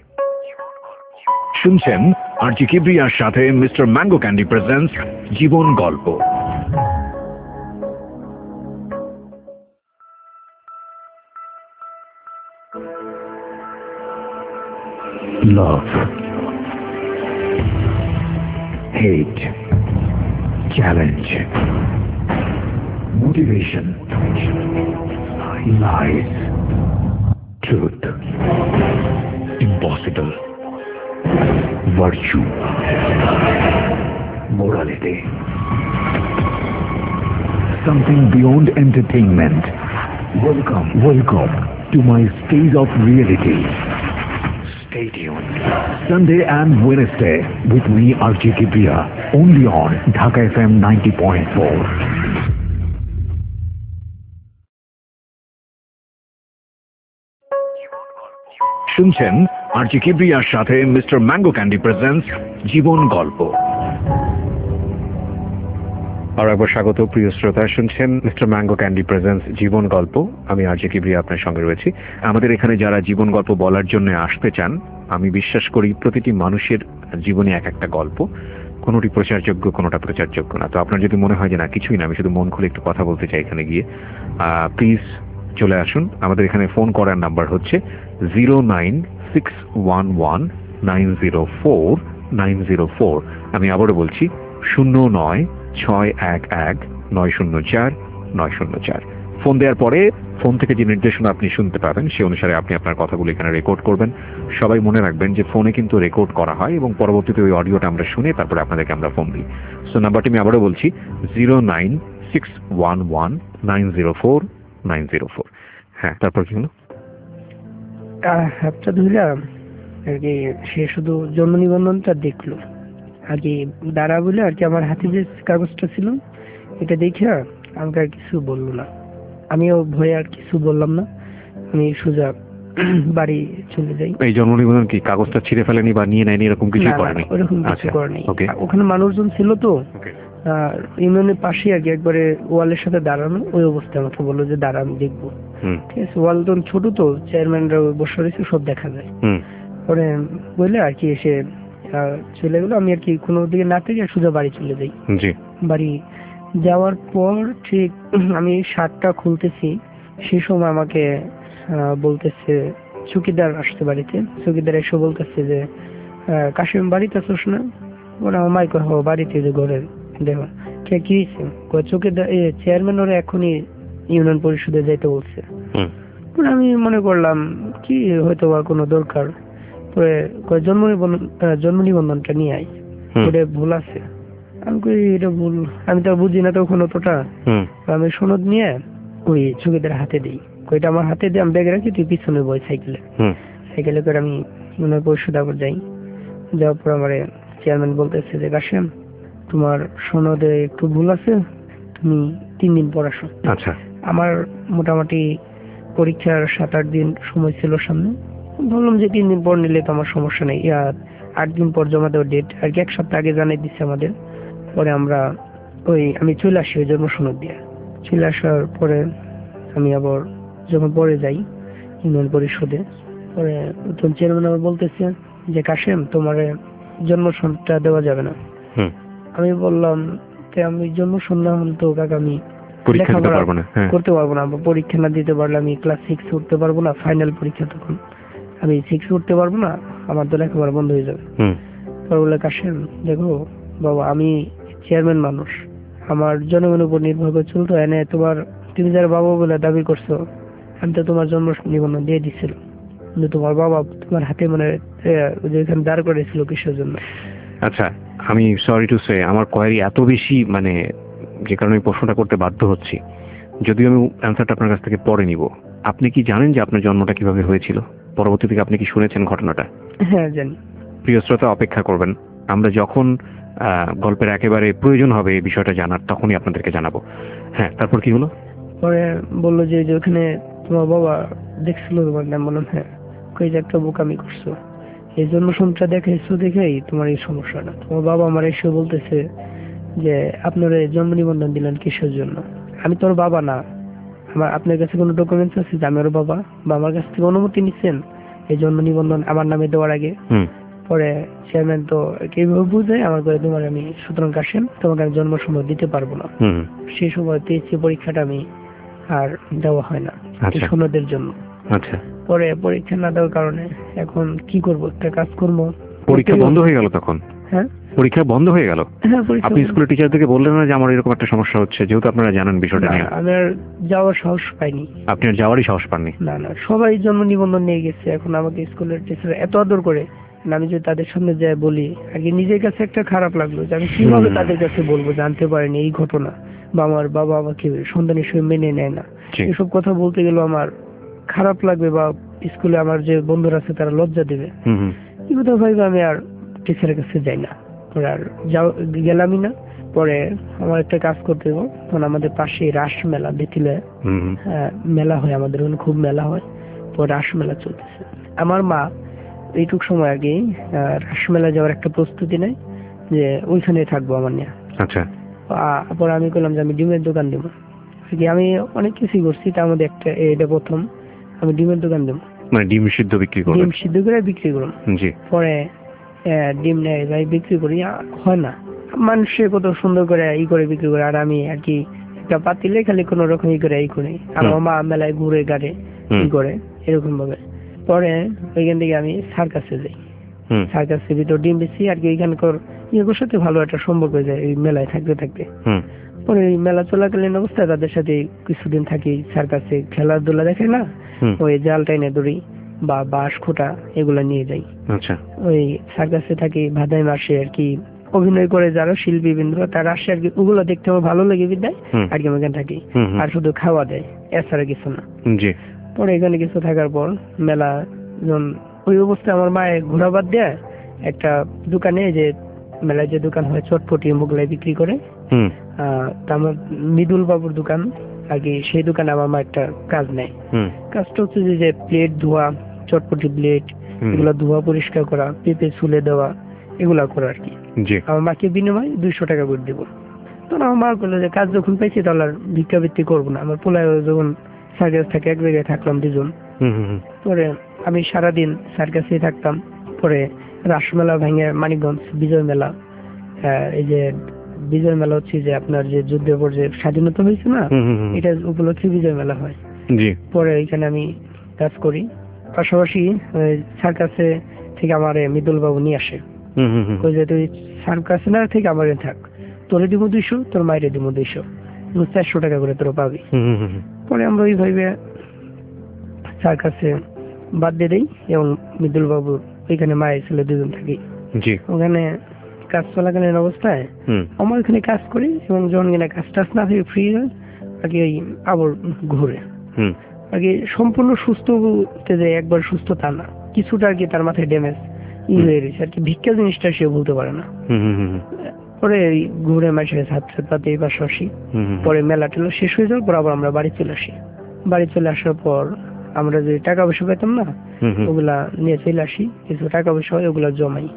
শুনছেন আরজি কিবরিয়ার সাথে মিস্টার ম্যাঙ্গো ক্যান্ডি প্রেজেন্স জীবন গল্প। Love, hate, challenge, motivation, lies, truth, impossible, virtue, morality, something beyond entertainment. Welcome, welcome to my stage of reality. Stay tuned. Sunday and Wednesday with me, Archie Kibriya, only on Dhaka F M ninety point four. শুনছেন RJ কিবরিয়ার সাথে mister mango Candy presents জীবন গল্প। আর একবার স্বাগত প্রিয় শ্রোতা, শুনছেন মিস্টার ম্যাঙ্গো ক্যান্ডি প্রেজেন্স জীবন গল্প। আমি আরজি কিবরিয়া আপনার সঙ্গে রয়েছি। আমাদের এখানে যারা জীবন গল্প বলার জন্য আসতে চান, আমি বিশ্বাস করি প্রতিটি মানুষের জীবনে এক একটা গল্প, কোনোটি প্রচারযোগ্য, কোনোটা প্রচারযোগ্য না। তো আপনার যদি মনে হয় যে না কিছুই না, আমি শুধু মন খুলে একটু কথা বলতে চাই এখানে গিয়ে, প্লিজ চলে আসুন। আমাদের এখানে ফোন করার নাম্বার হচ্ছে zero nine six one one nine zero four nine zero four. আমি আবারও বলছি শূন্য নয় ছয় এক এক নয় শূন্য চার নয় শূন্য চার। ফোন দেওয়ার পরে ফোন থেকে যে নির্দেশনা আপনি শুনতে পাবেন সে অনুসারে আপনি আপনার কথাগুলো এখানে রেকর্ড করবেন। সবাই মনে রাখবেন যে ফোনে কিন্তু রেকর্ড করা হয় এবং পরবর্তীতে ওই অডিওটা আমরা শুনে তারপরে আপনাদেরকে আমরা ফোন দিই। সো নাম্বারটি আমি আবারও বলছি zero nine six one one nine zero four nine zero four. হ্যাঁ, তারপর কি হলো? হাতটা ধরলাম আর কি, সে শুধু জন্ম নিবন্ধনটা দেখলো আর কি, দাঁড়া বলে আর কি আমার হাতে যে কাগজটা ছিল এটা দেখে আমাকে আর কিছু বললো না। আমিও ভয়ে আর কিছু বললাম না, আমি সোজা বাড়ি চলে যাই। এই জন্ম নিবন্ধন কি কাগজটা ছিঁড়ে ফেলেনি বা নিয়ে নেয়নি এরকম কিছু করেনি? ওরকম কিছু করেনি। ওখানে মানুষজন ছিল তো ইউনিয়নের পাশে আর কি, একবারে ওয়ালের সাথে দাঁড়ানো, ওই অবস্থায় আমাকে বললো যে দাঁড়া আমি দেখবো। ঠিক আছে, ওয়াল তো ছোট তো, চেয়ারম্যানরা বসে রয়েছে, সব দেখা যায়। পরে বললে আর কি এসে চলে গেলো। আমি আর কি কোনো দিকে না থেকে সোজা বাড়ি চলে যাই। বাড়ি যাওয়ার পর ঠিক আমি শার্টটা খুলতেছি, সেই সময় আমাকে বলতেছে চৌকিদার আসতে বাড়িতে। চৌকিদার এসে বলতেছে যে কাশিম বাড়িতে আসোস না? ওরা আমার মাইক বাড়িতে যে ঘরের দেখো কে কি চৌকিদার চেয়ারম্যান ওরা এখনই ইউনিয়ন পরিষদে যাইতে বলছে। পরে আমি মনে করলাম কি হয়তো বা কোনো দরকার, পরে কয় জন্ম নিবন্ধন জন্ম নিবন্ধনটা নিয়ে আই, ওটা ভুল আছে। আমি কই এটা ভুল, আমি তো বুঝি না তখন অতটা। আমি সনদ নিয়ে ওই ছবিদের হাতে দিই, কইটা আমার হাতে দিয়ে আমি ব্যাগ রাখি, তুই পিছনে বই সাইকেলে সাইকেলে করে আমি ইউনিয়ন পরিষদ আবার যাই। যাওয়ার পর আমার চেয়ারম্যান বলতেছে যে কাশেম তোমার সনদে একটু ভুল আছে, তুমি তিন দিন পর আসো। আচ্ছা। আমার মোটামুটি পরীক্ষার সাত আট দিন সময় ছিল সামনে, বললাম যে তিন দিন পর নিলে তো আমার সমস্যা নেই, আট দিন পর জমা দেওয়ার ডেট আর কি এক সপ্তাহ আগে জানাই দিচ্ছে আমাদের। পরে আমরা ওই আমি চলে আসি ওই জন্ম সনদ দিয়ে। চলে আসার পরে আমি আবার যখন পরে যাই ইউনিয়ন পরিষদে, পরে নতুন চেয়ারম্যান আবার বলতেছে যে কাশেম তোমার জন্ম সনদটা দেওয়া যাবে না। আমি বললাম আমি জন্ম সনদ হলে তো কাকা আমি লেখাপড়া করতে পারবো না, পরীক্ষা না দিতে পারলে আমি ক্লাস সিক্স উঠতে পারবো না, ফাইনাল পরীক্ষা তখন আমি সিক্স উঠতে পারবো না, আমার তো লেখাপড়া বন্ধ হয়ে যাবে। পরে বলে কাশেম দেখো বাবা আমি চেয়ারম্যান মানুষ, আমার জনগণের উপর নির্ভর করে চলতো, এনে তোমার তুমি যারা বাবা বলে দাবি করছো আমি তো তোমার জন্ম নিবন্ধন দিয়ে দিচ্ছিল, কিন্তু তোমার বাবা তোমার হাতে মানে যেখানে দাঁড় করেছিল কিসের জন্য। আচ্ছা আমি সরি টু সে আমার কোয়ারি এত বেশি মানে যে কারণে আমি প্রশ্নটা করতে বাধ্য হচ্ছি, যদিও আমি অ্যান্সারটা আপনার কাছ থেকে পরে নিব। আপনি কি জানেন যে আপনার জন্মটা কিভাবে হয়েছিল? পরবর্তী থেকে আপনি কি শুনেছেন ঘটনাটা? হ্যাঁ জানি। প্রিয় শ্রোতা অপেক্ষা করবেন, আমরা যখন গল্পের একেবারে প্রয়োজন হবে এই বিষয়টা জানার তখনই আপনাদেরকে জানাবো। হ্যাঁ তারপর কি হলো? পরে বললো যে ওখানে তোমার বাবা দেখছিল তোমার নাম, বললাম হ্যাঁ, কই যে একটা বোকামি করছো, এই জন্ম সনদটা দেখাইছো দেখেই তোমার এই সমস্যাটা। তোমার বাবা আমার এসে বলতেছে যে আপনারা জন্ম নিবন্ধন দিলেন কিসের জন্য? আমি তোর বাবা না, আমার আপনার কাছে কোনো ডকুমেন্টস আছে যে আমি ওর বাবা, বা আমার কাছ থেকে অনুমতি নিচ্ছেন এই জন্ম নিবন্ধন আমার নামে দেওয়ার আগে? পরে চেয়ারম্যান তো কিভাবে বুঝে আমার করে তোমার আমি সুতরাং কাশেম তোমাকে আমি জন্ম সনদ দিতে পারবো না। সেই সময় পিএইচসি পরীক্ষাটা আমি আর দেওয়া হয় না সনদের জন্য। আচ্ছা। পরে পরীক্ষা না দেওয়ার কারণে এখন কি করব, একটা কাজ করবো। পরীক্ষা বন্ধ হয়ে গেল তখন? হ্যাঁ পরীক্ষা বন্ধ হয়ে গেল। আপনি স্কুলের টিচারদেরকে বললেন না যে আমার এরকম একটা সমস্যা হচ্ছে, যেহেতু আপনারা জানেন বিষয়টা নিয়ে? আমি আর যাওয়ার সাহস পাইনি। আপনি আর যাওয়ারই সাহস পাননি? না না, সবাই জন্ম নিবন্ধন নিয়ে গেছে, এখন আমাকে স্কুলের টিচার এত আদর করে, আমি যদি তাদের সামনে যাই বলি আগে নিজের কাছে একটা খারাপ লাগলো যে আমি কিভাবে তাদের কাছে বলবো, জানতে পারিনি এই ঘটনা, বা আমার বাবা আমাকে সন্তান হিসেবে মেনে নেয় না, এসব কথা বলতে গেলে আমার খারাপ লাগবে, বা স্কুলে আমার যে বন্ধুরা আছে তারা লজ্জা দেবে। এই কথা ভাইবে আমি আর টিচারের কাছে যাই না, আর যাও গেলামই না। পরে আমার একটা কাজ করতে হবে, তখন আমাদের পাশে রাস মেলা দেখিলে মেলা হয়, আমাদের ওখানে খুব মেলা হয়, পরে রাস মেলা চলতেছে। আমার মা এইটুক সময় আগে রাস মেলা যাওয়ার একটা প্রস্তুতি নেয় যে ওইখানে থাকবো আমার নিয়ে। আচ্ছা। পরে আমি বললাম যে আমি ডিমের দোকান দেবো, আমি অনেক কিছুই করছি, তার মধ্যে একটা এটা প্রথম আমি ডিমের দোকান দেবো, মানে ডিম সিদ্ধ বিক্রি করব, ডিম সিদ্ধ করে বিক্রি করুন। জি। পরে ডিম নেয় যাই বিক্রি করি, হয় না, মানুষে কত সুন্দর করে ই করে বিক্রি করে, আর আমি আর কি একটা পাতিলে খালি কোন রকম ই করে ই করি, আমার মা মেলায় ঘুরে গাড়ে ই করে এরকম ভাবে। পরে ওইখান থেকে আমি সার্কাসে যাই, সার্কাসের ভিতর ডিম বেশি আর কি, ওইখানকার ইয়ের সাথে ভালো একটা সম্পর্ক হয়ে যায় এই মেলায় থাকতে থাকতে। পরে এই মেলা চলাকালীন অবস্থায় তাদের সাথে কিছুদিন থাকি, সার্কাসে খেলাধুলা দেখে না, ওই জাল টাইনে দড়ি বা বাঁশ খুঁটা এগুলা নিয়ে যাই। আচ্ছা। ওই সার্কাসে থাকি, ভাদাই মাসে আর কি অভিনয় করে যারা শিল্পী বৃন্দ তারা আসে আর কি, ওগুলো দেখতে আমার ভালো লাগে বিদায় আর কি আমি এখানে থাকি, আর শুধু খাওয়া দেয় এছাড়া কিছু না। পরে এখানে কিছু থাকার পর মেলা যখন ওই অবস্থায় আমার মায়ের ঘোরা বাদ দেয় একটা দোকানে, যে মেলায় যে দোকান হয় চটপটি মোগলাই বিক্রি করে, আহ আমার মৃদুল বাবুর দোকান আর কি, সেই দোকানে আমার মা একটা কাজ নেয়। কাজটা হচ্ছে যে প্লেট ধোয়া, চটপটি প্লেট এগুলা ধোয়া পরিষ্কার করা, পেঁপে ছুলে দেওয়া, এগুলা করা আর কি। আমার মাকে বিনিময় দুইশো টাকা করে দেবো। তখন আমার মা বললো যে কাজ যখন পাইছি তাহলে আর ভিক্ষাবৃত্তি করবো না, আমার পোলায় যখন সার্কাস থাকে এক জায়গায় থাকলাম দুজন। পরে আমি সারাদিন সার্কাসে থাকতাম। পরে রাসমেলা ভেঙে মানিকগঞ্জ বিজয় মেলা, এই যে বিজয় মেলা হচ্ছে যে আপনার যে যুদ্ধের পর যে স্বাধীনতা হয়েছে না, এটা উপলক্ষে বিজয় মেলা হয়। পরে এখানে আমি কাজ করি, পাশাপাশি সার্কাসে থেকে আমার মৃদুল বাবু নিয়ে আসে, যে তুই সার্কাসে না থেকে আমার থাক, তোরে দিব দুইশো, তোর মায়ের দিব দুইশো, চারশো টাকা করে তোরা পাবি। পরে আমরা ওইভাবে স্যার কাছে বাদ দিয়ে দিই এবং মৃদুল বাবু ওইখানে মায়ের ছেলে দুজন থাকি। ওখানে কাজ চলাকালীন অবস্থায় আমার ওখানে কাজ করি এবং যখন কিনা কাজ টাজ না থেকে ফ্রি হয় আর কি ওই আবার ঘুরে আর কি সম্পূর্ণ সুস্থ বলতে যে একবার সুস্থ তা না, কিছুটা আর কি তার মাথায় ড্যামেজ ই হয়ে গেছে আর কি, ভিক্ষা জিনিসটা সে বলতে পারে না। পরে ঘুরে মাসে হাত সাত পাতে এই পাশে আসি। পরে মেলা টেলা শেষ হয়ে যাওয়ার পর আবার আমরা বাড়ি চলে আসি। বাড়ি চলে আসার পর আমরা যে টাকা পয়সা পেতাম না ওগুলা নিয়ে চলে আসি, কিছু টাকা পয়সা হয় ওগুলা জমাই।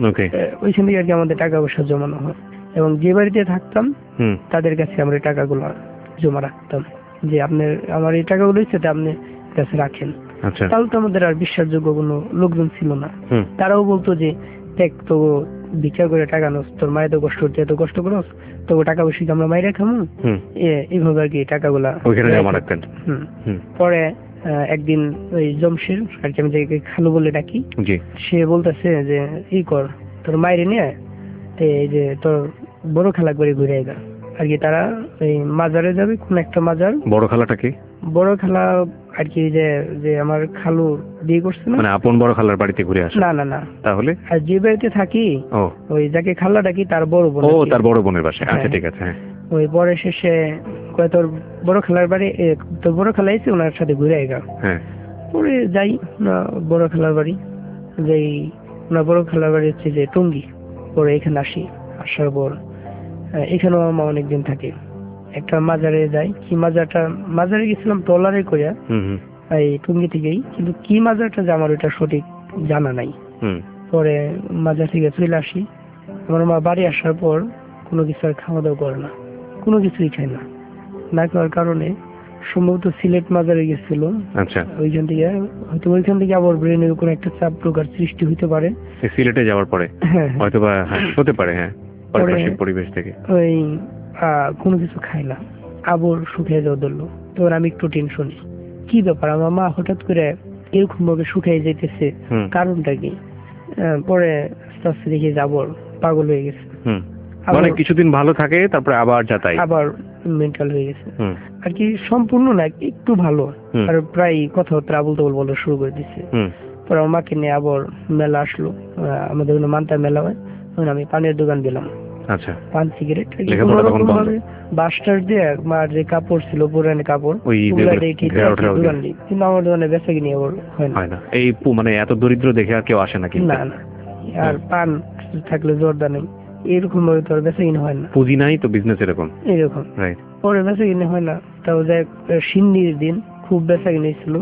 ওইখান থেকে আর কি আমাদের টাকা পয়সা জমানো হয় এবং যে বাড়িতে থাকতাম তাদের কাছে আমরা টাকাগুলো জমা রাখতাম যে আপনার আমার এই টাকাগুলো ইচ্ছে আপনি কাছে রাখেন। তাহলে তো আমাদের আর বিশ্বাসযোগ্য কোনো লোকজন ছিল না। তারাও বলতো যে দেখ তো ভিক্ষা করে টাকা নোস, তোর মায়ের তো কষ্ট করতে এত কষ্ট করোস, তো টাকা পয়সা আমরা মায়েরা খামো, এইভাবে আর কি টাকাগুলা জমা রাখতেন। পরে একদিন ওই জমশের আর কি আমি যে খালু বলে ডাকি, সে বলতেছে যে ই কর তোর মায়ের নিয়ে এই যে তোর বড় খালা করে ঘুরে আইগা আর কি। তারা ওই মাজারে যাবে, কোন একটা মাজার। বড় খালাটা কি? বড় খালা আর কি যে যে আমার খালু বিয়ে করছে না, মানে আপন বড় খালার বাড়িতে ঘুরে আসে? না না না। তাহলে আর যে বাড়িতে থাকি ওই যাকে খালা ডাকি তার বড় বোন। ও তার বড় বোনের বাসায়। আচ্ছা ঠিক আছে। ওই পরে শেষে কয় তোর বড় খালার বাড়ি, তোর বড় খালা এসে ওনার সাথে ঘুরে আইগা। পরে যাই বড় খালার বাড়ি, যাই ওনার বড় খালার বাড়ি হচ্ছে যে টঙ্গী। পরে এখানে আসি, আসার পর এখানেও আমার অনেকদিন থাকে। একটা মাজারে যাই, কি মাজারটা মাজারে গেছিলাম ট্রলারে কইয়া এই টঙ্গী থেকেই, কিন্তু কি মাজারটা যে আমার ওইটা সঠিক জানা নাই। পরে মাজার থেকে চলে আসি। আমার মা বাড়ি আসার পর কোনো কিছু আর খাওয়া দাওয়া করে না, কোনো কিছুই খায় না। না খাওয়ার কারণে সম্ভবত সিলেট মাজারে গেছিল। আচ্ছা। ওইখান থেকে হয়তো ওইখান থেকে আবার ব্রেনের কোনো একটা চাপ প্রকার সৃষ্টি হইতে পারে সিলেটে যাওয়ার পরে, হয়তো বা হতে পারে। হ্যাঁ, পরিবেশ থেকে ওই কোনো কিছু খাই না, আবার শুকিয়ে যাওয়া ধরলো। তো আমি একটু টেনশনে, কি ব্যাপার আমার মা হঠাৎ করে এরকম ভাবে শুকিয়ে যাইতেছে, কারণটা কি? পরে আস্তে আস্তে দেখি যাবর পাগল হয়ে গেছে। মানে কিছুদিন ভালো থাকে তারপরে আবার যাতাই আবার মেন্টাল হয়ে গেছে আর কি, সম্পূর্ণ না একটু ভালো, আর প্রায় কথাবার্তা আবুল তাবুল বলা শুরু করে দিচ্ছে। পরে আমার মাকে নিয়ে আবার মেলা আসলো, আমাদের ওখানে মানতার মেলা হয়, আমি পানের দোকান দিলাম। আচ্ছা। পান সিগারেট বাস্টার দিয়ে মার যে কাপড় ছিল পুরানো কাপড় দোকান দিই, কিন্তু আমার দোকানে বেচা কিনি আবার হয় না। এই মানে এত দরিদ্র দেখে আর কেউ আসে না? না না, আর পান থাকলে জোরদা নেই, এরকম ভাবে তো বেচা কিনে হয় না, পুঁজি নাই তো বিজনেস এরকম এরকম। পরে বেচা কিনে হয় না, তাও যাই সিন্নির দিন খুব বেচা কিনে ছিল।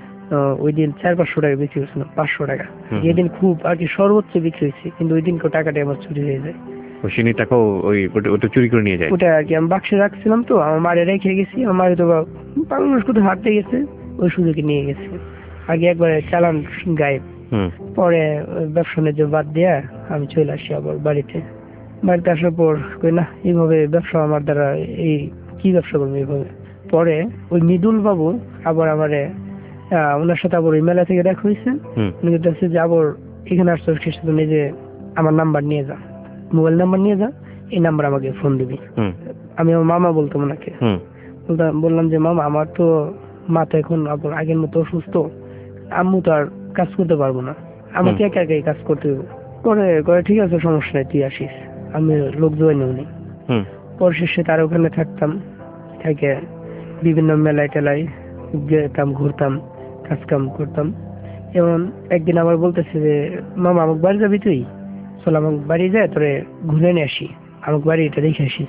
ওই দিন চার পাঁচশো টাকা বিক্রি হয়েছিল, পাঁচশো টাকা যেদিন খুব আর কি সর্বোচ্চ বিক্রি হয়েছে, কিন্তু ওই দিন টাকাটা আমার চুরি হয়ে যায়। ওই সিন্নির টাকাও ওই ওটা চুরি করে নিয়ে যায়? ওটা আর কি আমি বাক্সে রাখছিলাম, তো আমার মারে রেখে গেছি। আমার মারে তো মানুষ কোথাও হাঁটতে গেছে, ওই সুযোগে নিয়ে গেছে। আগে একবারে চালান গায়েব। পরে ব্যবসা নিয়ে বাদ দিয়ে আমি চলে আসি আবার বাড়িতে। বাড়িতে আসার পর কই না এইভাবে ব্যবসা আমার দ্বারা, এই কি ব্যবসা করবো এইভাবে। পরে ওই মৃদুল বাবু আবার আমারে ওনার সাথে আবার ওই মেলা থেকে দেখা হয়েছে, উনি বলতেছে যে আবার এখানে আসছো নিজে আমার নাম্বার নিয়ে যা, মোবাইল নাম্বার নিয়ে যা, এই নাম্বার আমাকে ফোন দিবি। আমি আমার মামা বলতাম ওনাকে, বললাম যে মামা আমার তো মা তো এখন আবার আগের মতো অসুস্থ, আম্মু তো আর কাজ করতে পারবো না, আমাকে একা একাই কাজ করতে হবে। পরে করে ঠিক আছে সমস্যা নেই তুই আসিস, আমি লোক জয়েন হইনি। পর শেষে তার ওখানে থাকতাম, থেকে বিভিন্ন মেলায় টেলায় যেতাম, ঘুরতাম, কাজ কাম করতাম। এবং একদিন আমার বলতেছে যে মামা আমাকে বাড়ি যাবি তুই, চল আমাকে বাড়ি যায় তোরে ঘুরে নিয়ে আসি, আমাকে বাড়ি এটা দেখে আসি।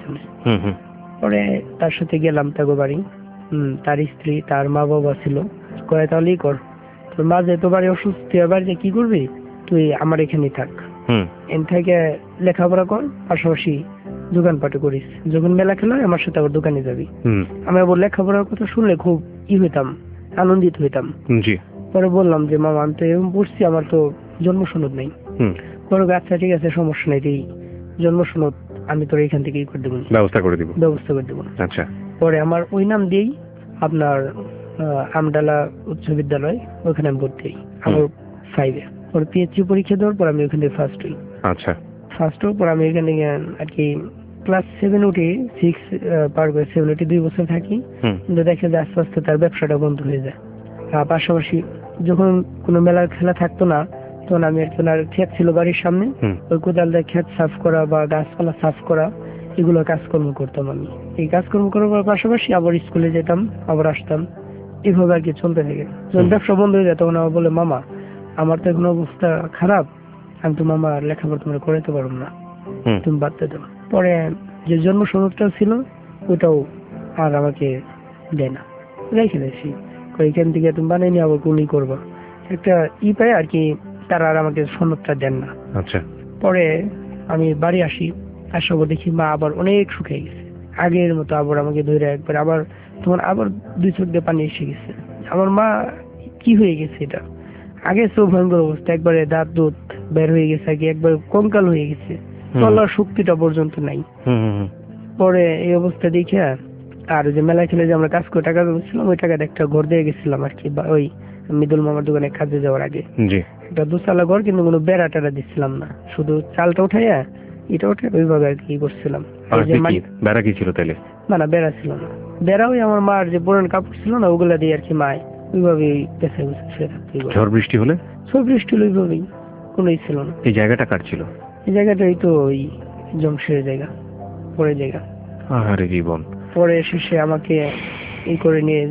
পরে তার সাথে গেলাম তাকে বাড়ি। হম তার স্ত্রী তার মা বাবা ছিল, কয়ে তাহলেই কর, তোর মা যেহেতু বাড়ি অসুস্থ, তুই বাড়িতে কি করবি, তুই আমার এখানেই থাক, এন থেকে লেখাপড়া কর, পাশাপাশি দোকানপাটে করিস, যখন মেলা খেলা আমার সাথে আবার দোকানে যাবি। আমি আবার লেখাপড়ার কথা শুনলে খুব ই হইতাম, আনন্দিত হইতাম। পরে বললাম যে মামা আমি তো এরকম পড়ছি, আমার তো জন্ম সনদ নেই। পরে আচ্ছা ঠিক আছে সমস্যা নেই, এই জন্ম সনদ আমি তোর এখান থেকেই করে দেবো, ব্যবস্থা করে দিব ব্যবস্থা করে দেবো। আচ্ছা। পরে আমার ওই নাম দিয়েই আপনার আমডালা উচ্চ বিদ্যালয়, ওখানে আমি ভর্তি হই আমার ফাইভে। পরে পিএইচডি পরীক্ষা দেওয়ার পর আমি ওখানে ফার্স্ট হই। আচ্ছা। ফার্স্ট হওয়ার পর আমি এখানে আর কি ক্লাস সেভেন উঠে সিক্স পার করে সেভেন উঠে দুই বছর থাকি, কিন্তু দেখে যে আস্তে আস্তে তার ব্যবসাটা বন্ধ হয়ে যায়। আর পাশাপাশি যখন কোনো মেলার খেলা থাকতো না, তখন আমি একজন আর ক্ষেত ছিল বাড়ির সামনে, ওই কোদাল দিয়ে ক্ষেত সাফ করা বা গাছপালা সাফ করা এগুলো কাজকর্ম করতাম আমি। এই কাজকর্ম করার পাশাপাশি আবার স্কুলে যেতাম, আবার আসতাম, এইভাবে আর কি চলতে থাকে। যখন ব্যবসা বন্ধ হয়ে যায় তখন আমার বলে, মামা আমার তো এখন অবস্থা খারাপ, আমি তো মামা লেখাপড়া তোমরা করাতে পারবো না, তুমি বাদ দিয়ে দাও। পরে যে জন্ম সনদটা ছিল ওটাও আর আমাকে দেয় না, রেখে দিয়েছি, এখান থেকে তুমি বানিয়ে নিয়ে আবার গুলি করবা একটা ই পায় আর কি, তারা আর আমাকে সনদটা দেন না। আচ্ছা। পরে আমি বাড়ি আসি, আসার পর দেখি মা আবার অনেক শুকিয়ে গেছে, আগের মতো আবার আমাকে ধরে একবার আবার তখন আবার দুই চোখ দিয়ে পানি এসে গেছে। আমার মা কি হয়ে গেছে এটা, আগে সব ভয়ঙ্কর অবস্থা, একবারে দাঁত দুধ বের হয়ে গেছে, আগে একবার কঙ্কাল হয়ে গেছে, চলার শক্তিটা পর্যন্ত নাই। পরে এই অবস্থা দেখে আর যে মেলা খেলে যে আমরা কাজ করে টাকা জমেছিলাম, ওই টাকাটা একটা ঘর দিয়ে গেছিলাম আর কি, ওই মৃদুল মামার দোকানে কাজে যাওয়ার আগে। একটা দুসালা ঘর, কিন্তু কোনো বেড়া টেড়া দিচ্ছিলাম না, শুধু চালটা উঠাইয়া এটা উঠে ওইভাবে আর কি করছিলাম। বেড়া কি ছিল তাহলে? না না বেড়া ছিল না, বেড়া ওই আমার মার যে পুরান কাপড় ছিল না ওগুলা দিয়ে আর কি মায় ওইভাবে পেছায় বসে শুয়ে থাকতো। ঝড় বৃষ্টি হলে? ঝড় বৃষ্টি হলে ওইভাবেই, কোনোই ছিল না। এই জায়গাটা কার ছিল? এই জায়গাটা এই তো ওই জমশের জায়গা, পরে জায়গা। আরে জীবন। পরে শেষে আমাকে এই করে নিয়ে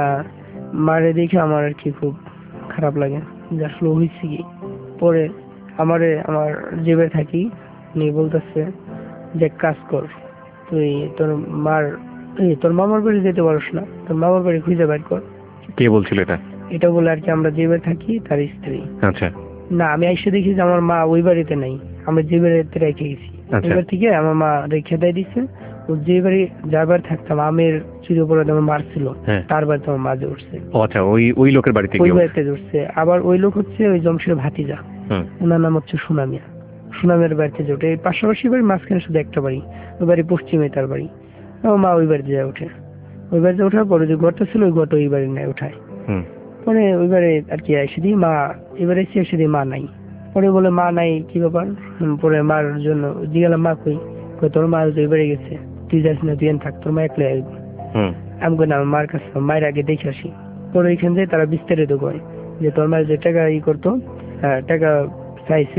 মারে দেখে আমার আর কি খুব খারাপ লাগে, যে আসলে হয়েছে কি। পরে আমারে আমার জেবে থাকি নিয়ে বলতেছে যে কাজ কর, তুই তোর মার এই তোর মামার বাড়ি যেতে পারস না, তোর মামার বাড়ি খুঁজে বের কর। কে বলছিল এটা? এটা বলে আর কি আমরা জেবে থাকি তার স্ত্রী। আচ্ছা। না আমি এসে দেখি যে আমার মা ওই বাড়িতে নাই, আমরা যে বাড়িতে রেখে গেছি এবার থেকে আমার মা রেখে দেয় দিচ্ছে। যে বাড়ি যার বাড়ি থাকতাম আমের চুরি অপরাধ আমার মার ছিল, তার বাড়িতে আমার মাঝে উঠছে। আচ্ছা, ওই ওই লোকের বাড়িতে ওই বাড়িতে উঠছে। আবার ওই লোক হচ্ছে ওই জমশের ভাতিজা, ওনার নাম হচ্ছে সুনামিয়া। সুনামের বাড়িতে যে ওঠে, পাশাপাশি বাড়ি, মাঝখানে শুধু একটা বাড়ি, ওই বাড়ি পশ্চিমে তার বাড়ি। আমার মা ওই বাড়িতে যায় ওঠে, ওই বাড়িতে ওঠার পরে যে ঘরটা ছিল ওই ঘরটা ওই বাড়ি নেয় উঠায়। পরে ওই বাড়ি আর কি এসে দিই মা, এবারে এসে এসে দিই মা নাই। পরে বলে মা নাই কি ব্যাপার, পরে মার জন্য জিজ্ঞাসা মা কই, তোর মা ওই বাড়ি গেছে, তুই যাস না, তুই থাক, তোর মা একলাই আসবো। আমি কই না, মার কাছে মায়ের আগে দেখে আসি। পরে ওইখান থেকে তারা বিস্তারিত কয় যে তোর মায়ের যে টাকা ই করতো, টাকা চাইছে,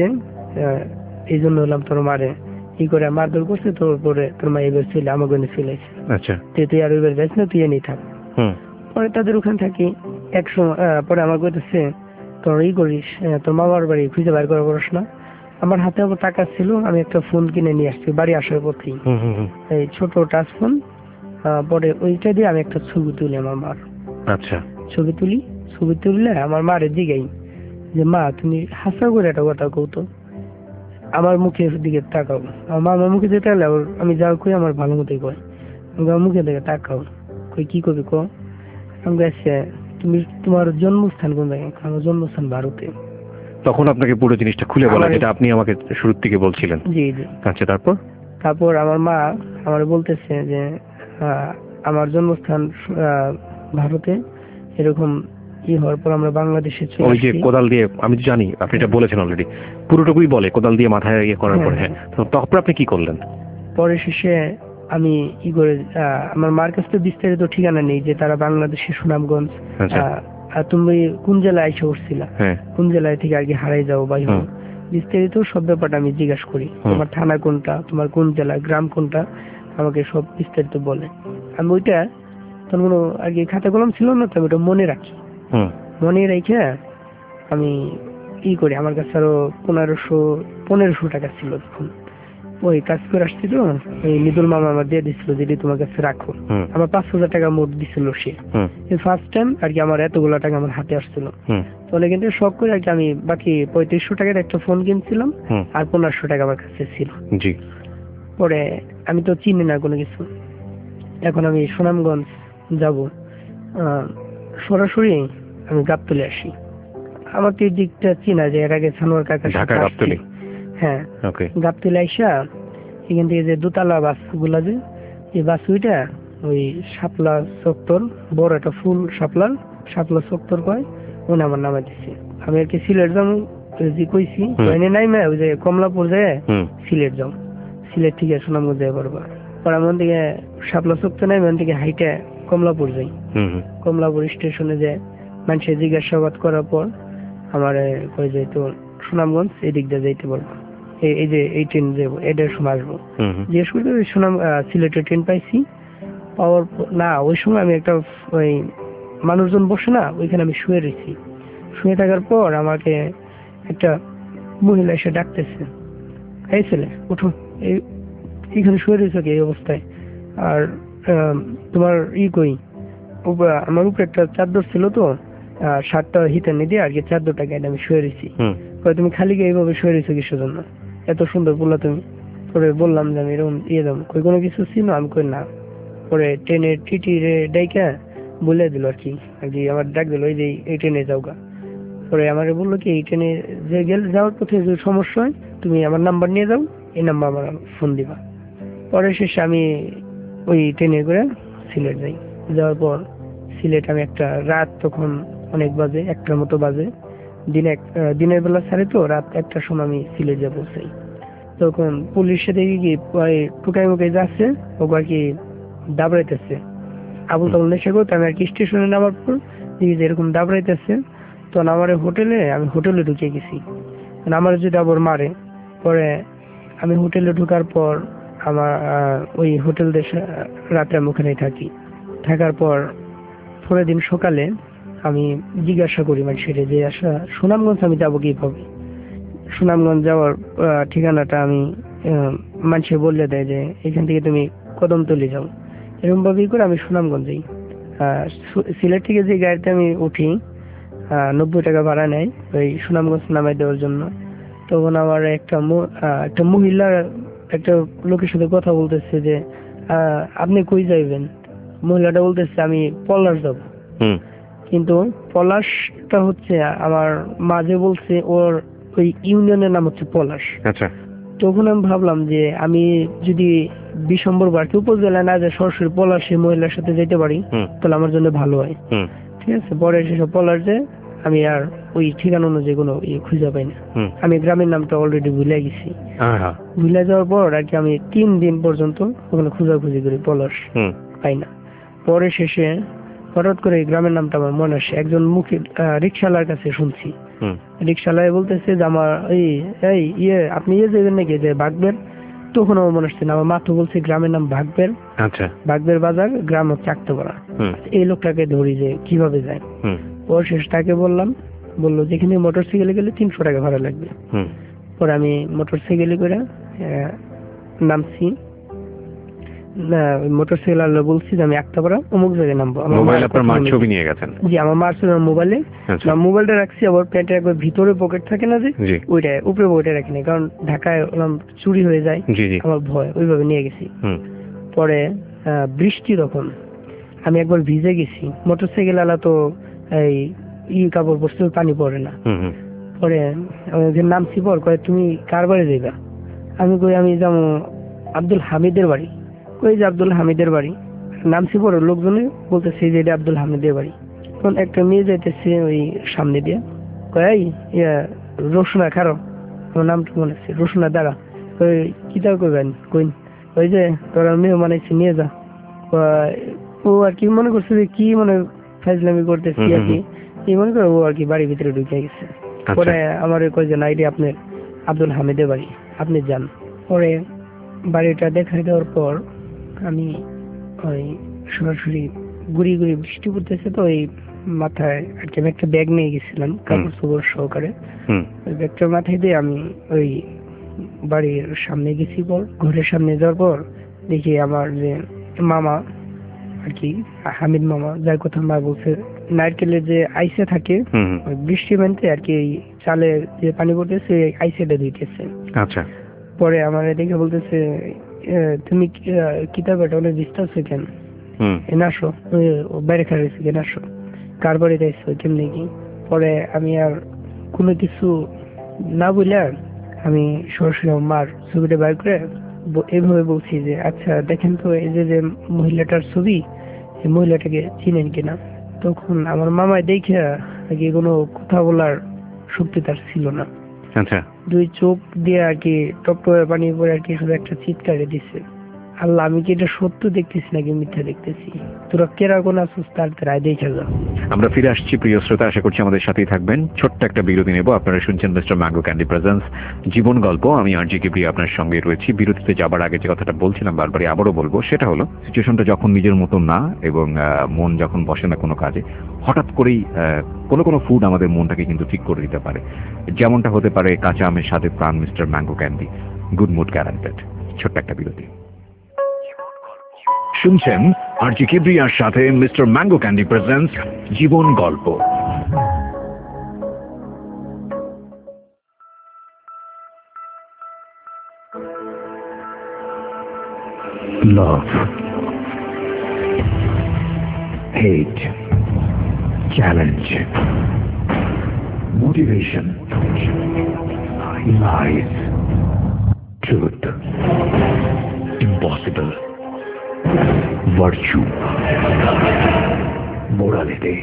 এই জন্য হলাম তোর মারে ই করে মারধর করছে, তোর পরে তোর মা এবার ছিল আমার গনে চলে আসে। আচ্ছা, তুই আর ওইবার যাস না, তুই এনেই থাক। পরে তাদের ওখানে থাকি এক সময়। পরে আমার কইতেছে তোর ই করিস, তোর মামার বাড়ি খুঁজে বাইর করা করিস না। আমার হাতে আবার টাকা ছিল, আমি একটা ফোন কিনে নিয়ে আসছি বাড়ি আসার পথেই, এই ছোট টাচ ফোন। পরে ওইটা দিয়ে আমি একটা ছবি তুলি আমার মার। আচ্ছা, ছবি তুলি, ছবি তুললে আমার মারে জিগাই যে মা তুমি হাসা করে একটা কথা কৌতো, আমার মুখের দিকে তাকাও। আমার মা আমার মুখে যেতে গেলে আমি যা কই আমার ভালো মতোই কয়, আমার মুখের দিকে তাকাও, কই কি করবি ক। আমি গেছে তুমি তোমার জন্মস্থান কোন জায়গায়? আমার জন্মস্থান ভারতে। তখন আপনাকে পুরো জিনিসটা খুলে বলা, যেটা আপনি আমাকে শুরুর থেকে বলছিলেন। জি জি। আচ্ছা, তারপর? তারপর আমার মা আমার বলতেছে যে আমার জন্মস্থান ভারতে, এরকম ই হওয়ার পর আমরা বাংলাদেশে চলে আসি। ওই যে কোদাল দিয়ে, আমি জানি আপনি এটা বলেছেন অলরেডি, পুরোটুকুই বলে কোদাল দিয়ে মাথায় ইয়ে করার পরে। হ্যাঁ, তারপর আপনি কি করলেন? পরে শেষে আমি ই করে আমার মার কাছে তো বিস্তারিত ঠিকানা নেই যে তারা বাংলাদেশের সুনামগঞ্জ, তুমি কোন জেলায় এসে উঠছিলা, কোন জেলায় থেকে আর কি হারাই যাও বা বিস্তারিত সব ব্যাপারটা আমি জিজ্ঞাসা করি, তোমার থানা কোনটা, তোমার কোন জেলা, গ্রাম কোনটা, আমাকে সব বিস্তারিত বলে। আমি ওইটা তখন কোনো আর কি খাতা কলম ছিল না, তো আমি ওটা মনে রাখি। মনে রেখে আমি ই করি, আমার কাছে আরো পনেরোশো পনেরোশো টাকা ছিল তখন, ওই কাজ করে আসছি তো ওই মৃদুল মামা আমার দিয়ে দিচ্ছিল যেটি তোমার কাছে রাখো। আমার পাঁচ হাজার টাকা মোট দিছিল সে। ফার্স্ট টাইম আর কি আমার এতগুলো টাকা আমার হাতে আসছিল। তাহলে কিন্তু শখ করে আর কি আমি বাকি পঁয়ত্রিশশো টাকার একটা ফোন কিনছিলাম, আর পনেরোশো টাকা আমার কাছে ছিল। পরে আমি তো চিনি না কোনো কিছু, এখন আমি সুনামগঞ্জ যাব, সরাসরি আমি গাবতলী আসি। আমার তো এই দিকটা চিনা যে এর আগে সানোয়ার কাকা গাবতলী। হ্যাঁ, গাবতলী আইসা এখান থেকে যে দোতলা বাস গুলা, যে এই বাস উইটা ওই শাপলা চত্বর, বড় একটা ফুল শাপলার শাপলা চত্বর কয়, ওনে আমার নামে দিচ্ছে। আমি আর কি সিলেট যাবো যে কইছি, এনে নাই মা ওই যে কমলাপুর যায় সিলেট যাও, সিলেট থেকে সুনামগঞ্জ যাই পারবা। পরে আমি ওখান থেকে শাপলা চোখতে নাই, ওখান থেকে হাইটে কমলাপুর যাই। কমলাপুর স্টেশনে যে মানুষের জিজ্ঞাসাবাদ করার পর আমার কই যে তো সুনামগঞ্জ এই দিক দিয়ে যাইতে পারবো, এই যে এই ট্রেন যাবো, এটার সময় আসবো। জিজ্ঞেস করতে সুনাম সিলেটের ট্রেন পাইছি পাওয়ার না, ওই সময় আমি একটা ওই মানুষজন বসে না, ওইখানে আমি শুয়ে রয়েছি। শুয়ে থাকার পর আমাকে একটা মহিলা এসে ডাকতেছে, এই ছেলে উঠো, এইখানে শুয়ে রয়েছে কি এই অবস্থায়, আর তোমার ই কই? আমার উপরে একটা চাদর ছিল তো, শার্টটা হিতে নিয়ে দিয়ে আর কি চাদরটা গায়ে আমি শুয়ে রয়েছি। তুমি খালি গিয়ে এইভাবে শুয়ে রয়েছো কিসের জন্য, এত সুন্দর বললা তুমি। পরে বললাম যে আমি এরকম ইয়ে দাম কই কোনো কিছু ছিল, আমি কই না। পরে ট্রেনের টিটি রে ডাইকা বলে দিল আর কি, আর কি আমার ডাক দিল এই যে এই ট্রেনে যাও গা। পরে আমাকে বললো কি এই ট্রেনে যে গেলে যাওয়ার পথে যদি সমস্যা হয় তুমি আমার নাম্বার নিয়ে যাও, এই নাম্বার আমার ফোন দিবা। পরে শেষে আমি ওই ট্রেনে করে সিলেট যাই। যাওয়ার পর সিলেট আমি একটা রাত, তখন অনেক বাজে, একটার মতো বাজে, দিনে দিনের বেলা ছাড়ে তো, রাত একটার সময় আমি সিলেট যা পৌঁছাই। তখন পুলিশের দেখি কি টুকাই মুকাই যাচ্ছে, ও আর কি দাবড়াইতেছে আবুল তাবুল নেশা করতে। আমি আর কি স্টেশনে নামার পর দেখি যে এরকম দাবড়াইতেছে। তখন আমার হোটেলে আমি হোটেলে ঢুকে গেছি, আমার যদি আবার মারে। পরে আমি হোটেলে ঢুকার পর আমার ওই হোটেল দেশে রাতে আমি ওখানেই থাকি। থাকার পর পরের দিন সকালে আমি জিজ্ঞাসা করি মানুষের যে আসা সুনামগঞ্জ আমি যাবো কিভাবে। সুনামগঞ্জ যাওয়ার ঠিকানাটা আমি মানুষে বললে দেয় যে এখান থেকে তুমি কদমতলি যাও। এরকম ভাবেই করে আমি সুনামগঞ্জ যাই। সিলেট থেকে যে গাড়িতে আমি উঠি নব্বই টাকা ভাড়া নেয় ওই সুনামগঞ্জ নামাই দেওয়ার জন্য। তখন আমার একটা একটা মহিলা একটা লোকের সাথে কথা বলতেছে যে আপনি কই যাইবেন। মহিলাটা বলতেছে আমি পলাশ যাব। কিন্তু পলাশটা হচ্ছে আমার মাঝে বলছে ওর ওই ইউনিয়নের নাম হচ্ছে পলাশ। আচ্ছা, তখন আমি ভাবলাম যে আমি যদি বিশম্বর বাড়তি উপজেলায় না যে সরাসরি পলাশে মহিলার সাথে যেতে পারি তাহলে আমার জন্য ভালো হয়। ঠিক আছে, পরে সেসব পলাশ যে আমি আর ওই ঠিকানা অনুযায়ী কোনো ইয়ে খুঁজে পাই না। আমি গ্রামের নামটা অলরেডি ভুলে গেছি। ভুলে যাওয়ার পর আর কি আমি তিন দিন পর্যন্ত ওখানে খোঁজাখুঁজি করি, পলাশ পাই না। পরে শেষে হঠাৎ করে গ্রামের নামটা আমার মনে আসে, একজন মুখে রিক্সাওয়ালার কাছে শুনছি। রিক্সাওয়ালা বলতেছে যে আমার এই এই ইয়ে আপনি ইয়ে যাবেন নাকি যে বাগবের। তখন আমার মনে আসছে না, আমার মাথা বলছে গ্রামের নাম বাগবের। আচ্ছা, বাগবের বাজার, গ্রাম হচ্ছে আক্তপাড়া। এই লোকটাকে ধরি যে কিভাবে যায়। ওর শেষ তাকে বললাম, বললো যেখানে মোটর সাইকেলে গেলে তিনশো টাকা ভাড়া লাগবে। পরে আমি মোটর সাইকেলে করে নামছি। মোটর সাইকেল আলো বলছি যে আমি আক্তাপাড়া অমুক জায়গায় নামবো। মোবাইল আপনার মার ছবি নিয়ে গেছেন? জি, আমার মার ছবি মোবাইলে। মোবাইলটা রাখছি আবার প্যান্টের একবার ভিতরে পকেট থাকে না যে ওইটা উপরে পকেটে রাখি না, কারণ ঢাকায় চুরি হয়ে যায় আমার ভয়, ওইভাবে নিয়ে গেছি। পরে বৃষ্টি, তখন আমি একবার ভিজে গেছি। মোটর সাইকেল আলা তো এই ই কাপড় পরতে পানি পড়ে না। পরে নামছি পর কয়ে তুমি কার বাড়ি যাইবা। আমি কই আমি যাবো আব্দুল হামিদের বাড়ি। কই যে আব্দুল হামিদের বাড়ি। নামছি পরে লোকজনে বলতেছে যে এটা আব্দুল হামিদের বাড়ি। তখন একটা মেয়ে যাইতেছে ওই সামনে দিয়ে, কই ইয়া রোশনা খারো, আমার নামটা মনে আছে, রোশনা দাঁড়া। ওই কি তা করবেন কইন, ওই যে তোরা মেয়ে মানাইছি নিয়ে যা। ও আর কি মনে করছে যে কি মনে ফাইজলামি করতেছি আর কি, এই মনে করে ও আর কি বাড়ির ভিতরে ঢুকে গেছে। পরে আমার কই যে না এটি আপনার আব্দুল হামিদের বাড়ি, আপনি যান। পরে বাড়িটা দেখাই দেওয়ার পর আমি ওই সরাসরি গুড়ি গুড়ি বৃষ্টি পড়তেছে তো ওই মাথায় আর কি আমি একটা ব্যাগ নিয়ে গেছিলাম কাপড় চোপড় সহকারে। ওই ব্যাগটা মাথায় দিয়ে আমি ওই বাড়ির সামনে গেছি। পর ঘরের সামনে যাওয়ার পর দেখি আমার যে মামা আর কি হামিদ মামা, যার কথা মা বলছে নারকেলের যে আইসে থাকে বৃষ্টি মানতে আর কি চালে যে পানি পড়তেছে আইসেটা দিতেছে। আচ্ছা, পরে আমার দেখে বলতেছে তুমি কিতাবটা অনেক দিস্তাছে কেন, এনে আসো, বাইরে খাইছে কেন আসো, কার বাড়ি যাইছো কেমনি কি। পরে আমি আর কোনো কিছু না বলে আমি সরাসরি মার ছবিটা বাইর করে এইভাবে বলছি যে আচ্ছা দেখেন তো এই যে যে মহিলাটার ছবি, এই মহিলাটাকে চিনেন কিনা। তখন আমার মামায় দেখে আগে কোনো কথা বলার শক্তি তার ছিল না। আচ্ছা, দুই চোখ দিয়ে আর কি টপ টপে পানি পরে আর কি শুধু একটা চিৎকারে দিছে, আল্লাহ আমি কি এটা সত্য দেখতেছি নাকি মিথ্যা দেখতেছি, তোরা কেরা কোন আসুস তার রায় দেখে যা। আমরা ফিরে আসছি প্রিয় শ্রোতা, আশা করছি আমাদের সাথেই থাকবেন। ছোট্ট একটা বিরতি নেব। আপনারা শুনছেন মিস্টার ম্যাঙ্গো ক্যান্ডি প্রেজেন্স জীবন গল্প। আমি আরজি কিবরি আপনার সঙ্গে রয়েছি। বিরতিতে যাবার আগে যে কথাটা বলছিলাম বারবারই আবারও বলবো, সেটা হলো সিচুয়েশনটা যখন নিজের মতো না এবং মন যখন বসে না কোনো কাজে, হঠাৎ করেই কোনো কোনো ফুড আমাদের মনটাকে কিন্তু ঠিক করে দিতে পারে। যেমনটা হতে পারে কাঁচা আমের সাথে Pran Mister mango Candy, good mood guaranteed. ছোট্ট একটা বিরতি। শুনছেন আরজি কিবরিয়ার সাথে মিস্টার ম্যাঙ্গো ক্যান্ডি প্রেজেন্টস জীবন গল্প। Love, hate, challenge, motivation, lies, truth, impossible, virtue, morality,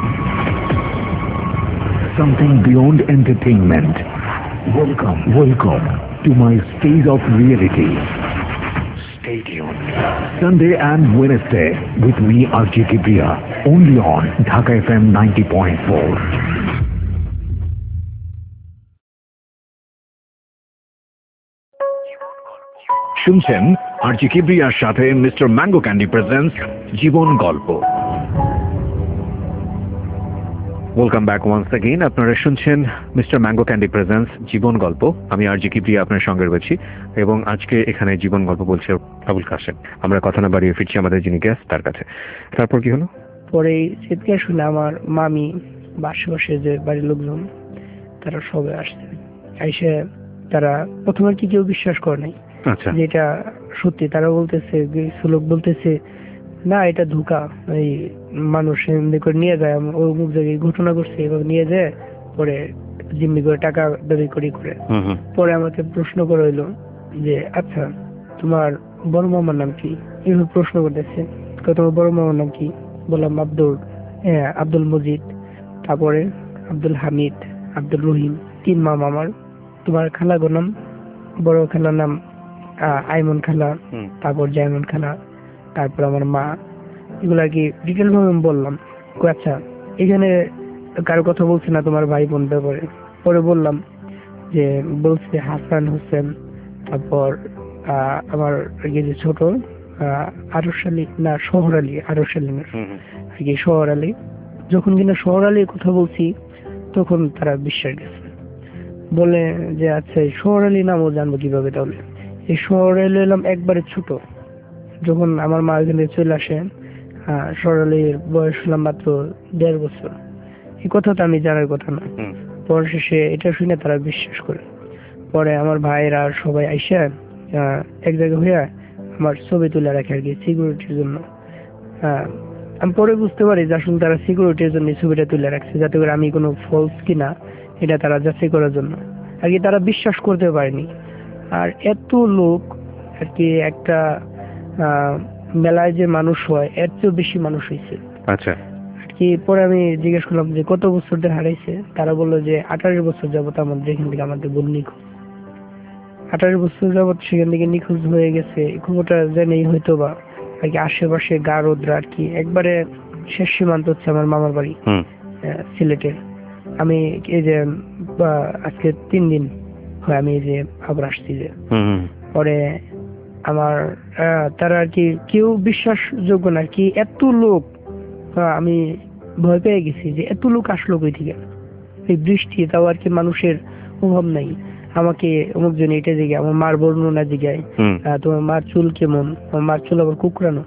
something beyond entertainment. Welcome, welcome to my space of reality. Stay tuned. Sunday and Wednesday with me, Arji Kibriya, only on Dhaka F M ninety point four. শুনছেন RJ কিবরিয়ার সাথে mister mango candy presents জীবন গল্প। Welcome back once again. আপনারা শুনছেন Mister mango candy presents জীবন গল্প। আমি আরজি কিবরিয়া আপনার সঙ্গে রয়েছি এবং আজকে এখানে জীবন গল্প বলছে আবুল কাশেম। আমরা কথা না বাড়িয়ে ফিরছি আমাদের যিনি গেস্ট তার কাছে। তারপর কি হলো? পরে চিৎকার শুনে আমার মামি বা আশেপাশে যে বাড়ির লোকজন তারা সবাই আসছে। এসে তারা প্রথমে কি কেউ বিশ্বাস করে নাই যেটা সত্যি। তারা বলতেছে, কিছু লোক বলতেছে না এটা ধোঁকা, এই মানুষ নিয়ে যায় অমুক জায়গায় ঘটনা করছে এবং নিয়ে যায় পরে জিম্মি করে টাকা দাবি করি করে। পরে আমাকে প্রশ্ন করা হইলো যে আচ্ছা তোমার বড় মামার নাম কি, এইভাবে প্রশ্ন করতেছে। তোমার বড় মামার নাম কি? বললাম আব্দুল হ্যাঁ আব্দুল মজিদ, তারপরে আব্দুল হামিদ, আব্দুল রহিম, তিন মামা আমার। তোমার খালা গো নাম? বড় খালার নাম আইমন খালা, তারপর জাইমন খালা, তারপর আমার মা। এগুলো আর কি ডিটেল ভাবে বললাম। আচ্ছা এখানে কারো কথা বলছি না তোমার ভাই বোন ব্যাপারে? পরে বললাম যে বলছে হাসান হোসেন, তারপর আহ আমার যে ছোট আরশ আলী না শহর আলী, আরশ আলী না আর কি শহর আলী। যখন কিনা শহর আলীর কথা বলছি তখন তারা বিশ্বাস গেছে, বলে যে আচ্ছা এই শহর আলী নামও জানবো কিভাবে? তাহলে এই শহর আলী এলাম একবারে ছোট। যখন আমার মা এখানে চলে আসে শহর আলীর বয়স হলাম মাত্র দেড় বছর। এই কথাটা আমি জানার কথা না। পরে শেষে এটা শুনে তারা বিশ্বাস করে। পরে আমার ভাইয়েরা সবাই আইসা এক জায়গায় হইয়া আমার ছবি তুলে রাখে আর কি সিকিউরিটির জন্য। আমি পরে বুঝতে পারি যে আসলে তারা সিকিউরিটির জন্য ছবিটা তুলে রাখছে, যাতে করে আমি কোনো ফলস কিনা এটা তারা যাচাই করার জন্য আর কি। তারা বিশ্বাস করতে পারেনি। আর এত লোক আর কি একটা আহ মেলায় যে মানুষ হয় এর চেয়েও বেশি মানুষ হয়েছে। আচ্ছা আর কি পরে আমি জিজ্ঞেস করলাম যে কত বছর ধরে হারাইছে? তারা বললো যে আঠারো বছর যাবত আমাদের এখান থেকে আমাদের বোন নিখোঁজ। আঠারো বছর যাবত সেখান থেকে নিখোঁজ হয়ে গেছে। খবরটা জেনেই হয়তো বা আর কি আশেপাশে গারোদ্রা আর কি একবারে শেষ সীমান্ত হচ্ছে আমার মামার বাড়ি সিলেটের। আমি এই যে আজকে তিন দিন হয় আমি এই যে আবার আসছি যে। পরে আমার তারা আর কি কেউ বিশ্বাসযোগ্য না আর কি। এত লোক আমি ভয় পেয়ে গেছি যে এত লোক আসলো কই থেকে? এই বৃষ্টি তাও আর কি মানুষের অভাব নাই। আমাকে অমুক জন এটা জিগায়, আমার মার বর্ণনা জিগায়, তোমার মার চুল কেমন, আমার মার চুল আবার কুকরানো,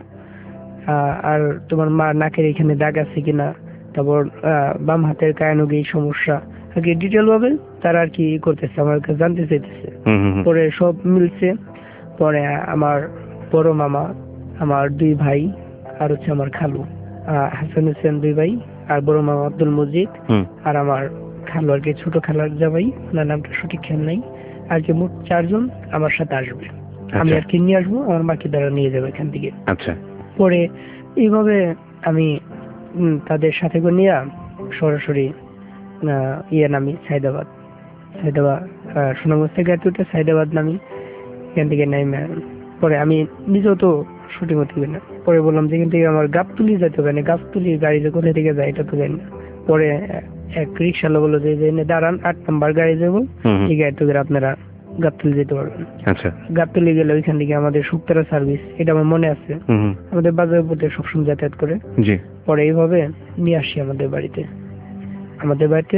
আর তোমার মার নাকের এখানে দাগ আছে কিনা, তারপর বাম হাতের কায়ানুগে এই সমস্যা আর কি ডিটেল ভাবে তারা আর কি করতেছে, আমার কাছে জানতে চাইতেছে। পরে সব মিলছে। পরে আমার বড় মামা, আমার দুই ভাই আর হচ্ছে আমার খালু হাসান হোসেন দুই ভাই, আর বড় মামা আব্দুল মজিদ, আর আমার খালু আর কি ছোট খালার জামাই, ওনার নামটা সঠিক খেয়াল নাই। আর কি মোট চারজন আমার সাথে আসবে। আমি আর কি নিয়ে আসবো, আমার মাকে দ্বারা নিয়ে যাবে এখান থেকে। আচ্ছা পরে এইভাবে আমি তাদের সাথে করে নিয়ে সরাসরি ইয়ে নামি সাইদাবাদ। সাইদাবাদ সুনামগঞ্জ থেকে গাড়িতে উঠে সাইদাবাদ নামি, এখান থেকে নাইমে পরে আমি নিজেও তো শুটিং করতে পারি না, পরে বললাম যে এখান থেকে আমার গাবতুলি যেতে হবে না, গাবতুলি গাড়ি যে কোথায় থেকে যায় এটা তো জানি না। পরে এক রিক্সাওয়ালা বললো যে দাঁড়ান আট নাম্বার গাড়ি যাবো, এই গাড়ি থেকে আপনারা গাবতলি যেতে পারবেন। আচ্ছা, গাবতলি গেলে ওইখান থেকে আমাদের শুক্তারা সার্ভিস, এটা আমার মনে আছে, আমাদের বাজারের পথে সবসময় যাতায়াত করে। জি। পরে এইভাবে নিয়ে আসি আমাদের বাড়িতে, আমাদের বাড়িতে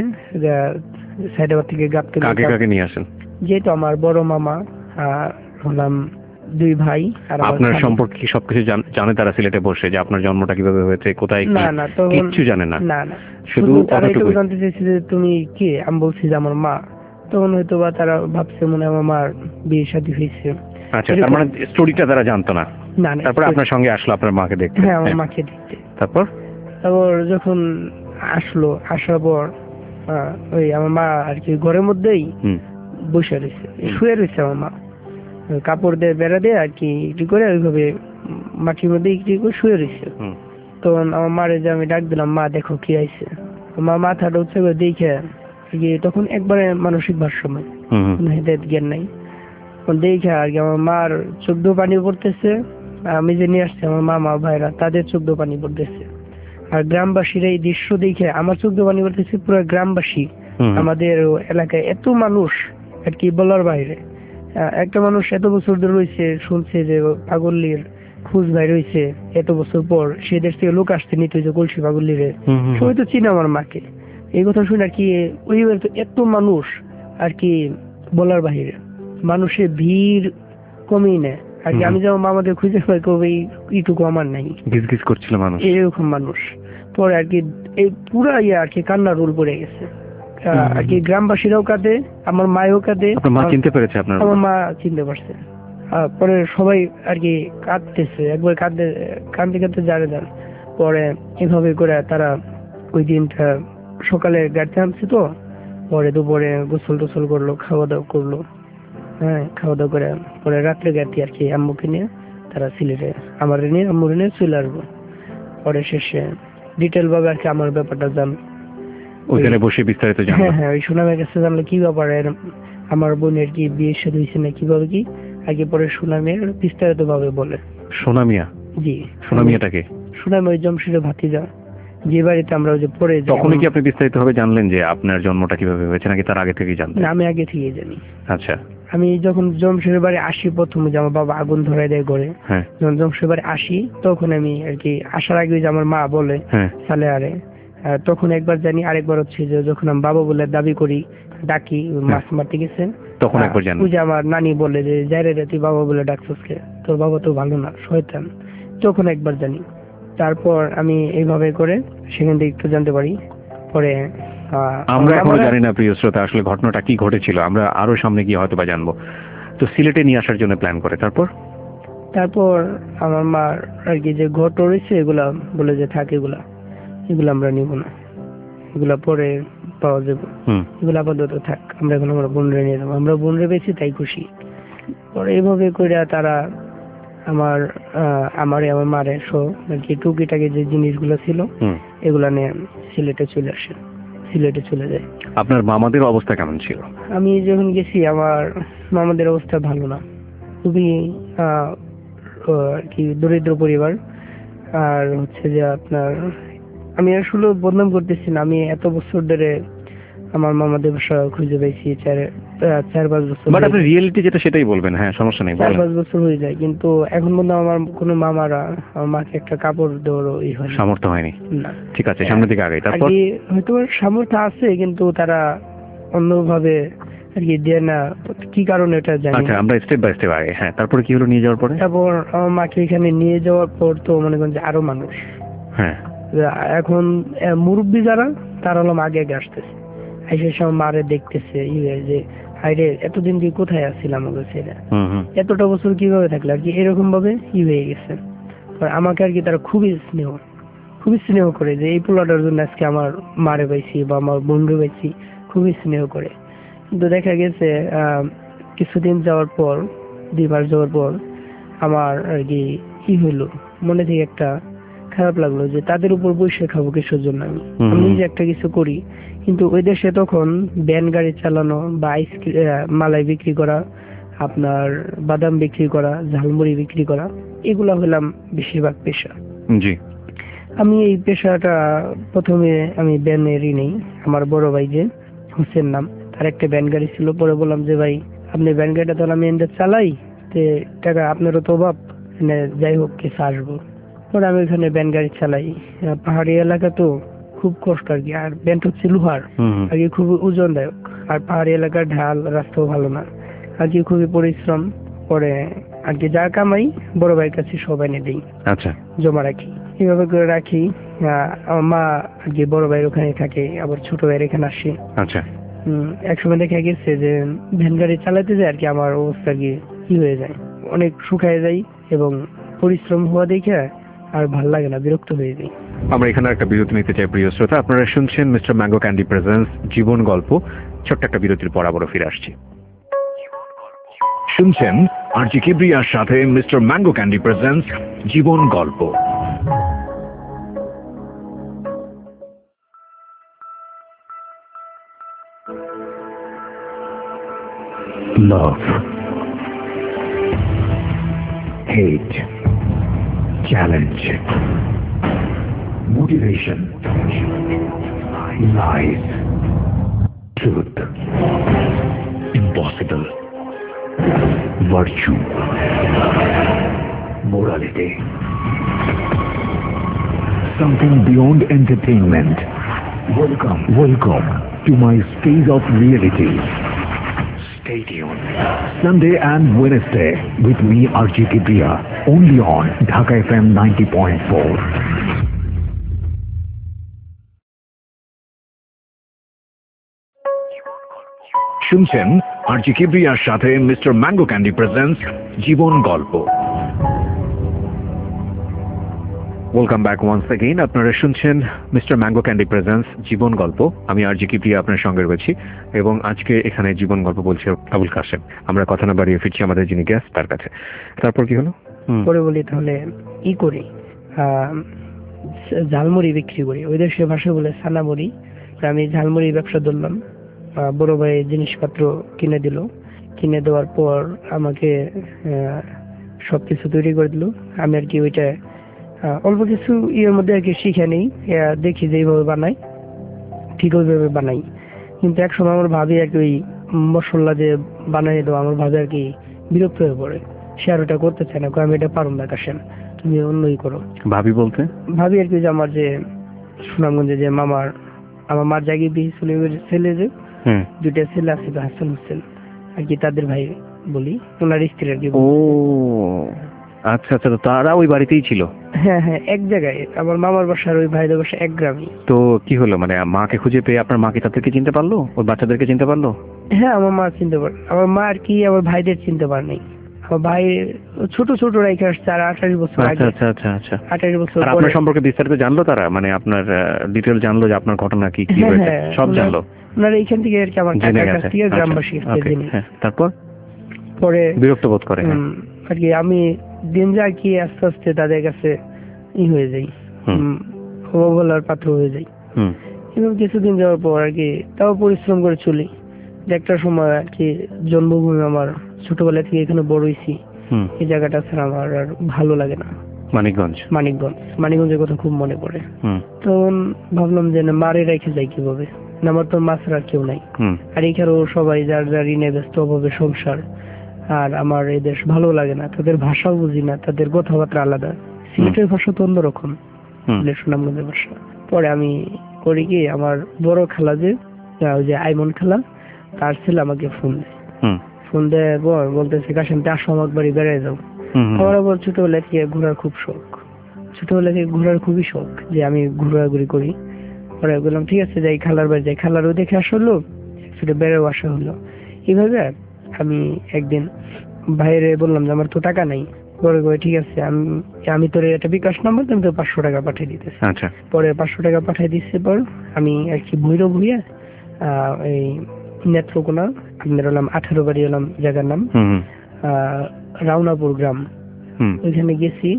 সাইদাবাদ থেকে গাবতলি। কাকে কাকে নিয়ে আসেন? যেহেতু আমার বড় মামা আর হলাম দুই ভাই। আর আপনার সম্পর্কে কি সবকিছু জানে তারা সিলেটে বসে, যে আপনার জন্মটা কিভাবে হয়েছে, কোথায়? না না, তো কিচ্ছু জানে না? না না, শুধু তারা একটু জানতে চাইছে যে তুমি কে, আমি বলছি যে আমার মা। তখন হয়তো বা তারা ভাবছে মনে আমার মার বিয়ে শাদী হয়েছে। আচ্ছা, তার মানে স্টোরিটা তারা জানতো না? না না। তারপর আপনার সঙ্গে আসলো আপনার মাকে দেখতে? হ্যাঁ, আমার মাকে দেখতে। তারপর তারপর যখন আসলো, আসার পর ওই আমার মা আর কি ঘরের মধ্যেই বসে রয়েছে, শুয়ে রয়েছে আমার মা, কাপড় দিয়ে বেড়া দিয়ে আর কি কি করে ওইভাবে মাটির মধ্যে কি করে শুয়ে রয়েছে। তখন আমার মারে যে আমি ডাক দিলাম, মা দেখো কি আইছে। মা মাথাটা উঠছে দেখে তখন একবারে মানসিক ভারসাম্য, হেদায়েত জ্ঞান নাই, দেখে আর কি আমার মার চোখ দিয়ে পানি পড়তেছে। আমি যে নিয়ে আসছি আমার মামা ভাইরা, তাদের চোখ দিয়ে পানি পড়তেছে। আর গ্রামবাসীর এই দৃশ্য দেখে আমার চোখ দিয়ে পানি পড়তেছে। পুরো গ্রামবাসী, আমাদের এলাকায় এত মানুষ আর কি বলার বাইরে। একটা মানুষ এত বছর ধরে রয়েছে, শুনছে যে পাগল্লির খুঁজ ভাই রয়েছে এত বছর পর, সে দেশ থেকে লোক আসতে নিতে হয়েছে কলসি পাগল্লিরে, সবাই তো চিনে আমার মাকে। এই কথা শুনে আর কি ওই এত মানুষ আর কি বলার বাহিরে, মানুষের ভিড় কমেই নেয় আর কি। আমি যেমন মামাদের খুঁজে পাই কবে এইটুকু আমার নাই, গিজ করছিল মানুষ, এরকম মানুষ। পরে আর কি এই পুরা ইয়ে আর কি কান্নার রোল পড়ে গেছে আর কি। গ্রামবাসীরাও কাঁদে, আমার মায়ও কাঁদে। মা চিনতে পেরেছে আপনার? আমার মা চিনতে পারছে। পরে সবাই আর কি কাঁদতেছে, একবার কাঁদতে কাঁদতে কাঁদতে জানে যান। পরে এভাবে করে তারা ওই দিনটা সকালে গাড়িতে আনছে, তো পরে দুপুরে গোসল টোসল করলো, খাওয়া দাওয়া করলো। হ্যাঁ, খাওয়া দাওয়া করে পরে রাত্রে গাড়ি আর কি আম্মুকে নিয়ে তারা সিলেটে আমার নিয়ে আম্মুর নিয়ে চলে আসবো। পরে শেষে ডিটেল ভাবে আর কি আমার ব্যাপারটা জান ওইখানে বসে বিস্তারিত জানলো। হ্যাঁ হ্যাঁ, ওই সুনামের কাছে জানলো কি ব্যাপার আমার বোনের কি বিয়ের সাথে হয়েছে না কিভাবে কি আগে পরে সুনামের বিস্তারিত ভাবে বলে। সোনামিয়া? জি। সোনামিয়াটাকে? সুনামি ওই জমশেদের ভাতিজা, যে বাড়িতে আমরা ওই যে পরে। তখনই কি আপনি বিস্তারিত ভাবে জানলেন যে আপনার জন্মটা কিভাবে হয়েছে, নাকি তার আগে থেকেই জানতেন? না, আমি আগে থেকেই জানি। আচ্ছা। আমি যখন জমশেদের বাড়ি আসি প্রথমে, যে আমার বাবা আগুন ধরাই দেয় ঘরে, যখন জমশেদের বাড়ি আসি তখন আমি আর কি আসার আগে যে আমার মা বলে সালে আরে, তখন একবার জানি, আরেকবার হচ্ছে যে যখন আমি বাবা বলে দাবি করি ডাকি মাছ মারতে গেছেন তখন একবার জানি। ওই যে আমার নানি বলে যে যাই রে তুই বাবা বলে ডাকছিস কে, তোর বাবা তো ভালো না শয়তান, তখন একবার জানি। তারপর আমি এইভাবে করে সেখান থেকে একটু জানতে পারি। পরে আমরা এখনো জানি না প্রিয় শ্রোতা আসলে ঘটনাটা কি ঘটেছিল, আমরা আরো সামনে গিয়ে হয়তো বা জানবো। তো সিলেটে নিয়ে আসার জন্য প্ল্যান করে তারপর তারপর আমার মার আর কি যে ঘট রয়েছে এগুলা বলে যে থাকে এগুলা এগুলো আমরা নিব না, এগুলা পরে পাওয়া যাবে, এগুলো আপাতত থাক, আমরা এখন আমরা বোনরে নিয়ে যাবো, আমরা বোনরে পেয়েছি তাই খুশি। পরে এইভাবে করে তারা আমার আমারে আমার মারে সো আর কি টুকিটাকি যে জিনিসগুলো ছিল এগুলা নিয়ে সিলেটে চলে আসে, সিলেটে চলে যায়। আপনার মামাদের অবস্থা কেমন ছিল? আমি যখন গেছি আমার মামাদের অবস্থা ভালো না, খুবই আর কি দরিদ্র পরিবার। আর হচ্ছে যে আপনার আমি আসলে বদনাম করতেছি না, আমি এত বছর ধরে আমার মামাদের বাসা খুঁজে পাইছি, চার চার পাঁচ বছর। বাট আপনি রিয়েলিটি যেটা সেটাই বলবেন। হ্যাঁ, সমস্যা নেই, চার পাঁচ বছর হয়ে যায়, কিন্তু এখন পর্যন্ত আমার কোনো মামারা আমার মাকে একটা কাপড় দেওয়ারও ই হয় সামর্থ্য হয়নি। না, ঠিক আছে, সামনের দিকে আগে। তারপর হয়তো সামর্থ্য আছে কিন্তু তারা অন্যভাবে আর কি দেয় না, কি কারণে এটা জানি। আচ্ছা, আমরা স্টেপ বাই স্টেপ আগে। হ্যাঁ, তারপরে কি হলো নিয়ে যাওয়ার পরে? তারপর আমার মাকে এখানে নিয়ে যাওয়ার পর তো মনে করেন যে আরো মানুষ, হ্যাঁ এখন মুরব্বী যারা তারা হলো আগে আগে আসতেছে, এসে সব মারে দেখতেছে যে হাইরে এতদিন দিয়ে কোথায় আসছিলাম, এতটা বছর কিভাবে থাকলে আর কি, এরকম ভাবে ই হয়ে গেছে। আমাকে আর কি তারা খুবই স্নেহ খুবই স্নেহ করে যে এই পোলাটার জন্য আজকে আমার মারে পাইছি বা আমার বন্ধু পাইছি, খুবই স্নেহ করে। কিন্তু দেখা গেছে আহ কিছুদিন যাওয়ার পর, দুই মাস যাওয়ার পর আমার আর কি কি হইলো, মনে থেকে একটা খারাপ লাগলো যে তাদের উপর বসে খাবো কিসের জন্য, আমি আমি নিজে একটা কিছু করি। কিন্তু ওই দেশে তখন ভ্যান গাড়ি চালানো বা আইসক্রিম মালাই বিক্রি করা, আপনার বাদাম বিক্রি করা, ঝালমুড়ি বিক্রি করা, এগুলা হলাম বেশিরভাগ পেশা। জি। আমি এই পেশাটা প্রথমে আমি ভ্যানেরই নেই, আমার বড় ভাই যে হোসেন নাম, তার একটা ভ্যান গাড়ি ছিল। পরে বললাম যে ভাই আপনি ভ্যান গাড়িটা তাহলে আমি এনে চালাই, তে টাকা আপনারও তো অভাব, যাই হোক কিছু আসবো। পরে আমি ওখানে ভ্যান গাড়ি চালাই। পাহাড়ি এলাকা তো খুব কষ্ট আর কি, আর ভ্যানটা হচ্ছে লোহার আর কি, খুবই ওজনদায়ক। আর পাহাড়ি এলাকার ঢাল রাস্তাও ভালো না আর কি, খুবই পরিশ্রম। পরে আর কি যা কামাই বড় ভাইয়ের কাছে সব এনে দিই, আচ্ছা, জমা রাখি, এইভাবে করে রাখি। আমার মা আর কি বড় ভাইয়ের ওখানে থাকে, আবার ছোট ভাইয়ের এখানে আসে। আচ্ছা। হম একসময় দেখা গেছে যে ভ্যান গাড়ি চালাতে যায় আর কি, আমার অবস্থা কি কি হয়ে যায়, অনেক শুকায় যায় এবং পরিশ্রম হওয়া দেখে আর ভাল লাগে না, বিরক্ত হয়ে যায়। আমরা এখানে একটা বিরতি নিতে চাই প্রিয় শ্রোতা। আপনারা শুনছেন মিস্টার ম্যাঙ্গো ক্যান্ডি প্রেজেন্স জীবন গল্প। ছোট্ট একটা বিরতির পর আবারও ফিরে আসছি। শুনছেন আরজি কিবরিয়ার সাথে মিস্টার ম্যাঙ্গো ক্যান্ডি প্রেজেন্স জীবন গল্প। Love, hate, challenge, motivation, lies, truth, impossible, virtue, morality, something beyond entertainment. Welcome, welcome to my space of reality. Stay tuned. Sunday and Wednesday with me, Archie Kibriya, only on Dhaka F M ninety point four. শুনছেন RJ কিবরিয়ার সাথে mister mango Candy presents জীবন গল্প। Welcome back once again. আপনারা শুনছেন Mister mango Candy presents জীবন গল্প। আমি আরজি কিবরিয়া আপনার সঙ্গে রয়েছি এবং আজকে এখানে জীবন গল্প বলছে আবুল কাশেম। আমরা কথা না বাড়িয়ে ফিরছি আমাদের যিনি গেস্ট তার কাছে। তারপর কি হলো? পরে বলি তাহলে ই করি, ঝালমুড়ি বিক্রি করি, ওই দেশের ভাষায় বলে ছানামুড়ি। আমি ঝালমুড়ি ব্যবসা ধরলাম। বড় ভাই জিনিসপত্র কিনে দিল, কিনে দেওয়ার পর আমাকে সবকিছু তৈরি করে দিল। আমি আর কি ওইটা অল্প কিছু ইয়ের মধ্যে আর কি শিখে নেই, দেখি যে এইভাবে বানাই ঠিক ওইভাবে বানাই। কিন্তু এক সময় আমার ভাবি আর কি ওই মশলা যে বানাই দেবো, আমার ভাবি আর কি বিরক্ত হয়ে পড়ে, সে আর ওটা করতে চায় না, আমি এটা পারবো না কাশেম, তুমি অন্যই করো। ভাবি বলতে ভাবি আর কি যে আমার যে সুনামগঞ্জে যে মামার আমার মার জায়গায় বিয়ে ছেলে ছেলে যে দুইটা ছেলে আছে হাসান হোসেন আর কি, তাদের ভাই বলি, ওনার স্ত্রী আর কি। ও আচ্ছা আচ্ছা, তারা ওই বাড়িতেই ছিল? হ্যাঁ হ্যাঁ, এক জায়গায়, আমার মামার বাসার ওই ভাইদের বাসা এক গ্রামে। তো কি হলো, মানে মাকে খুঁজে পেয়ে আপনার মাকে তাদেরকে চিনতে পারলো, ওর বাচ্চাদেরকে চিনতে পারলো? হ্যাঁ, আমার মা চিনতে পার, আমার মা আর কি আমার ভাইদের চিনতে পার নাই। আমার ভাই ছোট ছোট রেখে আসছে, আর আঠাশ বছর আগে। আচ্ছা আচ্ছা আচ্ছা, আঠাশ বছর পরে আপনার সম্পর্কে বিস্তারিত জানলো তারা, মানে আপনার ডিটেইল জানলো যে আপনার ঘটনা কি কি হয়েছে সব জানলো? ওনারা এইখান থেকে আর কি আমার কাকার কাছ থেকে গ্রামবাসী জেনে। তারপর পরে বিরক্ত বোধ করে আর কি, আমি দিন যা কি আস্তে আস্তে তাদের কাছে ই হয়ে যাই, অবহেলার পাত্র হয়ে যাই। এবং কিছুদিন যাওয়ার পর আর কি তাও পরিশ্রম করে চলি। একটা সময় আর কি জন্মভূমি আমার, ছোটবেলা থেকে এখানে বড় হয়েছি, এই জায়গাটা ছাড়া আমার আর ভালো লাগে না। মানিকগঞ্জ মানিকগঞ্জ মানিকগঞ্জের কথা খুব মনে পড়ে। তখন ভাবলাম যে না, মারে রেখে যাই কিভাবে, না আমার তো মা ছাড়া কেউ নাই। আর এখানেও সবাই যার যার ঋণে ব্যস্ত, অভাবে সংসার। আর আমার এই দেশ ভালো লাগে না, তাদের ভাষাও বুঝি না, তাদের কথাবার্তা আলাদা। সিলেটের ভাষা তো অন্যরকম, সুনামগঞ্জের ভাষা। পরে আমি করি কি, আমার বড় খালা যে ওই যে আইমন খালা, তার ছেলে আমাকে ফোন দেয়। ফোন দেয় বলতেছে কাশেম আসো আমার বাড়ি বেড়ায় যাও। আমার আবার ছোটবেলা থেকে ঘোরার খুব শখ, ছোটবেলা থেকে ঘোরার খুবই শখ যে আমি ঘোরাঘুরি করি। পরে বললাম ঠিক আছে যাই, খালার বাড়ি যাই, খালারও দেখে আসা হলো, সেটা বেড়েও আসা হলো। এইভাবে আমি একদিন বাইরে বললাম যে আমার তো টাকা নাই। পরে ঠিক আছে, আমি আমি তোর একটা বিকাশ নাম্বার, তুমি তো পাঁচশো টাকা পাঠিয়ে দিতেছি। আচ্ছা। পরে পাঁচশো টাকা পাঠিয়ে দিচ্ছে। পর আমি আর কি ভৈরব হইয়া এই নেত্রকোনা, আপনার হলাম আঠারো বাড়ি হলাম জায়গার নাম, রাউনাপুর গ্রাম, ওইখানে গেছি।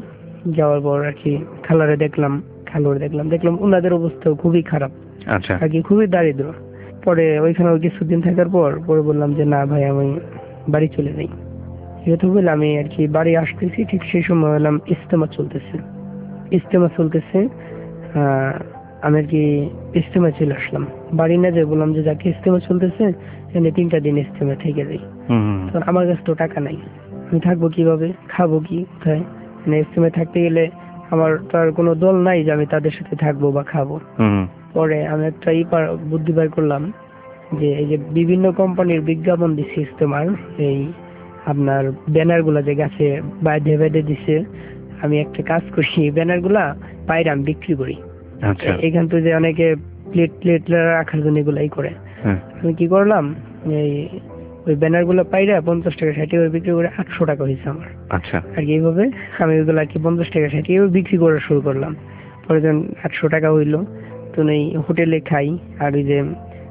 যাওয়ার পর আর কি খালারে দেখলাম, খালুরে দেখলাম দেখলাম ওনাদের অবস্থা খুবই খারাপ, আচ্ছা আর কি খুবই দারিদ্র। পরে ওইখানে কিছুদিন থাকার পর পরে বললাম যে না ভাই আমি বাড়ি চলে যাই। যেহেতু বলে আমি আর কি বাড়ি আসতেছি, ঠিক সেই সময় হলাম ইজতেমা চলতেছে, ইজতেমা চলতেছে আহ আমি আর কি ইজতেমা চলে আসলাম। বাড়ি না যে বললাম যে যাকে ইজতেমা চলতেছে এনে তিনটা দিন ইজতেমা থেকে যাই। তখন আমার কাছে তো টাকা নাই, আমি থাকবো কিভাবে, খাবো কি কোথায়? মানে ইজতেমায় থাকতে গেলে আমার তো আর কোনো দল নাই যে আমি তাদের সাথে থাকবো বা খাবো। পরে আমি একটা ই বুদ্ধি বের করলাম যে এই যে বিভিন্ন কোম্পানির বিজ্ঞাপন দিচ্ছে ইজতেমার, এই আপনার ব্যানার গুলা যে গাছে বাইরে বেঁধে দিছে, আমি একটা কাজ করি ব্যানার গুলা বাইরে আমি বিক্রি করি। এখান থেকে অনেকে প্লেট প্লেট রাখার জন্য এগুলাই করে। আমি কি করলাম, এই ওই ব্যানার গুলো পাইরা পঞ্চাশ টাকা ষাট টাকা বিক্রি করে আটশো টাকা হয়েছে আমার। আচ্ছা আর কি এইভাবে আমি ওইগুলো আর কি পঞ্চাশ টাকা ষাট টাকা বিক্রি করা শুরু করলাম। পরে যখন আটশো টাকা হইলো তো এই হোটেলে খাই। আর ওই যে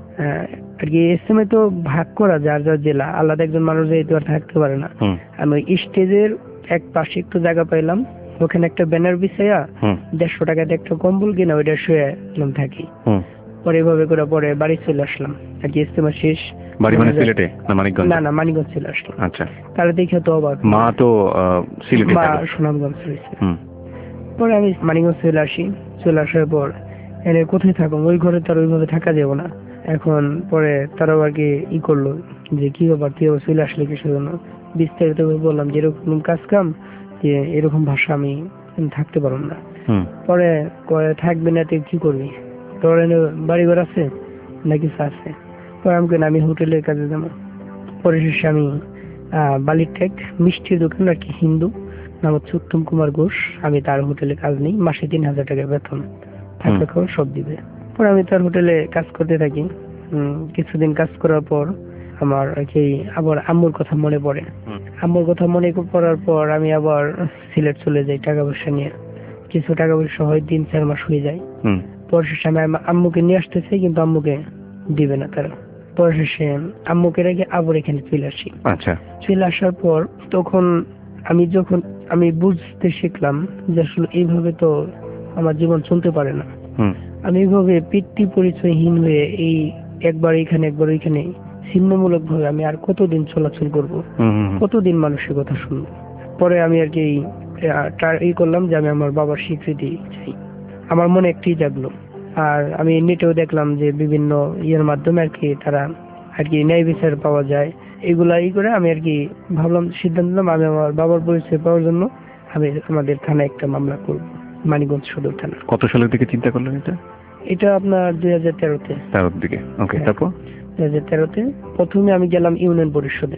আর কি ইজতেমায় তো ভাগ করা যার যার জেলা, আলাদা একজন মানুষ যেহেতু আর থাকতে পারে না। আমি ওই স্টেজের এক পাশে একটু জায়গা পাইলাম, ওখানে একটা ব্যানার বিছাইয়া দেড়শো টাকাতে একটা কম্বল কিনা ওইটা শুয়ে থাকি। পরে এভাবে করে পরে বাড়ি চলে আসলাম আর কি ইজতেমা শেষ। বাড়ি মানে সিলেটে না মানিকগঞ্জ? না না মানিকগঞ্জ চলে আসলাম। আচ্ছা তাহলে দেখে তো অবাক, মা তো সিলেটে, মা সুনামগঞ্জ রয়েছে। পরে আমি মানিকগঞ্জ চলে আসি, চলে আসার পর এনে কোথায় থাকবো, ওই ঘরে তার ওইভাবে থাকা যাবো না। এখন পরে তারাও আর কি ই করলো যে কি ব্যাপার তুই চলে আসলে কিছু জন্য, বিস্তারিত বললাম যে এরকম কাজ কাম, যে এরকম ভাষা আমি থাকতে পারব না। পরে থাকবি না তুই কি করবি, তোর বাড়ি ঘর আছে না কিছু আছে? পরে আমি আমি হোটেলের কাজে যাবো। পরে শেষে আমি আহ বালির ঠেক মিষ্টির দোকান আর কি, হিন্দু, নাম হচ্ছে উত্তম কুমার ঘোষ, আমি তার হোটেলে কাজ নেই, মাসে তিন হাজার টাকা বেতন, থাকা খাওয়া সব দিবে। পরে আমি তার হোটেলে কাজ করতে থাকি। হম কিছুদিন কাজ করার পর আমার আর কি আবার আম্মুর কথা মনে পড়ে। আম্মুর কথা মনে পড়ার পর আমি আবার সিলেট চলে যাই টাকা পয়সা নিয়ে। কিছু টাকা পয়সা হয় তিন চার মাস হয়ে যায়। পরে শেষে আমি আম্মুকে নিয়ে আসতে চাই, কিন্তু আম্মুকে দিবে না তারা। পরে শেষে আম্মুকে রেখে আবার এখানে চলে আসি। আচ্ছা চলে আসার পর তখন আমি যখন আমি বুঝতে শিখলাম যে আসলে এইভাবে তো আমার জীবন চলতে পারে না। আমি এইভাবে পিতৃ পরিচয়হীন হয়ে এই একবার এখানে একবার ওইখানে ছিন্নমূলক ভাবে আমি আর কতদিন চলাচল করব, কতদিন মানুষের কথা শুনবো। পরে আমি আর কি এই করলাম যে আমি আমার বাবার স্বীকৃতি চাই। আমার মনে একটি জাগলো। আর আমি নেটেও দেখলাম যে বিভিন্ন ইয়ের মাধ্যমে আর কি তারা আর কি ন্যায় বিচার পাওয়া যায়, এগুলা ই করে আমি আর কি ভাবলাম, সিদ্ধান্ত নিলাম আমি আমার বাবার পরিচয় পাওয়ার জন্য আমি আমাদের থানায় একটা মামলা করবো, মানিকগঞ্জ সদর থানা। কত সালের দিকে চিন্তা করলেন এটা? এটা আপনার দুই হাজার তেরোতে। তেরোর দিকে, ওকে। তারপর দুই হাজার তেরোতে প্রথমে আমি গেলাম ইউনিয়ন পরিষদে,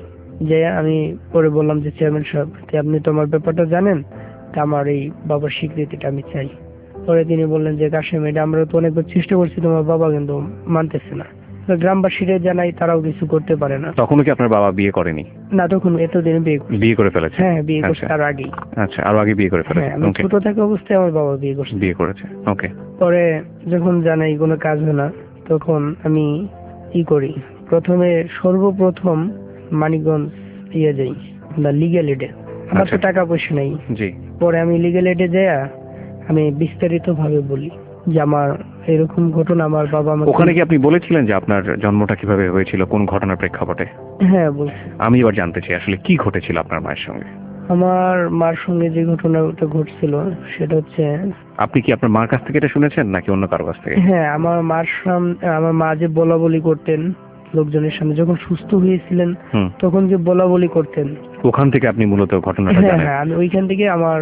যে আমি পরে বললাম যে চেয়ারম্যান সাহেব আপনি তো আমার ব্যাপারটা জানেন, তা আমার এই বাবার স্বীকৃতিটা আমি চাই। পরে তিনি বললেন যে কাশেম এটা আমরা তো অনেকবার চেষ্টা করছি, তোমার বাবা কিন্তু মানতেছে না। গ্রামবাসীরা জানাই তারাও কিছু করতে পারে না। তখনও কি আপনার বাবা বিয়ে করেনি? না, তখন এতদিন বিয়ে বিয়ে করে ফেলেছে। হ্যাঁ বিয়ে করছে তার আগেই। আচ্ছা, আরো আগে বিয়ে করে ফেলেছে। আমি ছোট থাকা অবস্থায় আমার বাবা বিয়ে করছে। বিয়ে করেছে, ওকে। পরে যখন জানাই কোনো কাজ হয় না, তখন আমি কি করি, প্রথমে সর্বপ্রথম মানিকগঞ্জ ইয়ে যাই লিগ্যাল এডে। আমার তো টাকা পয়সা নেই। জি। পরে আমি লিগ্যাল এডে যাই, আমি বিস্তারিত ভাবে বলি যে আমার এরকম ঘটনা, আমার বাবা আমাকে। ওখানে কি আপনি বলেছিলেন যে আপনার জন্মটা কিভাবে হয়েছিল, কোন ঘটনার প্রেক্ষাপটে? হ্যাঁ বলছি। আমি এবার জানতে চাই আসলে কি ঘটেছিল আপনার মায়ের সঙ্গে। আমার মার সঙ্গে যে ঘটনাটা ঘটছিল সেটা হচ্ছে, আপনি কি আপনার মার কাছ থেকে এটা শুনেছেন নাকি অন্য কারো কাছ থেকে? হ্যাঁ, আমার মার সামনে আমার মা যে বলা বলি করতেন লোকজনের সামনে, যখন সুস্থ হয়েছিলেন তখন যে বলা বলি করতেন, ওখান থেকে আপনি মূলত ঘটনাটা জানেন? হ্যাঁ, আমি ওইখান থেকে আমার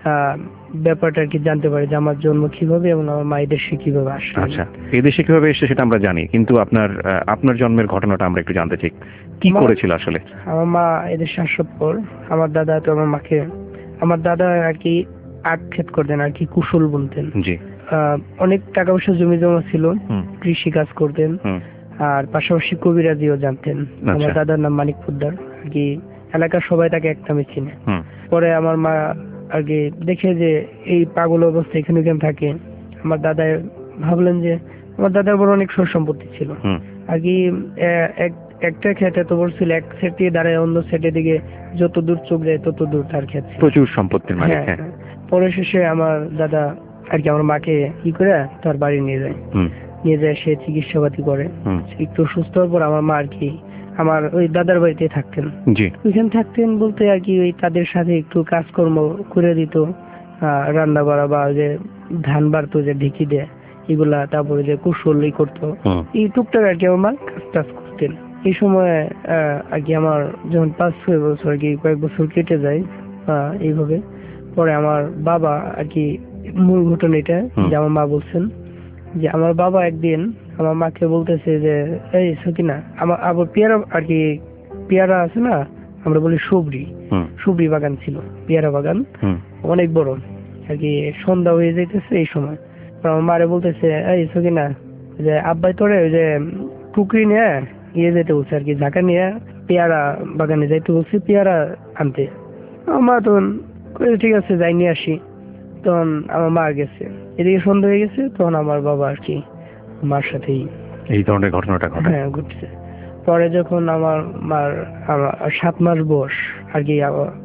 ব্যাপারটা আর কি জানতে পারি যে আমার জন্ম কিভাবে এবং আমার মা এদেশে কিভাবে আসে। আচ্ছা, এই দেশে কিভাবে এসে সেটা আমরা জানি, কিন্তু আপনার আপনার জন্মের ঘটনাটা আমরা একটু জানতে চাই, কি করেছিল আসলে? আমার মা এদেশে আসার পর আমার দাদা তো আমার মাকে, আমার দাদা আর কি আক্ষেপ করতেন আর কি, কুশল বলতেন। জি। অনেক টাকা পয়সা জমি জমা ছিল, কৃষি কাজ করতেন, আর পাশাপাশি কবিরাজিও জানতেন। আমার দাদার নাম মানিক পোদ্দার, আর কি এলাকার সবাই তাকে এক নামে চিনে। পরে আমার মা আর কি দেখে যে এই পাগল অবস্থা এখানে ওখানে থাকে, আমার দাদা ভাবলেন যে আমার দাদার বড় অনেক সয় সম্পত্তি ছিল আর কি, একটা ক্ষেত এত বড় ছিল, এক সেটে দাঁড়ায় অন্য সেটের দিকে যত দূর চোখ যায় তত দূর তার ক্ষেত, প্রচুর সম্পত্তির মালিক। পরে শেষে আমার দাদা আর কি আমার মাকে ই করে তার বাড়ি নিয়ে যায়, নিয়ে যায় সে চিকিৎসাপাতি করে। একটু সুস্থ হওয়ার পর আমার মা আর কি আমার ওই দাদার বাড়িতে থাকতেন। ওইখানে থাকতেন বলতে আর কি ওই তাদের সাথে একটু কাজকর্ম করে দিত, রান্না বাড়া বা যে ধান বাড়তো যে ঢেকি দেয় এগুলা, তারপরে যে কুশলই করতো, এই টুকটাক আর কি আমার মা কাজ টাজ করতেন। এই সময় আর কি আমার যখন পাঁচ ছয় বছর আর কি কয়েক বছর কেটে যায় এইভাবে, পরে আমার বাবা আর কি মূল ঘটনা এটা যে আমার মা বলছেন যে আমার বাবা একদিন আমার মাকে বলতেছে যে এই সকিনা আমার আবার পেয়ারা আর কি পেয়ারা আছে না, আমরা বলি সুবরি, সুবরি বাগান ছিল, পেয়ারা বাগান অনেক বড় আর কি। সন্ধ্যা হয়ে যাইতেছে এই সময় আমার মারে বলতেছে এই সকিনা যে আব্বাই তোরে ওই যে টুকরি নিয়ে ইয়ে যেতে বলছে আর কি, ঝাঁকা নিয়ে পেয়ারা বাগানে যাইতে বলছে পেয়ারা আনতে। আমার মা তখন ঠিক আছে যাই নিয়ে আসি। তখন আমার মা গেছে, এদিকে সন্ধ্যা হয়ে গেছে, তখন আমার বাবা আর কি মার সাথেই এই ধরনের ঘটনাটা ঘটে। হ্যাঁ ঘটছে। পরে যখন আমার মার সাত মাস বয়স আর কি,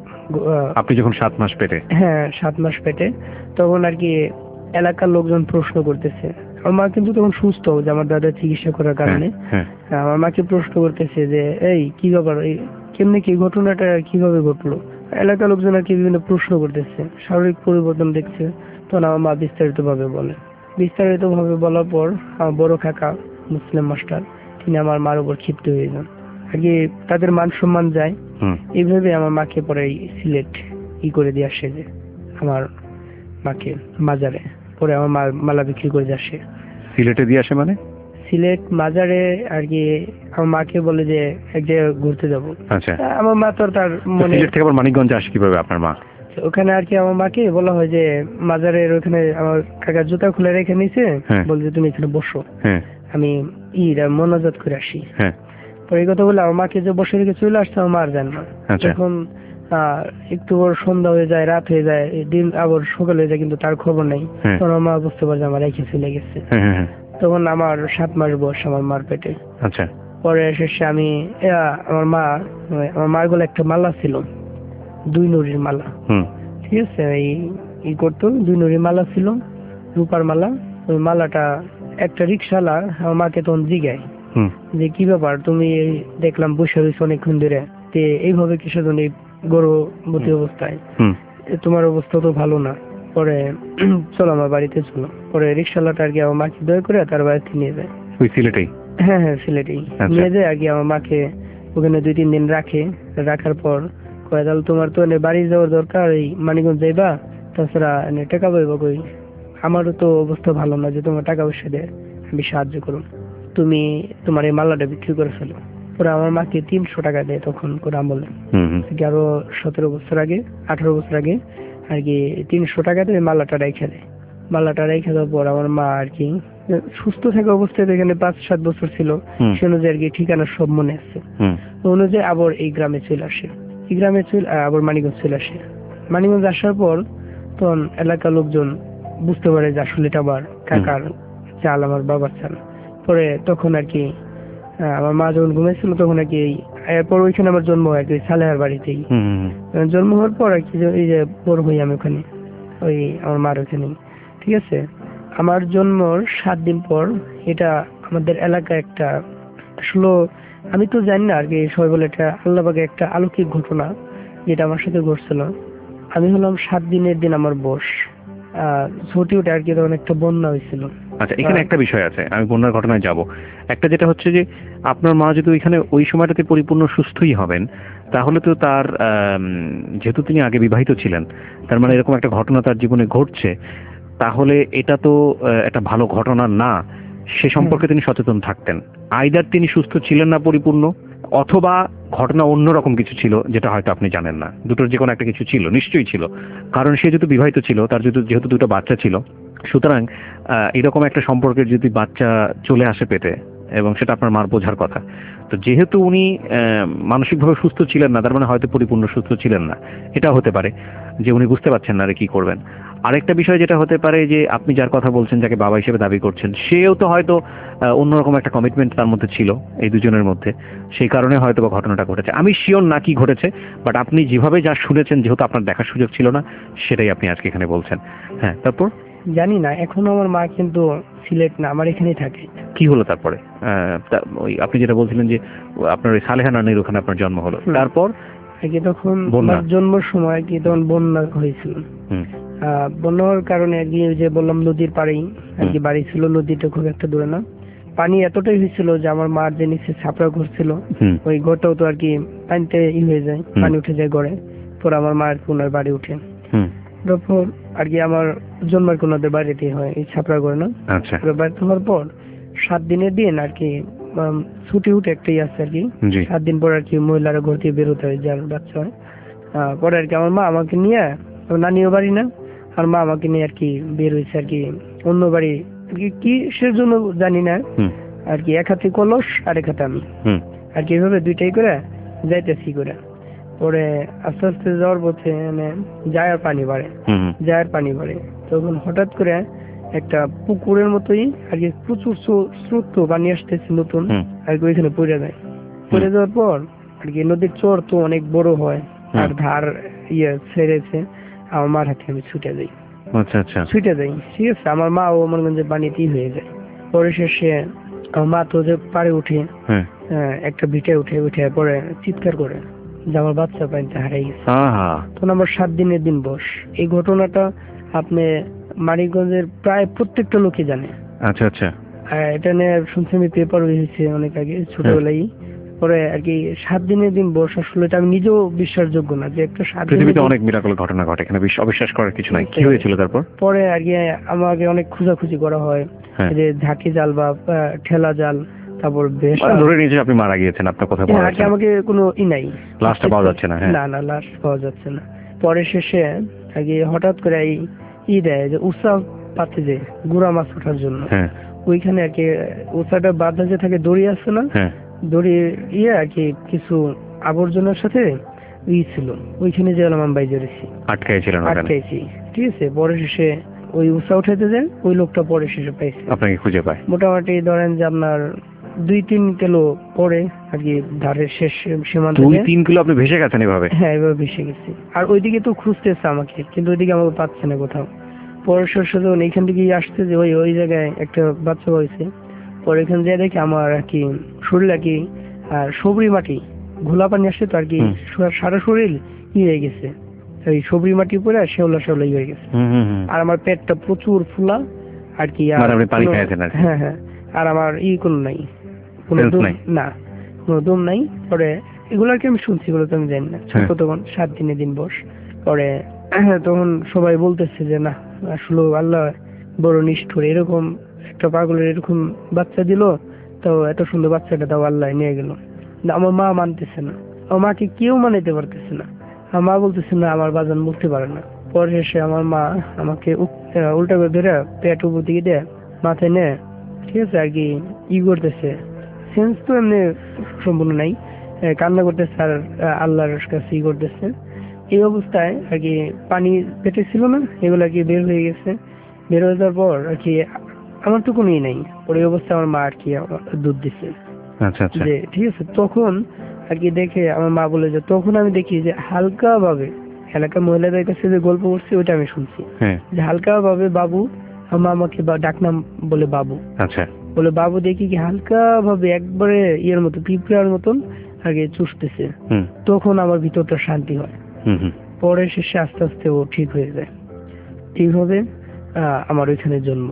আপনি যখন সাত মাস পেটে, হ্যাঁ সাত মাস পেটে, তখন আর কি এলাকার লোকজন প্রশ্ন করতেছে, আমার মা কিন্তু তখন সুস্থ যে আমার দাদা চিকিৎসা করার কারণে, আমার মাকে প্রশ্ন করতেছে যে এই কি ব্যাপার, কেমনি কি ঘটনাটা কিভাবে ঘটলো। এলাকার লোকজন আর কি বিভিন্ন প্রশ্ন করতেছে, শারীরিক পরিবর্তন দেখছে। তখন আমার মা বিস্তারিত ভাবে বলে, বিস্তারিত ভাবে বলার পর আমার বড় কাকা মুসলিম মাস্টার তিনি আমার মার উপর ক্ষিপ্ত হয়ে যান আর কি, তাদের মান সম্মান যায়। এইভাবে আমার মাকে পরে সিলেট ই করে দিয়ে আসে, যে আমার মাকে মাজারে পরে আমার মা মালা বিক্রি করে দিয়ে আসে। সিলেটে দিয়ে আসে মানে? সিলেট মাজারে আর কি আমার মাকে বলে যে এক জায়গায় ঘুরতে যাবো। আচ্ছা, আমার মা তো তার মনে সিলেট থেকে আবার মানিকগঞ্জ আসে কিভাবে আপনার মা? ওখানে আর কি আমার মাকে বলা হয় যে মাজারের ওখানে আমার কাকার জুতা খুলে রেখে নিছে, বলছে তুমি এখানে বসো, আমি ইরা মোনাজাত করে আসি। পরে এই কথা বলে আমার মাকে যে বসে রেখে চলে আসছে আমার মার জান না। যখন আহ একটু বড় সন্ধ্যা হয়ে যায়, রাত হয়ে যায়, দিন আবার সকাল হয়ে যায়, কিন্তু তার খবর নেই। তখন আমার মা বুঝতে পারছে আমার রেখে চলে গেছে। তখন আমার সাত মাস বয়স আমার মার পেটে। আচ্ছা, পরে শেষে আমি আমার মা আমার মার গলে একটা মালা ছিল, দুই নুরির মালা, ঠিক আছে, এই ই করতো, দুই নুরির মালা ছিল, রূপার মালা। ওই মালাটা একটা রিক্সাওয়ালা আমার মাকে তখন জিগায় যে কি ব্যাপার তুমি দেখলাম বসে রয়েছে অনেকক্ষণ ধরে, এইভাবে কিসের জন্য গর্ভবতী অবস্থায়, তোমার অবস্থা তো ভালো না, পরে চলো আমার বাড়িতে চলো। পরে রিক্সাওয়ালাটা আর কি আমার মাকে দয়া করে তার বাড়িতে নিয়ে যায়। ওই সিলেটেই? হ্যাঁ হ্যাঁ সিলেটেই নিয়ে যায় আর কি। আমার মাকে ওখানে দুই তিন দিন রাখে, রাখার পর কয় তাহলে তোমার তো বাড়ি যাওয়ার দরকার, এই মানিকগঞ্জ যাইবা, তাছাড়া টাকা পাইবা কই, আমারও তো অবস্থা ভালো না যে তোমার টাকা পয়সা দেয় আমি সাহায্য করুন, তুমি তোমার এই মালাটা বিক্রি করে ফেলো। পরে আমার মাকে তিনশো টাকা দেয় তখন করে আমলে, আরো সতেরো বছর আগে আঠারো বছর আগে আর কি, তিনশো টাকা দিয়ে মালাটা রেখে দেয়। মালাটা রেখে দেওয়ার পর আমার মা আর কি সুস্থ থাকা অবস্থায়, এখানে পাঁচ সাত বছর ছিল, সে অনুযায়ী আর কি ঠিকানা সব মনে আছে, অনুযায়ী আবার এই গ্রামে চলে আসে। এই গ্রামে চলে আবার মানিকগঞ্জ চলে আসে। মানিকগঞ্জ আসার পর তখন এলাকার লোকজন বুঝতে পারে যে আসলে এটা আমার কাকার চাল, আমার বাবার চাল। পরে তখন আর কি আমার মা যখন ঘুমাইছিল তখন আর কি এরপর ওইখানে আমার জন্ম হয় আর কি, সালেহার বাড়িতেই জন্ম হওয়ার পর আর কি এই যে বড় হই আমি ওখানে, ওই আমার মার ওখানে, ঠিক আছে। আমার জন্মর সাত দিন পর এটা আমাদের এলাকায় একটা, আসলে আমি তো জানি না আর কি, সবাই বলে এটা আল্লাহবাগে একটা অলৌকিক ঘটনা যেটা আমার সাথে ঘটছিল। আমি হলাম সাত দিনের দিন আমার বয়স, আহ ছুটি উঠে আর কি, তখন একটা বন্যা হয়েছিল। আচ্ছা, এখানে একটা বিষয় আছে, আমি বন্যার ঘটনায় যাব। একটা যেটা হচ্ছে যে আপনার মা যদি ওইখানে ওই সময়টাতে পরিপূর্ণ সুস্থই হবেন, তাহলে তো তার যেহেতু তিনি আগে বিবাহিত ছিলেন, তার মানে এরকম একটা ঘটনা তার জীবনে ঘটছে, তাহলে এটা তো একটা ভালো ঘটনা না, সে সম্পর্কে তিনি সচেতন থাকতেন। আইদার তিনি সুস্থ ছিলেন না পরিপূর্ণ, অথবা ঘটনা অন্যরকম কিছু ছিল যেটা হয়তো আপনি জানেন না। দুটোর যে কোনো একটা কিছু ছিল, নিশ্চয়ই ছিল, কারণ সে যেহেতু বিবাহিত ছিল, তার যেহেতু যেহেতু দুটো বাচ্চা ছিল, সুতরাং এরকম একটা সম্পর্কের যদি বাচ্চা চলে আসে পেটে, এবং সেটা আপনার মার বোঝার কথা। তো যেহেতু উনি মানসিকভাবে সুস্থ ছিলেন না, তার মানে হয়তো পরিপূর্ণ সুস্থ ছিলেন না, এটা হতে পারে যে উনি বুঝতে পারছেন না আর কি করবেন। আরেকটা বিষয় যেটা হতে পারে যে আপনি যার কথা বলছেন, যাকে বাবা হিসেবে দাবি করছেন, সেও তো হয়তো অন্যরকম একটা কমিটমেন্ট তার মধ্যে ছিল এই দুজনের মধ্যে, সেই কারণে হয়তো বা ঘটনাটা ঘটেছে। আমি শিওর না কি ঘটেছে, বাট আপনি যেভাবে যা শুনেছেন, যেহেতু আপনার দেখার সুযোগ ছিল না, সেটাই আপনি আজকে এখানে বলছেন। হ্যাঁ, তারপর জানি না, এখনো আমার মা কিন্তু সিলেট না, আমার এখানেই থাকে। কি হলো তারপরে? ওই আপনি যেটা বলছিলেন যে আপনার ওই সালেহা নানির ওখানে আপনার জন্ম হলো, তারপর কি তখন জন্মের সময় কি তখন বন্যা হয়েছিল। বন্যা হওয়ার কারণে আর কি যে বললাম নদীর পাড়েই আর কি বাড়ি ছিল, নদীটা খুব একটা দূরে না। পানি এতটাই হয়েছিল যে আমার মার যে নিচে ছাপড়া ঘর ছিল, ওই ঘরটাও তো আর কি পানিতে ই হয়ে যায়, পানি উঠে যায় ঘরে। পরে আমার মায়ের পুনর বাড়ি উঠে, তারপর আর কি আমার জন্মের কোনাদের বাড়িতে হয় এই ছাপড়া ঘরে না। বাড়িতে হওয়ার পর সাত দিনের দিন আর কি ছুটি উঠে একটাই আছে আর কি, সাত দিন পর আর কি মহিলারা ঘর থেকে বেরোতে হয় যার বাচ্চা হয়। পরে আর কি আমার মা আমাকে নিয়ে, নানিও বাড়ি না, আর মা আমাকে নিয়ে আর কি বের হয়েছে আর কি অন্য বাড়ি, কি সে জন্য জানি না আর কি। এক হাতে কলস আর এক হাতে আমি আর কি, এভাবে দুইটাই করে যাইতেছি করে। পরে আস্তে আস্তে যাওয়ার পথে মানে যায় আর পানি বাড়ে, যায় আর পানি বাড়ে। তখন হঠাৎ করে একটা পুকুরের মতোই আর কি প্রচুর স্রোত পানি আসতেছে নতুন আর কি, ওইখানে পড়ে যায়। পড়ে যাওয়ার পর আর কি নদীর চর তো অনেক বড় হয় আর ধার ইয়ে ছেড়েছে, আমার মার হাতে আমি ছুটে যাই। আচ্ছা আচ্ছা, ছুটে যাই, ঠিক আছে। আমার মা ও মনে করেন যে পানিতেই হয়ে যায়। পরে শেষে আমার মা তো যে পাড়ে উঠে একটা ভিটে উঠে উঠে পরে চিৎকার করে যে আমার বাচ্চা পানিতে হারিয়ে গেছে। তখন আমার সাত দিনের দিন বস। এই ঘটনাটা আপনি মানিকগঞ্জের প্রায় প্রত্যেকটা লোকই জানে। আচ্ছা আচ্ছা, এটা নিয়ে শুনছি আমি, পেপার হয়েছে অনেক আগে ছোটবেলায়। পরে আর কি সাত দিনের দিন বস, আসলে এটা আমি নিজেও বিশ্বাসযোগ্য না যে একটা সাত পৃথিবীতে অনেক মিরাকল ঘটনা ঘটে, এখানে অবিশ্বাস করার কিছু নাই। কি হয়েছিল তারপর? পরে আর কি আমাকে অনেক খোঁজাখুঁজি করা হয় যে ঝাঁকি জাল বা ঠেলা জাল, তারপর বেশ ধরে নিয়েছে আপনি মারা গিয়েছেন, আপনার কথা বলা যাচ্ছে না, আমাকে কোনো ই নাই, লাশটা পাওয়া যাচ্ছে না। না না, লাশ পাওয়া যাচ্ছে না। পরে শেষে আর কি হঠাৎ করে এই ই দেয় যে উৎসাহ পাচ্ছে যে গুড়া মাছ ওঠার জন্য, ওইখানে আর কি উৎসাহটা বাঁধা যে থাকে দড়ি আছে না, দড়ি ইয়ে আর কি কিছু আবর্জনার সাথে ই ছিল, ওইখানে যে আলাম বাই জড়েছি, আটকাইছিলেন, আটকাইছি, ঠিক আছে। পরে শেষে ওই উৎসাহ উঠাইতে যায়, ওই লোকটা পরে শেষে পাইছে, আপনাকে খুঁজে পায়। মোটামুটি ধরেন যে আপনার দুই তিন কিলো পরে আর কি ধারের শেষ সীমান্ত। দুই তিন কিলো আপনি ভেসে গেছেন এভাবে? হ্যাঁ, এভাবে ভেসে গেছি। আর ওইদিকে তো খুঁজতেছে আমাকে, কিন্তু ওইদিকে আমাকে পাচ্ছে না কোথাও। পরে শেষে যখন এইখান থেকে আসছে যে ওই ওই জায়গায় একটা বাচ্চা হয়েছে, পরে এখান দিয়ে দেখে আমার আর কি শরীর আর কি আর সবরি মাটি ঘোলা পানি আসছে তো আর কি, সারা শরীর ই হয়ে গেছে, ওই সবরি মাটি পরে শেওলা শেওলা ই হয়ে গেছে। আর আমার পেটটা প্রচুর ফুলা আর কি। হ্যাঁ হ্যাঁ, আর আমার ই কোনো নাই, কোনো না, কোনো দম নাই। পরে এগুলো আর কি আমি শুনছি, এগুলো তো আমি জানি না, ছোট তখন সাত দিনের দিন বস। পরে তখন সবাই বলতেছে যে না, আসলে আল্লাহ বড় নিষ্ঠুর, এরকম একটা পাগলের এরকম বাচ্চা দিল, তো এত সুন্দর বাচ্চাটা তাও আল্লাহ নিয়ে গেল। আমার মা মানতেছে না, আমার মাকে কেউ মানাইতে পারতেছে না। আমার মা বলতেছে না আমার বাজান মুক্তি পারে না। পরে এসে আমার মা আমাকে উল্টা করে ধরে পেট উপর দিকে দেয়, মাথায় নেয়, ঠিক আছে, আর কি ই করতেছে, সেন্স তো এমনি সম্পূর্ণ নাই, কান্না করতেছে আর আল্লাহর কাছে ই করতেছে। এই অবস্থায় আর কি পানি পেটে ছিল না, এগুলো আর কি বের হয়ে গেছে। বের হয়ে যাওয়ার পর আর কি আমার তো কোনো ই নাই। ওই অবস্থায় আমার মা আর কি দুধ দিচ্ছে, যে ঠিক আছে। তখন আর কি দেখে আমার মা বলে যে, তখন আমি দেখি যে হালকা ভাবে এলাকার মহিলাদের কাছে যে গল্প করছে ওইটা আমি শুনছি, যে হালকা ভাবে বাবু, আমার আমাকে ডাকনাম বলে বাবু, আচ্ছা বলে বাবু, দেখি কি হালকা ভাবে একবারে ইয়ের মতো পিঁপড়ার মতন আগে চুষতেছে। তখন আমার ভিতরটা শান্তি হয়। পরে শেষে আস্তে আস্তে ও ঠিক হয়ে যায়। এইভাবে আমার ওইখানে জন্ম।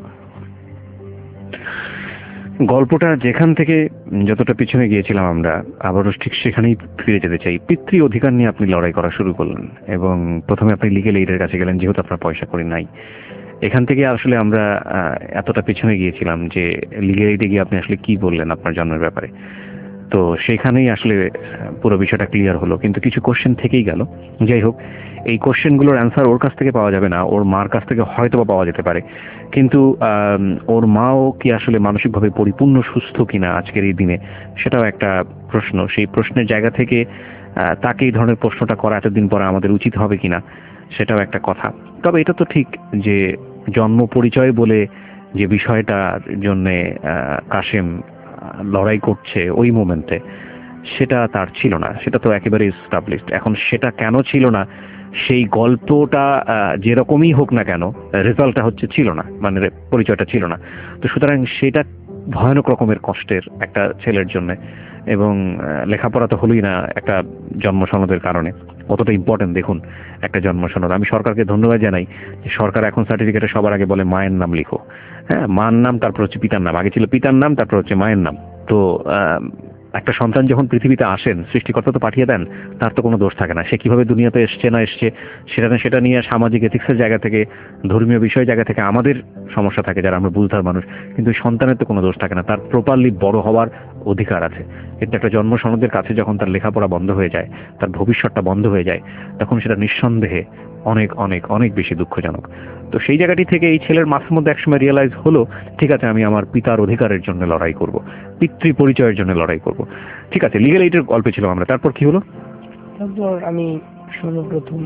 গল্পটা যেখান থেকে যতটা পিছনে গিয়েছিলাম আমরা, আবারও ঠিক সেখানেই ফিরে যেতে চাই। পিতৃ অধিকার নিয়ে আপনি লড়াই করা শুরু করলেন এবং প্রথমে আপনি লিগ্যাল এইডের কাছে গেলেন, যেহেতু আপনার পয়সা করি নাই। এখান থেকে আসলে আমরা এতটা পিছনে গিয়েছিলাম যে লিগ্যাল এইডে গিয়ে আপনি আসলে কি বললেন আপনার জন্মের ব্যাপারে। তো সেইখানেই আসলে পুরো বিষয়টা ক্লিয়ার হলো, কিন্তু কিছু কোশ্চেন থেকেই গেল। যাই হোক, এই কোশ্চেনগুলোর অ্যান্সার ওর কাছ থেকে পাওয়া যাবে না, ওর মার কাছ থেকে হয়তো বা পাওয়া যেতে পারে, কিন্তু ওর মাও কি আসলে মানসিকভাবে পরিপূর্ণ সুস্থ কিনা আজকের এই দিনে, সেটাও একটা প্রশ্ন। সেই প্রশ্নের জায়গা থেকে তাকে এই ধরনের প্রশ্নটা করা এতদিন পরে আমাদের উচিত হবে কিনা, সেটাও একটা কথা। তবে এটা তো ঠিক যে জন্ম পরিচয় বলে যে বিষয়টার জন্যে কাশেম লড়াই করছে ওই মোমেন্টে, সেটা তার ছিল না, সেটা তো একেবারে এস্টাবলিশড। এখন সেটা কেন ছিল না, সেই গল্পটা যেরকমই হোক না কেন, রেজাল্টটা হচ্ছে ছিল না, মানে পরিচয়টা ছিল না। তো সুতরাং সেটা ভয়ানক রকমের কষ্টের একটা ছেলের জন্য, এবং লেখাপড়া তো হলোই না একটা জন্ম সনদের কারণে। কতটা ইম্পর্টেন্ট দেখুন একটা জন্ম সনদ। আমি সরকারকে ধন্যবাদ জানাই যে সরকার এখন সার্টিফিকেটে সবার আগে বলে মায়ের নাম লিখো। হ্যাঁ, মার নাম, তারপর হচ্ছে পিতার নাম। আগে ছিল পিতার নাম, তারপর হচ্ছে মায়ের নাম। তো একটা সন্তান যখন পৃথিবীতে আসেন, সৃষ্টিকর্তা তো পাঠিয়ে দেন, তার তো কোনো দোষ থাকে না। সে কিভাবে দুনিয়াতে এসছে না এসছে সেটা না, সেটা নিয়ে সামাজিক এথিক্সের জায়গা থেকে, ধর্মীয় বিষয়ের জায়গা থেকে আমাদের সমস্যা থাকে যারা আমরা বুঝদার মানুষ, কিন্তু সন্তানের তো কোনো দোষ থাকে না। তার প্রপারলি বড় হওয়ার অধিকার আছে। কিন্তু একটা জন্ম সনদের কাছে যখন তার লেখাপড়া বন্ধ হয়ে যায়, তার ভবিষ্যৎটা বন্ধ হয়ে যায়, তখন সেটা নিঃসন্দেহে অনেক অনেক অনেক বেশি দুঃখজনক। তো সেই জায়গাটি থেকে এই ছেলের মাথার মধ্যে একসময় রিয়েলাইজ হলো, ঠিক আছে, আমি আমার পিতার অধিকারের জন্য লড়াই করব, পিতৃ পরিচয়ের জন্য লড়াই করব। ঠিক আছে, লিগ্যাল এইডের গল্পে ছিলাম আমরা, তারপর কি হলো? তারপর আমি সর্বপ্রথম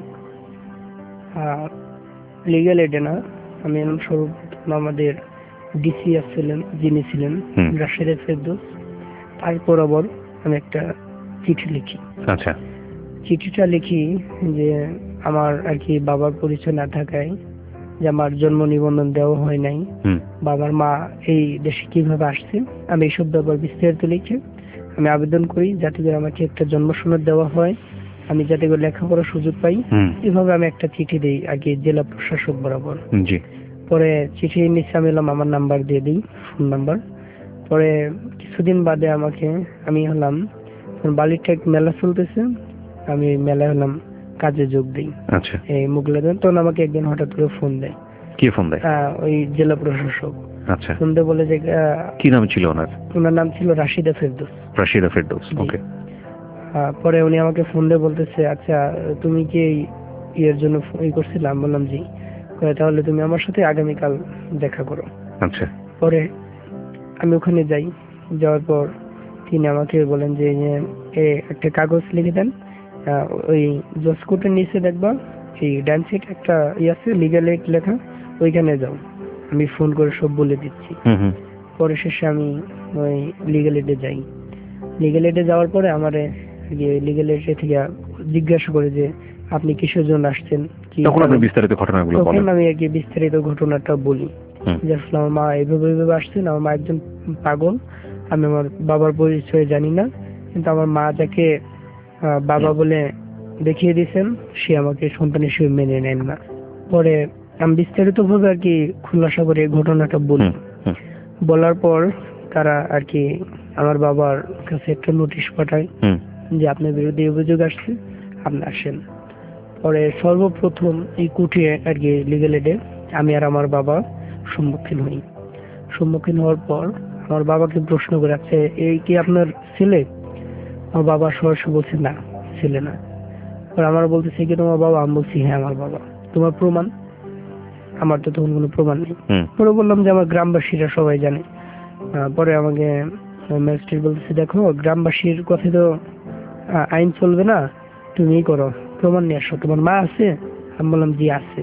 লিগ্যাল এইডে না, আমি সর্বপ্রথম আমাদের ডিসি ছিলেন, যিনি ছিলেন রাশিদ ফেরদৌস, তারপর আবার আমি একটা চিঠি লিখি। আচ্ছা, চিঠিটা লিখি যে আমার আর কি বাবার পরিচয় না থাকায়, যে আমার জন্ম নিবন্ধন দেওয়া হয় নাই, বাবার মা এই দেশে কিভাবে আসছে, আমি এইসব ব্যাপার বিস্তারিত লিখে আমি আবেদন করি যাতে করে আমাকে একটা জন্ম সনদ দেওয়া হয়, আমি যাতে করে লেখাপড়ার সুযোগ পাই। এভাবে আমি একটা চিঠি দিই আগে জেলা প্রশাসক বরাবর। পরে চিঠি নিচে আমি এলাম আমার নাম্বার দিয়ে দিই, ফোন নাম্বার। পরে কিছুদিন বাদে আমাকে, আমি হলাম বালিরটেক মেলা চলতেছে, আমি মেলায় হলাম কাজে যোগ দিই। আচ্ছা, এই মুগলাদের, তখন আমাকে একদিন হঠাৎ করে ফোন দেয়। কি ফোন দেয়? ওই জেলা প্রশাসক। আচ্ছা, ফোন দিয়ে বলে যে, কি নাম ছিল ওনার? ওনার নাম ছিল রাশিদা ফেরদৌস। রাশিদা ফেরদৌস, ওকে। পরে উনি আমাকে ফোন দিয়ে বলতেছে, আচ্ছা তুমি কি ইয়ের জন্য ই করছিলাম? বললাম জি। তাহলে তুমি আমার সাথে আগামীকাল দেখা করো। আচ্ছা। পরে আমি ওখানে যাই, যাওয়ার পর তিনি আমাকে বলেন যে একটা কাগজ লিখে দেন, ওই জজ কোর্টের নিচে দেখবা এই ডান সাইড একটা ইয়ে আছে লিগ্যাল এইড লেখা, ওইখানে যাও। আমি ফোন করে সব বলে দিচ্ছি। পরে শেষে আমি ওই লিগ্যাল এইডে যাই। লিগ্যাল এইডে যাওয়ার পরে আমার লিগ্যাল এইড থেকে জিজ্ঞাসা করে যে আপনি কিসের জন্য আসছেন, তখন আপনি বিস্তারিত ঘটনাগুলো বলেন। তখন আমি আর কি বিস্তারিত ঘটনাটা বলি যে আসলে আমার মা এইভাবে এইভাবে আসছেন, আমার মা একজন পাগল, আমি আমার বাবার পরিচয় জানি না, কিন্তু আমার মা যাকে বাবা বলে দেখিয়ে দিয়েছেন সে আমাকে সন্তান হিসেবে মেনে নেন না। পরে আমি বিস্তারিত ভাবে আর কি খুলাসা করে ঘটনাটা বলি। বলার পর তারা আর কি আমার বাবার কাছে একটা নোটিশ পাঠায় যে আপনার বিরুদ্ধে অভিযোগ আসছে, আপনি আসেন। পরে সর্বপ্রথম এই কোর্টে আর কি লিগ্যাল এইডে আমি আর আমার বাবা সম্মুখীন হই। সম্মুখীন হওয়ার পর আমার বাবাকে প্রশ্ন করে, আছে এই কি আপনার ছেলে? আমার বাবা সরাসরি বলছে না, ছেলে না। আমার বলতেছে কি তোমার বাবা? আমি বলছি হ্যাঁ আমার বাবা। তোমার প্রমাণ? আমার তো তখন কোনো প্রমাণ নেই। পরে বললাম যে আমার গ্রামবাসীরা সবাই জানে। পরে আমাকে ম্যাজিস্ট্রেট বলতেছে, দেখো গ্রামবাসীর কথা তো আইন চলবে না, তুমি করো, প্রমাণ নিয়ে আসো। তোমার মা আছে? আমি বললাম জি আছে।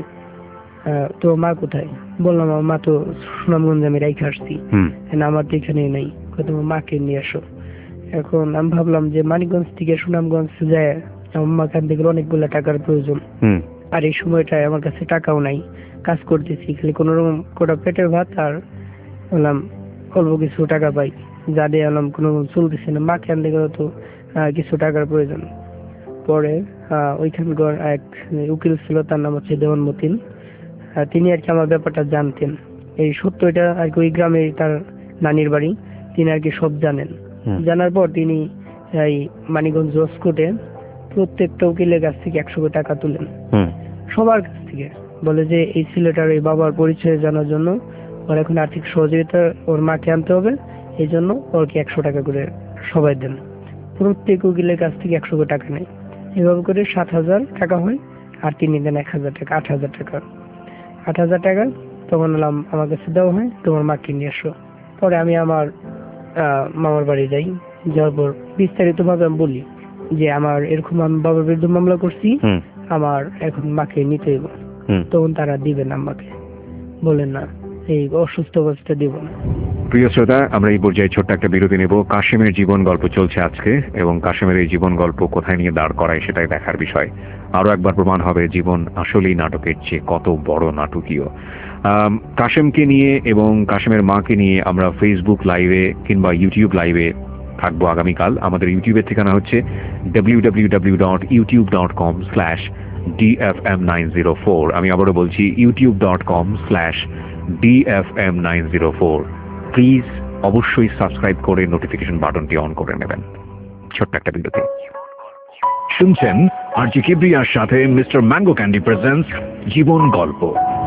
তো মা কোথায়? বললাম আমার মা তো সুনামগঞ্জে আমি রাইখে আসছি, আমার তো এখানে নেই। তোমার মাকে নিয়ে আসো। এখন আমি ভাবলাম যে মানিকগঞ্জ থেকে সুনামগঞ্জ যায় আমার মা কান থেকে অনেকগুলো টাকার প্রয়োজন, আর এই সময়টায় আমার কাছে টাকাও নাই, কাজ করতেছি, খালি কোন রকম কোটা পেটের ভাত আর বললাম অল্প কিছু টাকা পাই, যা দিয়ে এলাম কোনো চলতেছে না। মা কান থেকে তো কিছু টাকার প্রয়োজন। পরে ওইখানকার এক উকিল ছিল, তার নাম হচ্ছে দেওয়ান মতিন, তিনি আর কি আমার ব্যাপারটা জানতেন। এই সত্য এটা আর কি ওই গ্রামে তার নানির বাড়ি, তিনি আর কি সব জানেন। জানার পর তিনি এই মানিকগঞ্জ জজ কোর্টে প্রত্যেকটা উকিলের কাছ থেকে একশো টাকা তুলেন, সবার কাছ থেকে। বলে যে এই ছেলেটার এই বাবার পরিচয় জানার জন্য ওর এখন আর্থিক সহযোগিতা ওর মাকে আনতে হবে, এই জন্য ওরকে একশো টাকা করে সবাই দেন, প্রত্যেক উকিলের কাছ থেকে একশো করে টাকা নেয়, এভাবে করে সাত হাজার টাকা হয়, আর তিনি দেন এক হাজার টাকা, আট হাজার টাকা। আট হাজার টাকা তখন বললাম আমার কাছে দেওয়া হয়, তোমার মাকে নিয়ে আসো। পরে আমি আমার মামার বাড়ি যাই, যাওয়ার পর বিস্তারিত ভাবে আমি বলি যে আমার এরকম আমি বাবার বিরুদ্ধে মামলা করছি, আমার এখন মাকে নিতে হইব। তখন তারা দিবেন আমাকে, বলেন না এই অসুস্থ অবস্থা দিব না। প্রিয় শ্রোতা, আমরা এই পর্যায়ে ছোট্ট একটা বিরতি নেব। কাশেমের জীবন গল্প চলছে আজকে, এবং কাশেমের এই জীবন গল্প কোথায় নিয়ে দাঁড় করায় সেটাই দেখার বিষয়। আরো একবার প্রমাণ হবে জীবন আসলেই নাটকের চেয়ে কত বড় নাটকীয়। কাশেমকে নিয়ে এবং কাশেমের মাকে নিয়ে আমরা ফেসবুক লাইভে কিংবা ইউটিউব লাইভে থাকবো আগামীকাল। আমাদের ইউটিউবের ঠিকানা হচ্ছে W W W dot YouTube dot com slash D F M nine zero four. আমি আবারও বলছি YouTube dot com slash D F M nine zero four. Please অবশ্যই সাবস্ক্রাইব করে নোটিফিকেশন বাটনটি অন করে নেবেন। ছোট্ট একটা বিরতি। শুনছেন আরজি কিবরিয়ার সাথে মিস্টার ম্যাঙ্গো ক্যান্ডি প্রেজেন্টস জীবন গল্প।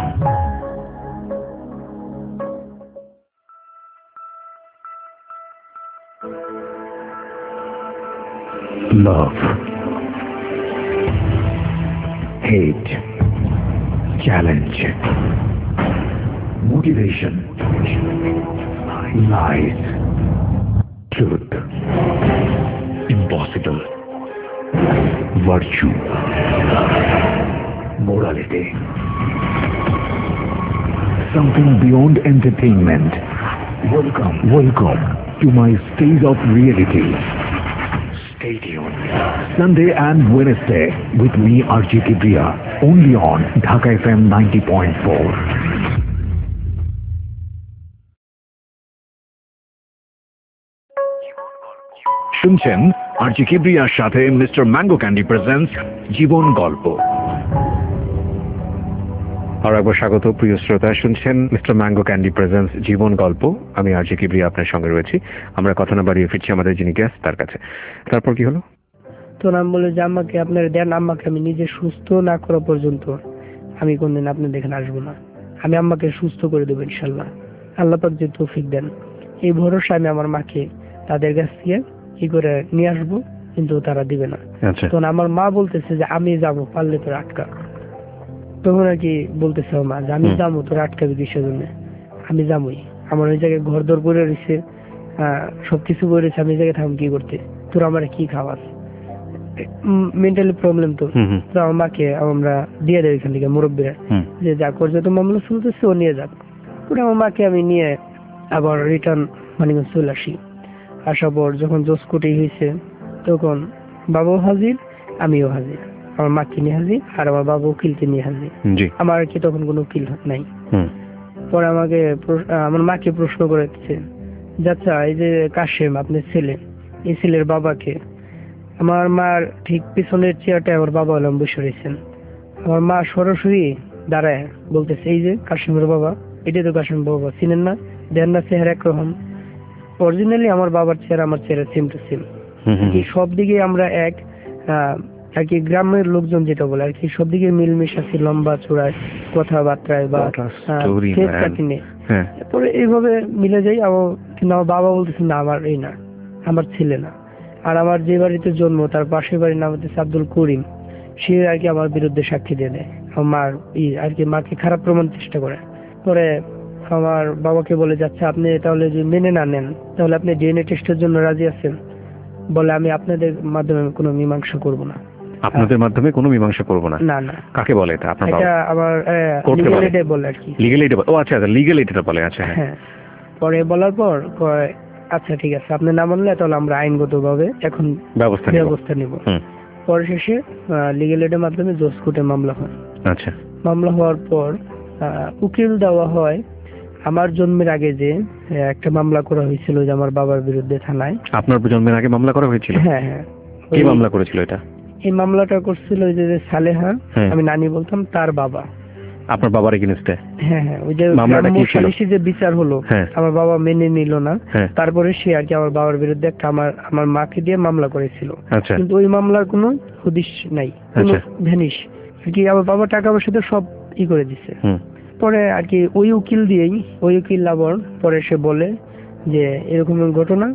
Love, hate, challenge, motivation, lies, truth, impossible, virtue, morality, something beyond entertainment. Welcome, welcome to my stage of reality. Stay tuned. Sunday and Wednesday with me, Arji Kibriya, only on Dhaka F M ninety point four. শুনছেন RJ কিবরিয়ার সাথে mister mango candy presents জীবন গল্প। আর একবার স্বাগত প্রিয় শ্রোতা, শুনছেন মিস্টার ম্যাঙ্গো ক্যান্ডি প্রেজেন্টস জীবন গল্প। আমি আরজি কিবরিয়া আপনার সঙ্গে রয়েছি। আমরা কথা না বাড়িয়ে ফিরছি আমাদের যিনি গেস্ট তার কাছে। তারপর কি হলো? তো নাম বলে যে আমাকে আপনার দেন, আম্মাকে আমি নিজে সুস্থ না করা পর্যন্ত আমি কোনদিন আপনার দেখেন আসবো না। আমি আম্মাকে সুস্থ করে দেবো ইনশাল্লাহ, আল্লাহ পাক যে তৌফিক দেন। এই ভরসা আমি আমার মাকে তাদের কাছ থেকে কি করে নিয়ে আসবো, কিন্তু তারা দিবে না। তখন আমার মা বলতেছে যে আমি যাবো, পারলে তোর আটকা। তখন আর কি বলতেছে মা যে আমি যাবো, তোর আটকাবি কিসের জন্য? আমি যাবোই, আমার ওই জায়গায় ঘর দর করে রয়েছে, আহ সবকিছু করে রয়েছে, আমি এই জায়গায় থাকবো কি করতে? তোর আমার কি খাওয়াস? Mentally problem. তো আমার মাকে আমরা দিয়ে দেয় এখান থেকে মুরব্বীরা, যে যা করছে তো মামলা চলতেছে, ও নিয়ে যাক। ওটা আমার মাকে আমি নিয়ে আবার রিটার্ন মানে চলে আসি। আসার পর যখন জজ কোর্টে হয়েছে তখন বাবাও হাজির, আমিও হাজির, আমার মাকে নিয়ে হাজির, আর আমার বাবা উকিলকে নিয়ে হাজির। আমার আর কি তখন কোনো উকিল নাই। পরে আমাকে আমার মাকে প্রশ্ন করেছে, যাচ্ছা এই যে কাশেম আপনার ছেলে, এই ছেলের বাবাকে? আমার মার ঠিক পিছনের চেয়ারটা আমার বাবা হলাম বসে রয়েছেন। আমার মা সরাসরি দাঁড়ায় বলতেছে, এই যে কাশেমের বাবা, এটাই তো কাশেমের বাবা, চিনেন না? দেন না চেহারা একরকম। অরিজিনালি আমার বাবার চেহারা আমার চেহারা সেম টু সেম। সব দিকে আমরা এক আর কি, গ্রামের লোকজন যেটা বলে আর কি, সব দিকে মিলমিশ আছি, লম্বা চূড়ায় কথাবার্তায় বা পরে এইভাবে মিলে যাই। কিন্তু আমার বাবা বলতেছে না, আমার এই না, আমার ছেলে না। আর আমার যে বাড়িতে জন্ম তার পাশের বাড়ির নাম হচ্ছে আব্দুল করিম, সে আর কি আমার বিরুদ্ধে সাক্ষী দিয়ে দেয়, আমার আর কি মাকে খারাপ প্রমাণ চেষ্টা করে। পরে আমার বাবাকে বলে, যাচ্ছে আপনি তাহলে যদি মেনে না নেন তাহলে আপনি ডিএনএ টেস্টের জন্য রাজি আছেন? বলে আমি আপনাদের মাধ্যমে কোনো মীমাংসা করব না। আপনাদের মাধ্যমে কোনো মীমাংসা করব না? না না। কাকে বলে এটা? আপনার বাবা? এটা আমার লিগ্যাল এইডে বলে আর কি। লিগ্যাল এইডে? ও আচ্ছা আচ্ছা, লিগ্যাল এইডটা বলে। আচ্ছা হ্যাঁ। পরে বলার পর কয়, আচ্ছা ঠিক আছে, আপনি না মানলে তাহলে আমরা আইনগতভাবে এখন ব্যবস্থা ব্যবস্থা নিব। পরে শেষে লিগ্যাল এইডের মাধ্যমে জজ কোর্টে মামলা হয়। আচ্ছা। মামলা হওয়ার পর উকিল দেওয়া হয়। আমার জন্মের আগে যে একটা মামলা করা হয়েছিল যে আমার বাবার বিরুদ্ধে থানায়। আপনার জন্মের আগে মামলা করা হয়েছিল? হ্যাঁ হ্যাঁ। কি মামলা করেছিল এটা? এই মামলাটা করছিল যে সালেহা, আমি নানি বলতাম, তার বাবা। আপনার বাবার এগেইনস্টে? হ্যাঁ হ্যাঁ। ওই যে সালিশি যে বিচার হলো, আমার বাবা মেনে নিল না। তারপরে সে আর কি আমার বাবার বিরুদ্ধে একটা আমার আমার মাকে দিয়ে মামলা করেছিল। কিন্তু ওই মামলার কোনো হদিশ নাই, কোনো ভ্যানিশ আর কি। আমার বাবা টাকা পয়সা তো সব ই করে দিছে। পরে আর কি ওই উকিল দিয়েই, ওই উকিল আবার পরে সে বলে যে এরকম ঘটনা,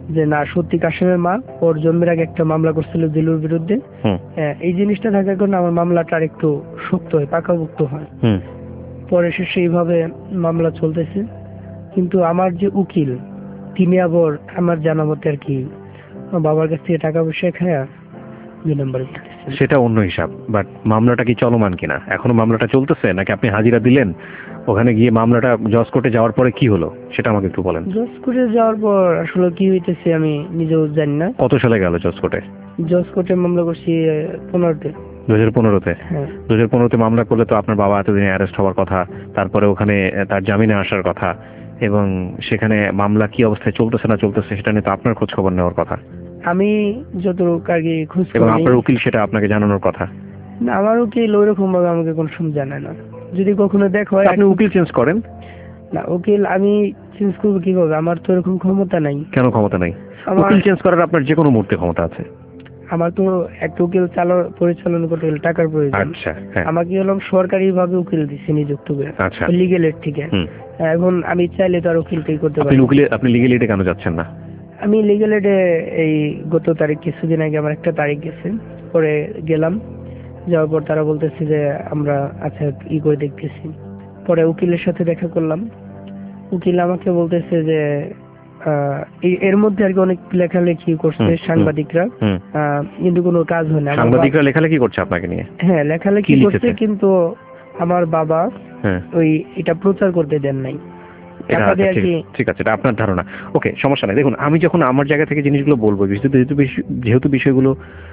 যে না সত্যি কাশেমের মা ওর জন্মের আগে একটা মামলা করছিল জিলুর বিরুদ্ধে। এই জিনিসটা থাকার কারণে আমার মামলাটা আর একটু শক্ত হয়, পাকাভুক্ত হয়। পরে শেষে এইভাবে মামলা চলতেছে, কিন্তু আমার যে উকিল তিনি আবার আমার জানা মতে আর কি বাবার কাছ থেকে টাকা পয়সা খায় দুই নম্বরে। সেটা অন্য হিসাব, বাট মামলাটা কি চলমান কিনা? এখনো মামলাটা চলতেছে নাকি আপনি হাজিরা দিলেন ওখানে গিয়ে? মামলাটা জজ কোর্টে যাওয়ার পরে কি হলো সেটা আমাকে একটু বলেন। জজ কোর্টে যাওয়ার পর আসলে কি হইতেছে আমি নিজেও জানি না। কত সালে গেল জজ কোর্টে? জজ কোর্টে মামলা করছি পনেরোতে। দু হাজার পনেরোতে? হ্যাঁ। দু হাজার পনেরোতে মামলা করলে তো আপনার বাবা এতদিনে অ্যারেস্ট হওয়ার কথা, তারপরে ওখানে তার জামিনে আসার কথা, এবং সেখানে মামলা কি অবস্থায় চলতেছে না চলতেছে সেটা নিয়ে তো আপনার খোঁজ খবর নেওয়ার কথা। আমি যতটুকু আগে খোঁজ এবং আপনার উকিল সেটা আপনাকে জানানোর কথা। না, আমার উকিল ওইরকম ভাবে আমাকে কোনো সময় জানায় না। যদি কখনো দেখা হয়। আপনি উকিল চেঞ্জ করেন? না, উকিল আমি চেঞ্জ করবো কি করবো, আমার তো এরকম ক্ষমতা নাই। কেন ক্ষমতা নাই? উকিল চেঞ্জ করার আপনার যে কোনো মুহূর্তে ক্ষমতা আছে। আমার তো একটা উকিল চালু পরিচালনা করতে গেলে টাকার প্রয়োজন। আচ্ছা, আমাকে হলাম সরকারি ভাবে উকিল দিচ্ছে নিযুক্ত করে, আচ্ছা, লিগ্যাল এড থেকে। এখন আমি চাইলে তো আর উকিলটাই করতে পারি। আপনি লিগ্যাল এডে কেন যাচ্ছেন না? আমি লিগ্যাল এডে এই গত তারিখ কিছুদিন আগে আমার একটা তারিখ গেছে, পরে গেলাম, যাওয়ার পর তারা বলতেছে যে আমরা আচ্ছা ই করে দেখতেছি। পরে উকিলের সাথে দেখা করলাম, উকিল আমাকে বলতেছে যে এর মধ্যে আর কি অনেক লেখালেখি করছে সাংবাদিকরা, কিন্তু কোনো কাজ হয় না। সাংবাদিকরা লেখালেখি করছে আপনাকে নিয়ে? হ্যাঁ, লেখালেখি করছে, কিন্তু আমার বাবা ওই এটা প্রচার করতে দেন নাই। ঠিক আছে, এটা আপনার ধারণা। ওকে, সমস্যা নাই। দেখুন, আমি যখন আমার জায়গা থেকে জিনিসগুলো বলবো, যেহেতু যেহেতু বিষয়গুলো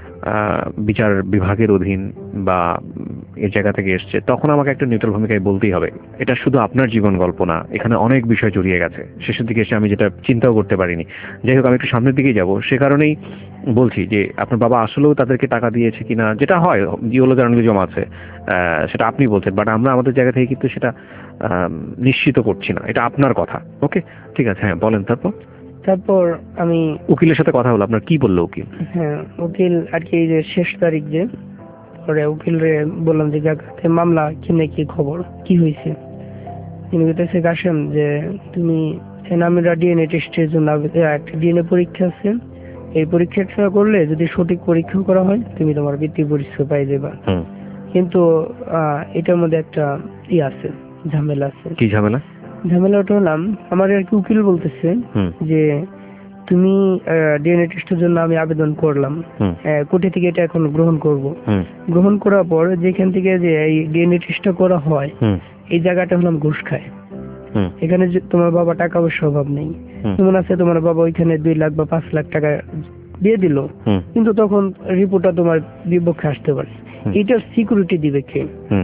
বিচার বিভাগের অধীন বা এই জায়গা থেকে এসছে, তখন আমাকে একটা নিউট্রাল ভূমিকায় বলতেই হবে। এটা শুধু আপনার জীবন গল্প না, এখানে অনেক বিষয় জড়িয়ে গেছে। শেষের দিকে এসে আমি যেটা চিন্তাও করতে পারিনি। যাই হোক, আমি একটু সামনের দিকেই যাব। সে কারণেই বলছি যে আপনার বাবা আসলেও তাদেরকে টাকা দিয়েছে কিনা, যেটা হয় জিওলো জার্নালিজম আছে, সেটা আপনি বলছেন, বাট আমরা আমাদের জায়গা থেকে কিন্তু সেটা নিশ্চিত করছি না। এটা আপনার কথা। ওকে, ঠিক আছে, হ্যাঁ বলেন। তারপর তারপর আমি উকিলের সাথে কথা হলো, আপনার কি বললো উকিল? হ্যাঁ, উকিল আর কি যে শেষ তারিখ যে, পরে উকিলরে বললাম যে জায়গাতে মামলা কি নাকি খবর কি হয়েছে। তিনি বলতেছে কাশেম যে তুমি এনামিরা ডিএনএ টেস্টের জন্য একটা ডিএনএ পরীক্ষা আছে, এই পরীক্ষাটা করলে যদি সঠিক পরীক্ষা করা হয় তুমি তোমার বৃত্তি পরীক্ষা পাই দেবা। কিন্তু এটার মধ্যে একটা ই আছে, ঝামেলা আছে। কি ঝামেলা? ঝামেলাটা হলাম আমার আর কি উকিল বলতেছে যে তুমি ডিএনএ টেস্টের জন্য আমি আবেদন করলাম, কোর্টে থেকে এটা এখন গ্রহণ করব। গ্রহণ করার পর যেখান থেকে যে এই ডিএনএ টেস্টটা করা হয় এই জায়গাটা হলাম ঘুষ খায়। এখানে তোমার বাবা টাকা পয়সার অভাব নেই, যেমন আছে তোমার বাবা ওইখানে দুই লাখ বা পাঁচ লাখ টাকা দিয়ে দিল, কিন্তু তখন রিপোর্টটা তোমার বিপক্ষে আসতে পারে, এটার সিকিউরিটি দিবে কে?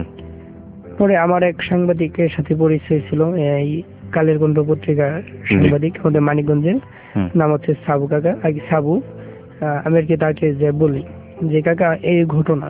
পরে আমার এক সাংবাদিকের সাথে পরিচয় ছিল, এই কালের কণ্ঠ পত্রিকার সাংবাদিক আমাদের মানিকগঞ্জের, নাম হচ্ছে সাবু কাকা, আগে সাবু। আমি আর কি তাকে যে বলি যে কাকা এই ঘটনা,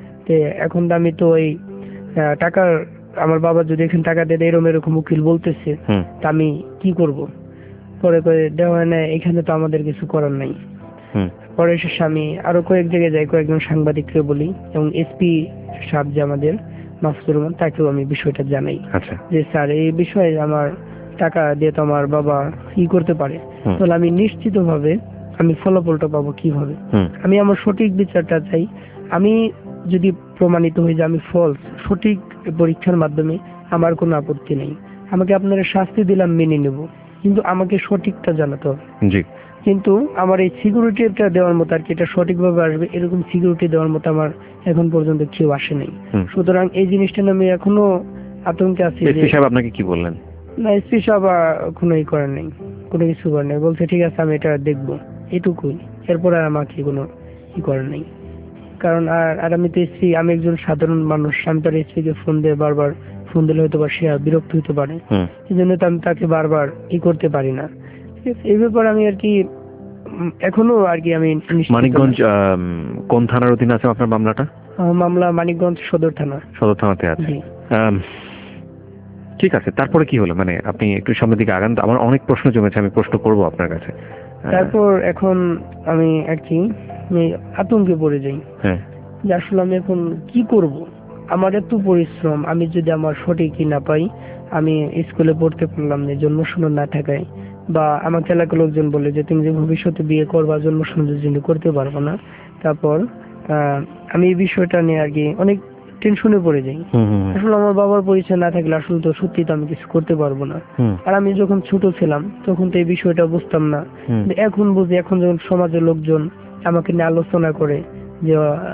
এখন তো আমি তো এই টাকার আমার বাবা যদি এখানে টাকা দেয় এরকম এরকম উকিল বলতেছে, তা আমি কি করব? পরে করে দেওয়া হয় না, এখানে তো আমাদের কিছু করার নাই। পরে শেষে আমি আরো কয়েক জায়গায় যাই, কয়েকজন সাংবাদিককে বলি, এবং এসপি সাহেব যে আমাদের মাসুদুর রহমান, তাকেও আমি বিষয়টা জানাই যে স্যার এই বিষয়ে আমার টাকা দিয়ে তো আমার বাবা ই করতে পারে, তাহলে আমি নিশ্চিত ভাবে আমি ফলাফলটা পাবো কিভাবে? আমি আমার সঠিক বিচারটা চাই। আমি যদি প্রমাণিত হয়ে যে আমি ফলস, সঠিক পরীক্ষার মাধ্যমে আমার কোনো আপত্তি নেই, আমাকে আপনারা শাস্তি দিলাম মেনে নেব, কিন্তু আমাকে সঠিকটা জানাতে হবে। কিন্তু আমার এই সিকিউরিটিটা দেওয়ার মতো আর কি এটা সঠিকভাবে আসবে এরকম সিকিউরিটি দেওয়ার মতো আমার এখন পর্যন্ত কেউ আসে নাই। সুতরাং এই জিনিসটা আমি এখনো আতঙ্কে আছি। এসপি সাহেব আপনাকে কি বললেন? না, এসপি সাহেব কোনো ই করেন নাই, কোনো কিছু করেন নাই, বলছে ঠিক আছে আমি এটা দেখবো, এটুকুই। এরপর আর আমাকে কোনো ই করেন নাই। কারণ আর আর আমি তো এসপি, আমি একজন সাধারণ মানুষ, আমি তার এসপি কে ফোন দিয়ে বারবার ফোন দিলে হয়তো বা সে বিরক্ত হতে পারে, এই জন্য তো আমি তাকে বারবার ই করতে পারি না। এই ব্যাপারে আমি আর কি এখনো আর কি আমি। মানিকগঞ্জ কোন থানার অধীনে আছে আপনার মামলাটা? মামলা মানিকগঞ্জ সদর থানা। সদর থানাতে আছে। ঠিক আছে, তারপরে কি হলো? মানে আপনি একটু সামনের দিকে আগান, আমার অনেক প্রশ্ন জমেছে, আমি প্রশ্ন করবো আপনার কাছে। তারপর এখন আমি আর কি আতঙ্কে পড়ে যাই যে আসলে আমি এখন কি করব। আমার এত পরিশ্রম, আমি যদি আমার সঠিক না পাই, আমি স্কুলে পড়তে পারলাম না জন্মসনদ না থাকায়, বা আমাকে এলাকার লোকজন বলে যে তুমি যে ভবিষ্যতে বিয়ে করবা জন্ম সনদ করতে পারবো না। তারপর আমি এই বিষয়টা নিয়ে আর কি অনেক টেনশনে পড়ে যাই। আসলে আমার বাবার পরিচয় না থাকলে আসলে তো সত্যি তো আমি কিছু করতে পারবো না। আর আমি যখন ছোট ছিলাম তখন তো এই বিষয়টা বুঝতাম না, এখন বুঝি। এখন যখন সমাজের লোকজন আমাকে নিয়ে আলোচনা করে যে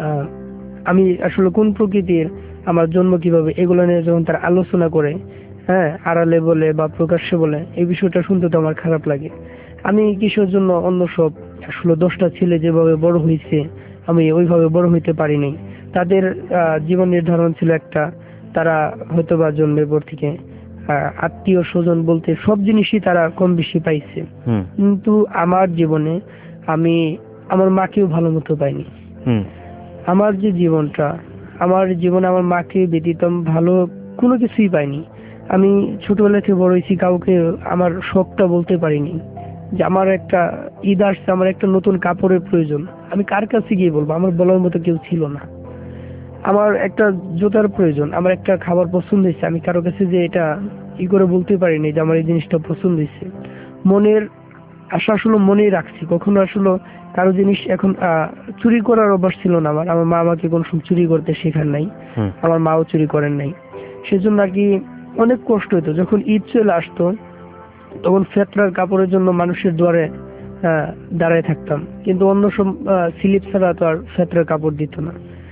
আমি আসলে কোন প্রকৃতির, আমার জন্ম কিভাবে, এগুলো নিয়ে যখন তারা আলোচনা করে, হ্যাঁ, আড়ালে বলে বা প্রকাশ্যে বলে, এই বিষয়টা শুনতে তো আমার খারাপ লাগে। আমি কিসের জন্য অন্য সব আসলে দশটা ছেলে যেভাবে বড় হয়েছে আমি ওইভাবে বড় হইতে পারিনি। তাদের জীবন নির্ধারণ ছিল একটা, তারা হয়তো বা জন্মের পর থেকে আত্মীয় স্বজন বলতে সব জিনিসই তারা কম বেশি পাইছে, কিন্তু আমার জীবনে আমি আমার মাকেও ভালো মতো পাইনি। আমার যে জীবনটা, আমার জীবনে আমার মাকে ব্যতীত ভালো কোনো কিছুই পাইনি। আমি ছোটবেলা থেকে বড় হয়েছি, কাউকে আমার শখটা বলতে পারিনি যে আমার একটা ঈদ আসছে, আমার একটা নতুন কাপড়ের প্রয়োজন, আমি কার কাছে গিয়ে বলবো? আমার বলার মতো কেউ ছিল না। আমার একটা জুতার প্রয়োজন, আমার একটা খাবার পছন্দ হয়েছে, আমি কারো কাছে যে এটা ই করে বলতে পারিনি যে আমার এই জিনিসটা পছন্দ হয়েছে। মনের আশা আসলে মনেই রাখছি, কখনো আসলে কারো জিনিস এখন চুরি করার অভ্যাস ছিল না আমার। আমার মা আমাকে কোনো সময় চুরি করতে শেখার নাই, আমার মাও চুরি করেন নাই। সেজন্য আর কি অনেক কষ্ট হতো। যখন ঈদ চলে আসতো তখন ফেতরার কাপড়ের জন্য মানুষের দুয়ারে দাঁড়ায় থাকতাম, কিন্তু অন্য সব স্লিপ ছাড়া তো আর ফেতরার কাপড় দিত না।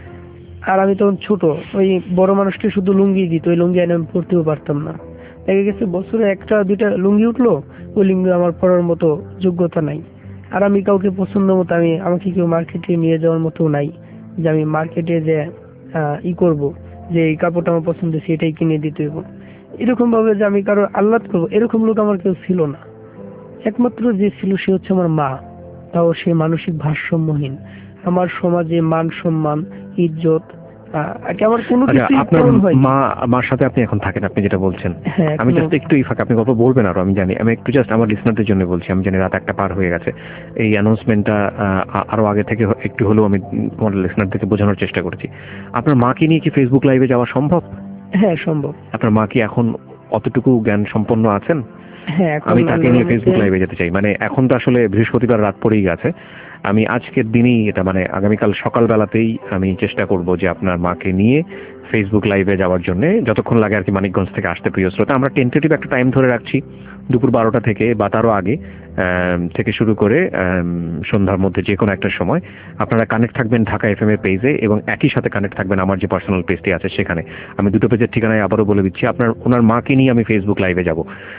আর আমি তখন ছোট, ওই বড় মানুষটি শুধু লুঙ্গি দিত, ওই লুঙ্গি এনে আমি পরতেও পারতাম না। দেখা গেছে বছরে একটা দুইটা লুঙ্গি উঠলো, ওই লুঙ্গি আমার পরার মতো যোগ্যতা নাই। আর আমি কাউকে পছন্দ মতো, আমি আমাকে কেউ মার্কেটে নিয়ে যাওয়ার মতো নাই যে আমি মার্কেটে যে ই করব যে এই কাপড়টা আমার পছন্দ সেটাই কিনে দিতে হইব, এরকম ভাবে যে আমি কারো আহ্লাদ করবো, এরকম লোক আমার কেউ ছিল না। একমাত্র যে ছিল সে হচ্ছে আমার মা, তাও সে মানসিক ভারসাম্যহীন। আমার সমাজে মান সম্মান ইজ্জত আমার কোনো কিছু। আপনার মা মার সাথে আপনি এখন থাকেন, আপনি যেটা বলছেন, আমি জাস্ট একটু এই ফাঁকে, আপনি গল্প বলবেন আরো আমি জানি, আমি একটু জাস্ট আমার লিসনারদের জন্য বলছি। আমি জানি রাত একটা পার হয়ে গেছে, এই অ্যানাউন্সমেন্টটা আরো আগে থেকে একটু হলেও আমি আমার লিসনারদেরকে বোঝানোর চেষ্টা করেছি। আপনার মাকে নিয়ে কি ফেসবুক লাইভে যাওয়া সম্ভব? হ্যাঁ সম্ভব। আপনার মা কি এখন অতটুকু জ্ঞান সম্পন্ন আছেন? হ্যাঁ, আমি তাকে নিয়ে ফেসবুক লাইভে যেতে চাই। মানে এখন তো আসলে বৃহস্পতিবার রাত পড়েই গেছে, আমি আজকের দিনই এটা মানে আগামীকাল সকালবেলাতেই আমি চেষ্টা করব যে আপনার মাকে নিয়ে ফেসবুক লাইভে যাওয়ার জন্য, যতক্ষণ লাগে আর কি মানিকগঞ্জ থেকে আসতে। প্রিয় শ্রোতা, আমরা টেন্টেটিভ একটা টাইম ধরে রাখছি, দুপুর বারোটা থেকে বা তারও আগে থেকে শুরু করে সন্ধ্যার মধ্যে যে কোনো একটা সময় আপনারা কানেক্ট থাকবেন ঢাকা এফ এম এর পেজে, এবং একই সাথে কানেক্ট থাকবেন আমার যে পার্সোনাল পেজটি আছে সেখানে। আমি দুটো পেজের ঠিকানায় আবারও বলে দিচ্ছি, আপনার ওনার মাকে নিয়ে আমি ফেসবুক লাইভে যাব।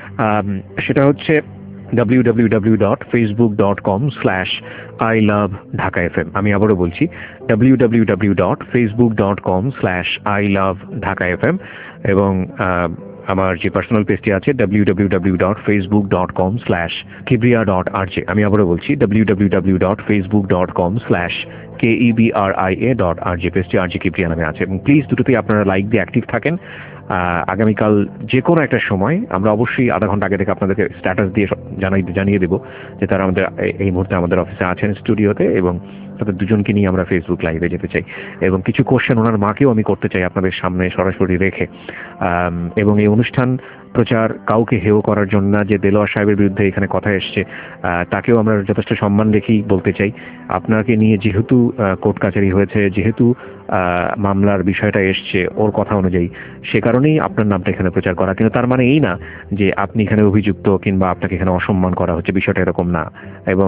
সেটা হচ্ছে W W W dot Facebook dot com slash I love Dhaka F M. আমি আবারও বলছি, W W W dot Facebook dot com slash I love Dhaka F M, এবং আমার যে পার্সোনাল পেজটি আছে W W W dot Facebook dot com slash Kibria dot R J. আমি আবারও বলছি, W W W dot Facebook dot com slash K E B R I A dot R J. পেজটি R J Kibria নামে আছে, এবং please দুটোতেই আপনারা like দিয়ে অ্যাক্টিভ থাকেন। আগামীকাল যে কোনো একটা সময় আমরা অবশ্যই আধা ঘন্টা আগে থেকে আপনাদেরকে স্ট্যাটাস দিয়ে জানাই জানিয়ে দেবো যে তারা আমাদের এই মুহূর্তে আমাদের অফিসে আছেন স্টুডিওতে, এবং তাদের দুজনকে নিয়ে আমরা ফেসবুক লাইভে যেতে চাই, এবং কিছু কোশ্চেন ওনার মাকেও আমি করতে চাই আপনাদের সামনে সরাসরি রেখে। এবং এই অনুষ্ঠান প্রচার কাউকে হেয় করার জন্য না, যে দেলোয়ার সাহেবের বিরুদ্ধে এখানে কথা এসছে তাকেও আমরা যথেষ্ট সম্মান রেখেই বলতে চাই। আপনাকে নিয়ে যেহেতু কোর্ট কাছারি হয়েছে, যেহেতু মামলার বিষয়টা এসছে ওর কথা অনুযায়ী, সে কারণেই আপনার নামটা এখানে প্রচার করা। কিন্তু তার মানে এই না যে আপনি এখানে অভিযুক্ত কিংবা আপনাকে এখানে অসম্মান করা হচ্ছে, বিষয়টা এরকম না। এবং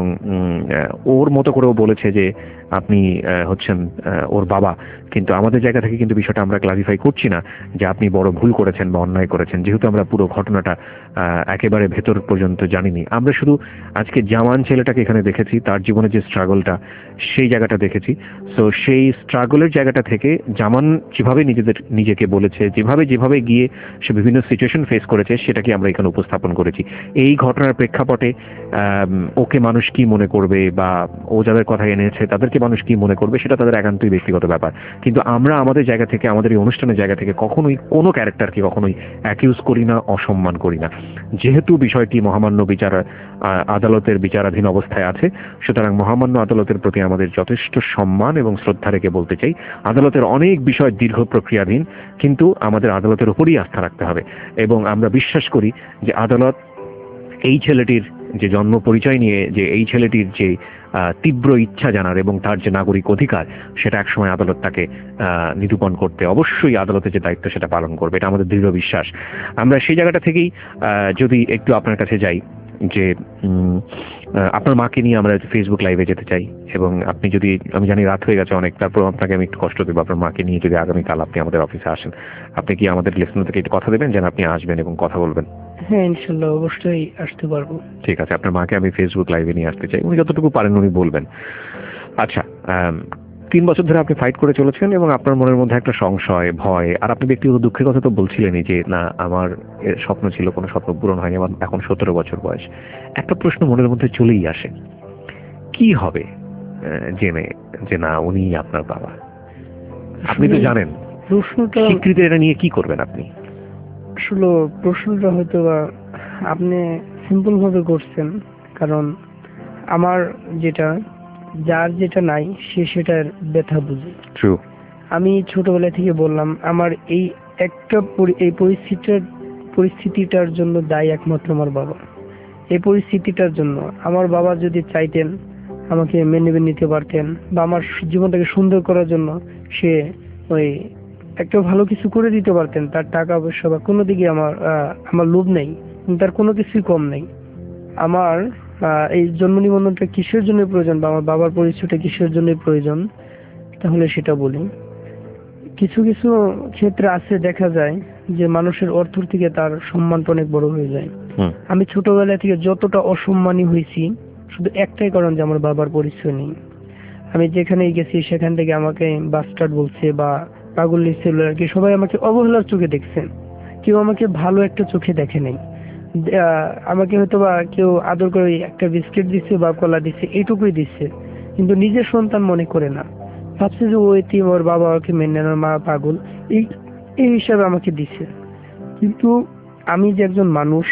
ওর মতো করেও বলেছে যে আপনি হচ্ছেন ওর বাবা, কিন্তু আমাদের জায়গা থেকে কিন্তু বিষয়টা আমরা ক্লারিফাই করছি না যে আপনি বড় ভুল করেছেন বা অন্যায় করেছেন, যেহেতু আমরা পুরো ঘটনাটা একেবারে ভেতর পর্যন্ত জানিনি। আমরা শুধু আজকে জামান ছেলেটাকে এখানে দেখেছি, তার জীবনে যে স্ট্রাগলটা সেই জায়গাটা দেখেছি। সো সেই স্ট্রাগলের জায়গাটা থেকে জামান যেভাবে নিজেদের নিজেকে বলেছে, যেভাবে যেভাবে গিয়ে সে বিভিন্ন সিচুয়েশন ফেস করেছে, সেটাকে আমরা এখানে উপস্থাপন করেছি। এই ঘটনার প্রেক্ষাপটে ওকে মানুষ কি মনে করবে বা ও যাদের কথা এনেছে তাদেরকে মানুষ কি মনে করবে, সেটা তাদের একান্তই ব্যক্তিগত ব্যাপার। কিন্তু আমরা আমাদের জায়গা থেকে, আমাদের এই অনুষ্ঠানের জায়গা থেকে কখনোই কোনো ক্যারেক্টারকে কখনোই অ্যাকিউজ করি না, অসম্মান করি না। যেহেতু বিষয়টি মহামান্য বিচার আদালতের বিচারাধীন অবস্থায় আছে, সুতরাং মহামান্য আদালতের প্রতি আমাদের যথেষ্ট সম্মান এবং শ্রদ্ধা রেখে বলতে চাই, আদালতের অনেক বিষয় দীর্ঘ প্রক্রিয়াধীন, কিন্তু আমাদের আদালতের উপরই আস্থা রাখতে হবে। এবং আমরা বিশ্বাস করি যে আদালত এই ছেলেটির যে জন্ম পরিচয় নিয়ে যে এই ছেলেটির যে তীব্র ইচ্ছা জানার এবং তার যে নাগরিক অধিকার, সেটা একসময় আদালত তাকে নিরূপণ করতে অবশ্যই আদালতের যে দায়িত্ব সেটা পালন করবে, এটা আমাদের দৃঢ় বিশ্বাস। আমরা সেই জায়গাটা থেকেই যদি একটু আপনার কাছে যাই, যে আপনার মাকে নিয়ে আমরা ফেসবুক লাইভে যেতে চাই, এবং আপনি যদি, আমি জানি রাত হয়ে গেছে অনেক, তারপর আপনাকে আমি একটু কষ্ট দেবো, আপনার মাকে নিয়ে যদি আগামীকাল আপনি আমাদের অফিসে আসেন, আপনি কি আমাদের লিসনার থেকে একটু কথা দেবেন যেন আপনি আসবেন এবং কথা বলবেন? হ্যাঁ, ইনশাল্লাহ অবশ্যই আসতে পারবো। ঠিক আছে, আপনার মাকে আমি ফেসবুক লাইভে নিয়ে আসতে চাই, উনি যতটুকু পারেন উনি বলবেন। আচ্ছা, তিন বছর ধরে আপনি ফাইট করে চলেছেন এবং আপনার মনের মধ্যে একটা সংশয়, ভয়, আর আপনি ব্যক্তিগত দুঃখের কথা তো বলছিলেনই যে না আমার স্বপ্ন ছিল, কোনো স্বপ্ন পূরণ হয়নি, আমার এখন সতেরো বছর বয়স। একটা প্রশ্ন মনের মধ্যে চলেই আসে, কি হবে জেনে যে না উনি আপনার বাবা? আপনি তো জানেন প্রশ্নটা, স্বীকৃতি এটা নিয়ে কি করবেন আপনি? আসলে প্রশ্নটা হয়তো বা আপনি সিম্পল ভাবে করছেন, কারণ আমার যেটা, যার যেটা নাই সে সেটার ব্যথা বুঝে। ট্রু। আমি ছোটবেলা থেকে বললাম আমার এই একটা এই পরিস্থিতিটার পরিস্থিতিটার জন্য দায়ী একমাত্র আমার বাবা। এই পরিস্থিতিটার জন্য আমার বাবা যদি চাইতেন আমাকে মেনে নিতে পারতেন, বা আমার জীবনটাকে সুন্দর করার জন্য সে ওই একটা ভালো কিছু করে দিতে পারতেন, তার টাকা পয়সা বা কোনো দিকে আমার আমার লোভ নেই, তার কোনো কিছুই কম নেই। আমার এই জন্ম নিবন্ধনটা কিসের জন্য প্রয়োজন, বা আমার বাবার পরিচয়টা কিসের জন্য প্রয়োজন, তাহলে সেটা বলি। কিছু কিছু ক্ষেত্রে আছে, দেখা যায় যে মানুষের অর্থ থেকে তার সম্মানটা অনেক বড় হয়ে যায়। আমি ছোটবেলা থেকে যতটা অসম্মানী হয়েছি শুধু একটাই কারণ, যে আমার বাবার পরিচয় নেই। আমি যেখানেই গেছি সেখান থেকে আমাকে বাস্টার্ড বলছে বা পাগল ছিল আর কি, সবাই আমাকে অবহেলার চোখে দেখছেন, কেউ আমাকে ভালো একটা চোখে দেখে নেই। আমাকে হয়তো বা কেউ আদর করে একটা বিস্কিট দিচ্ছে বা কলা দিচ্ছে, এইটুকুই দিচ্ছে, কিন্তু নিজের সন্তান মনে করে না, ভাবছে যে ওই এতিম, ওর বাবা ওকে মেনে নেন, মা পাগল, এই এই হিসাবে আমাকে দিচ্ছে। কিন্তু আমি যে একজন মানুষ,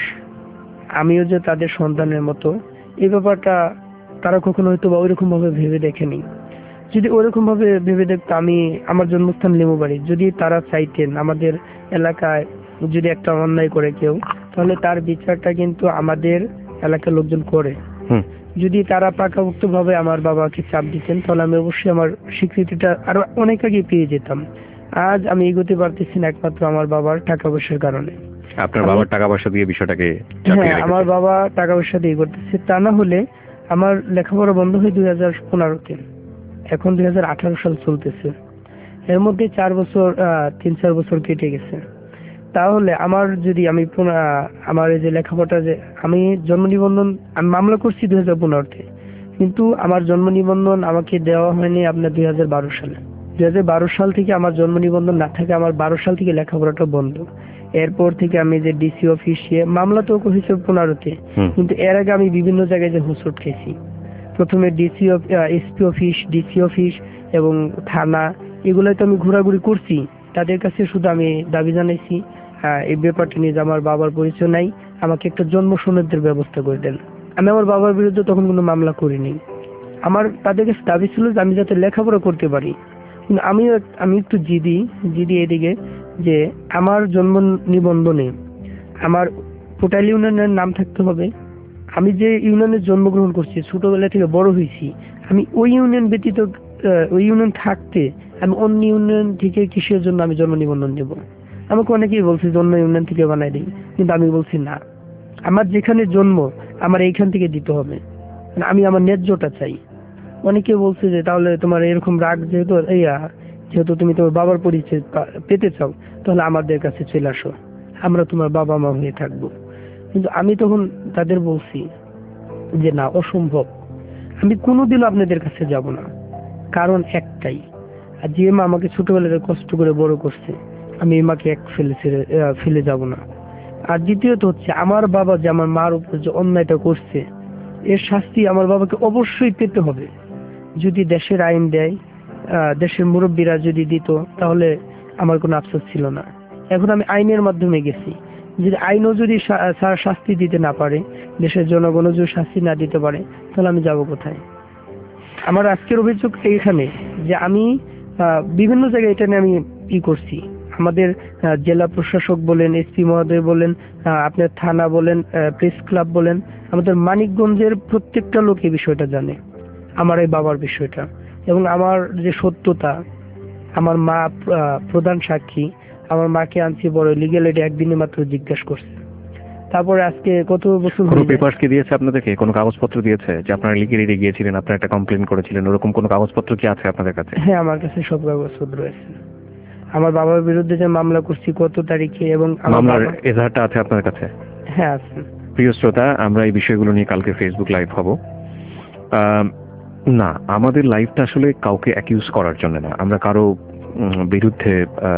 আমিও যে তাদের সন্তানের মতো, এই ব্যাপারটা তারা কখনো হয়তো বা ওইরকম ভাবে ভেবে দেখেনি। যদি ওরকম ভাবে ভেবে দেখতো, আমি আমার জন্মস্থান লিমুবাড়ি, যদি তারা চাইতেন আমাদের এলাকায় যদি একটা অন্যায় করে কেউ, তাহলে তার বিচারটা কিন্তু আমাদের এলাকার লোকজন করে। যদি তারা পাকাপোক্ত ভাবে আমার বাবাকে চাপ দিতেন, তাহলে আমি অবশ্যই আমার স্বীকৃতিটা আরো অনেক আগে পেয়ে যেতাম। আজ আমি এগোতে পারতেছি না একমাত্র আমার বাবার টাকা পয়সার কারণে। আপনার বাবার টাকা পয়সা দিয়ে বিষয়টাকে, হ্যাঁ, আমার বাবা টাকা পয়সা দিয়ে করতেছে। তা না হলে আমার লেখাপড়া বন্ধ হয় দুই হাজার পনেরোতে, এখন দুই হাজার আঠারো সাল চলতেছে, এর মধ্যে চার বছর তিন চার বছর কেটে গেছে। তাহলে আমার যদি আমি আমার এই যে লেখাপড়া, যে আমি জন্ম নিবন্ধন আমি মামলা করছি দুই হাজার পনেরোতে, কিন্তু আমার জন্ম নিবন্ধন আমাকে দেওয়া হয়নি আপনার দুই হাজার বারো সালে। দুই হাজার বারো সাল থেকে আমার জন্ম নিবন্ধন না থাকে, আমার বারো সাল থেকে লেখাপড়াটা বন্ধ। এরপর থেকে আমি যে ডিসি অফিসে মামলা তো হয়েছে পনেরোতে, কিন্তু এর আগে আমি বিভিন্ন জায়গায় যে হুঁচট খেয়েছি। প্রথমে DC SP office, DC office এবং থানা, এগুলোতে আমি ঘোরাঘুরি করছি। তাদের কাছে শুধু আমি দাবি জানাইছি এই ব্যাপারটা নিয়ে যে আমার বাবার পরিচয় নাই, আমাকে একটা জন্ম সনদের ব্যবস্থা করে দেন। আমি আমার বাবার বিরুদ্ধে তখন কোনো মামলা করিনি। আমার তাদের কাছে দাবি ছিল যে আমি যাতে লেখাপড়া করতে পারি, কিন্তু আমি আমি একটু জিদি জিদি এদিকে যে আমার জন্ম নিবন্ধনে আমার পোটাল ইউনিয়নের নাম থাকতে হবে। আমি যে ইউনিয়নে জন্মগ্রহণ করছি, ছোটবেলা থেকে বড় হয়েছি, আমি ওই ইউনিয়ন ব্যতীত ওই ইউনিয়ন থাকতে আমি অন্য ইউনিয়ন থেকে কিসের জন্য আমি জন্ম নিবন্ধন দেব? আমাকে অনেকেই বলছে জন্ম ইউনিয়ন থেকে বানাই দিই, কিন্তু আমি বলছি না, আমার যেখানে জন্ম আমার এইখান থেকে দিতে হবে, আমি আমার ন্যায্যটা চাই। অনেকে বলছে যে তাহলে তোমার এরকম রাগ যেহেতু ইয়া যেহেতু তুমি তোমার বাবার পরিচয় পেতে চাও, তাহলে আমাদের কাছে চলে আসো, আমরা তোমার বাবা মা হয়ে থাকবো। কিন্তু আমি তখন তাদের বলছি যে না, অসম্ভব, আমি কোনোদিনও আপনাদের কাছে যাব না। কারণ একটাই, আর যে মা আমাকে ছোটবেলায় কষ্ট করে বড় করছে, আমি এই মাকে এক ফেলে ছেড়ে ফেলে যাব না। আর দ্বিতীয়ত হচ্ছে, আমার বাবা যে আমার মার উপর যে অন্যায়টা করছে, এর শাস্তি আমার বাবাকে অবশ্যই পেতে হবে। যদি দেশের আইন দেয়, দেশের মুরব্বীরা যদি দিত, তাহলে আমার কোনো আফসোস ছিল না। এখন আমি আইনের মাধ্যমে গেছি, যদি আইনও যদি শাস্তি দিতে না পারে, দেশের জনগণও যদি শাস্তি না দিতে পারে, তাহলে আমি যাব কোথায়? আমার আজকের অভিযোগ এইখানে যে আমি বিভিন্ন জায়গায় এটা নিয়ে আমি ই করছি, আমাদের জেলা প্রশাসক বলেন, এসপি মহোদয় বলেন, আপনার থানা বলেন, প্রেস ক্লাব বলেন, আমাদের মানিকগঞ্জের প্রত্যেকটা লোক এই বিষয়টা জানে, আমার এই বাবার বিষয়টা। এবং আমার যে সত্যতা, আমার মা প্রধান সাক্ষী, আমার মাকে আনছি বড় লিগ্যাল এডে একদিনে মাত্র জিজ্ঞাসা করছে। তারপরে আজকে কত বছর কোনো পেপারস কি দিয়েছে আপনাদেরকে? কোনো কাগজপত্র দিয়েছে যে আপনারা লিগ্যাল এডে গিয়েছিলেন, আপনারা একটা কমপ্লেন করেছিলেন, ওরকম কোনো কাগজপত্র কি আছে আপনাদের কাছে? হ্যাঁ, আমার কাছে সব কাগজপত্র আছে। আমার বাবার বিরুদ্ধে যে মামলা করছি কত তারিখে, এবং মামলার এজাহারটা আছে আপনাদের কাছে? হ্যাঁ আছে। প্রিয় শ্রোতা, আমরা এই বিষয়গুলো নিয়ে কালকে ফেসবুক লাইভ হব। না, আমাদের লাইভটা আসলে কাউকে অ্যাকিউজ করার জন্য না, আমরা কারো বিরুদ্ধে,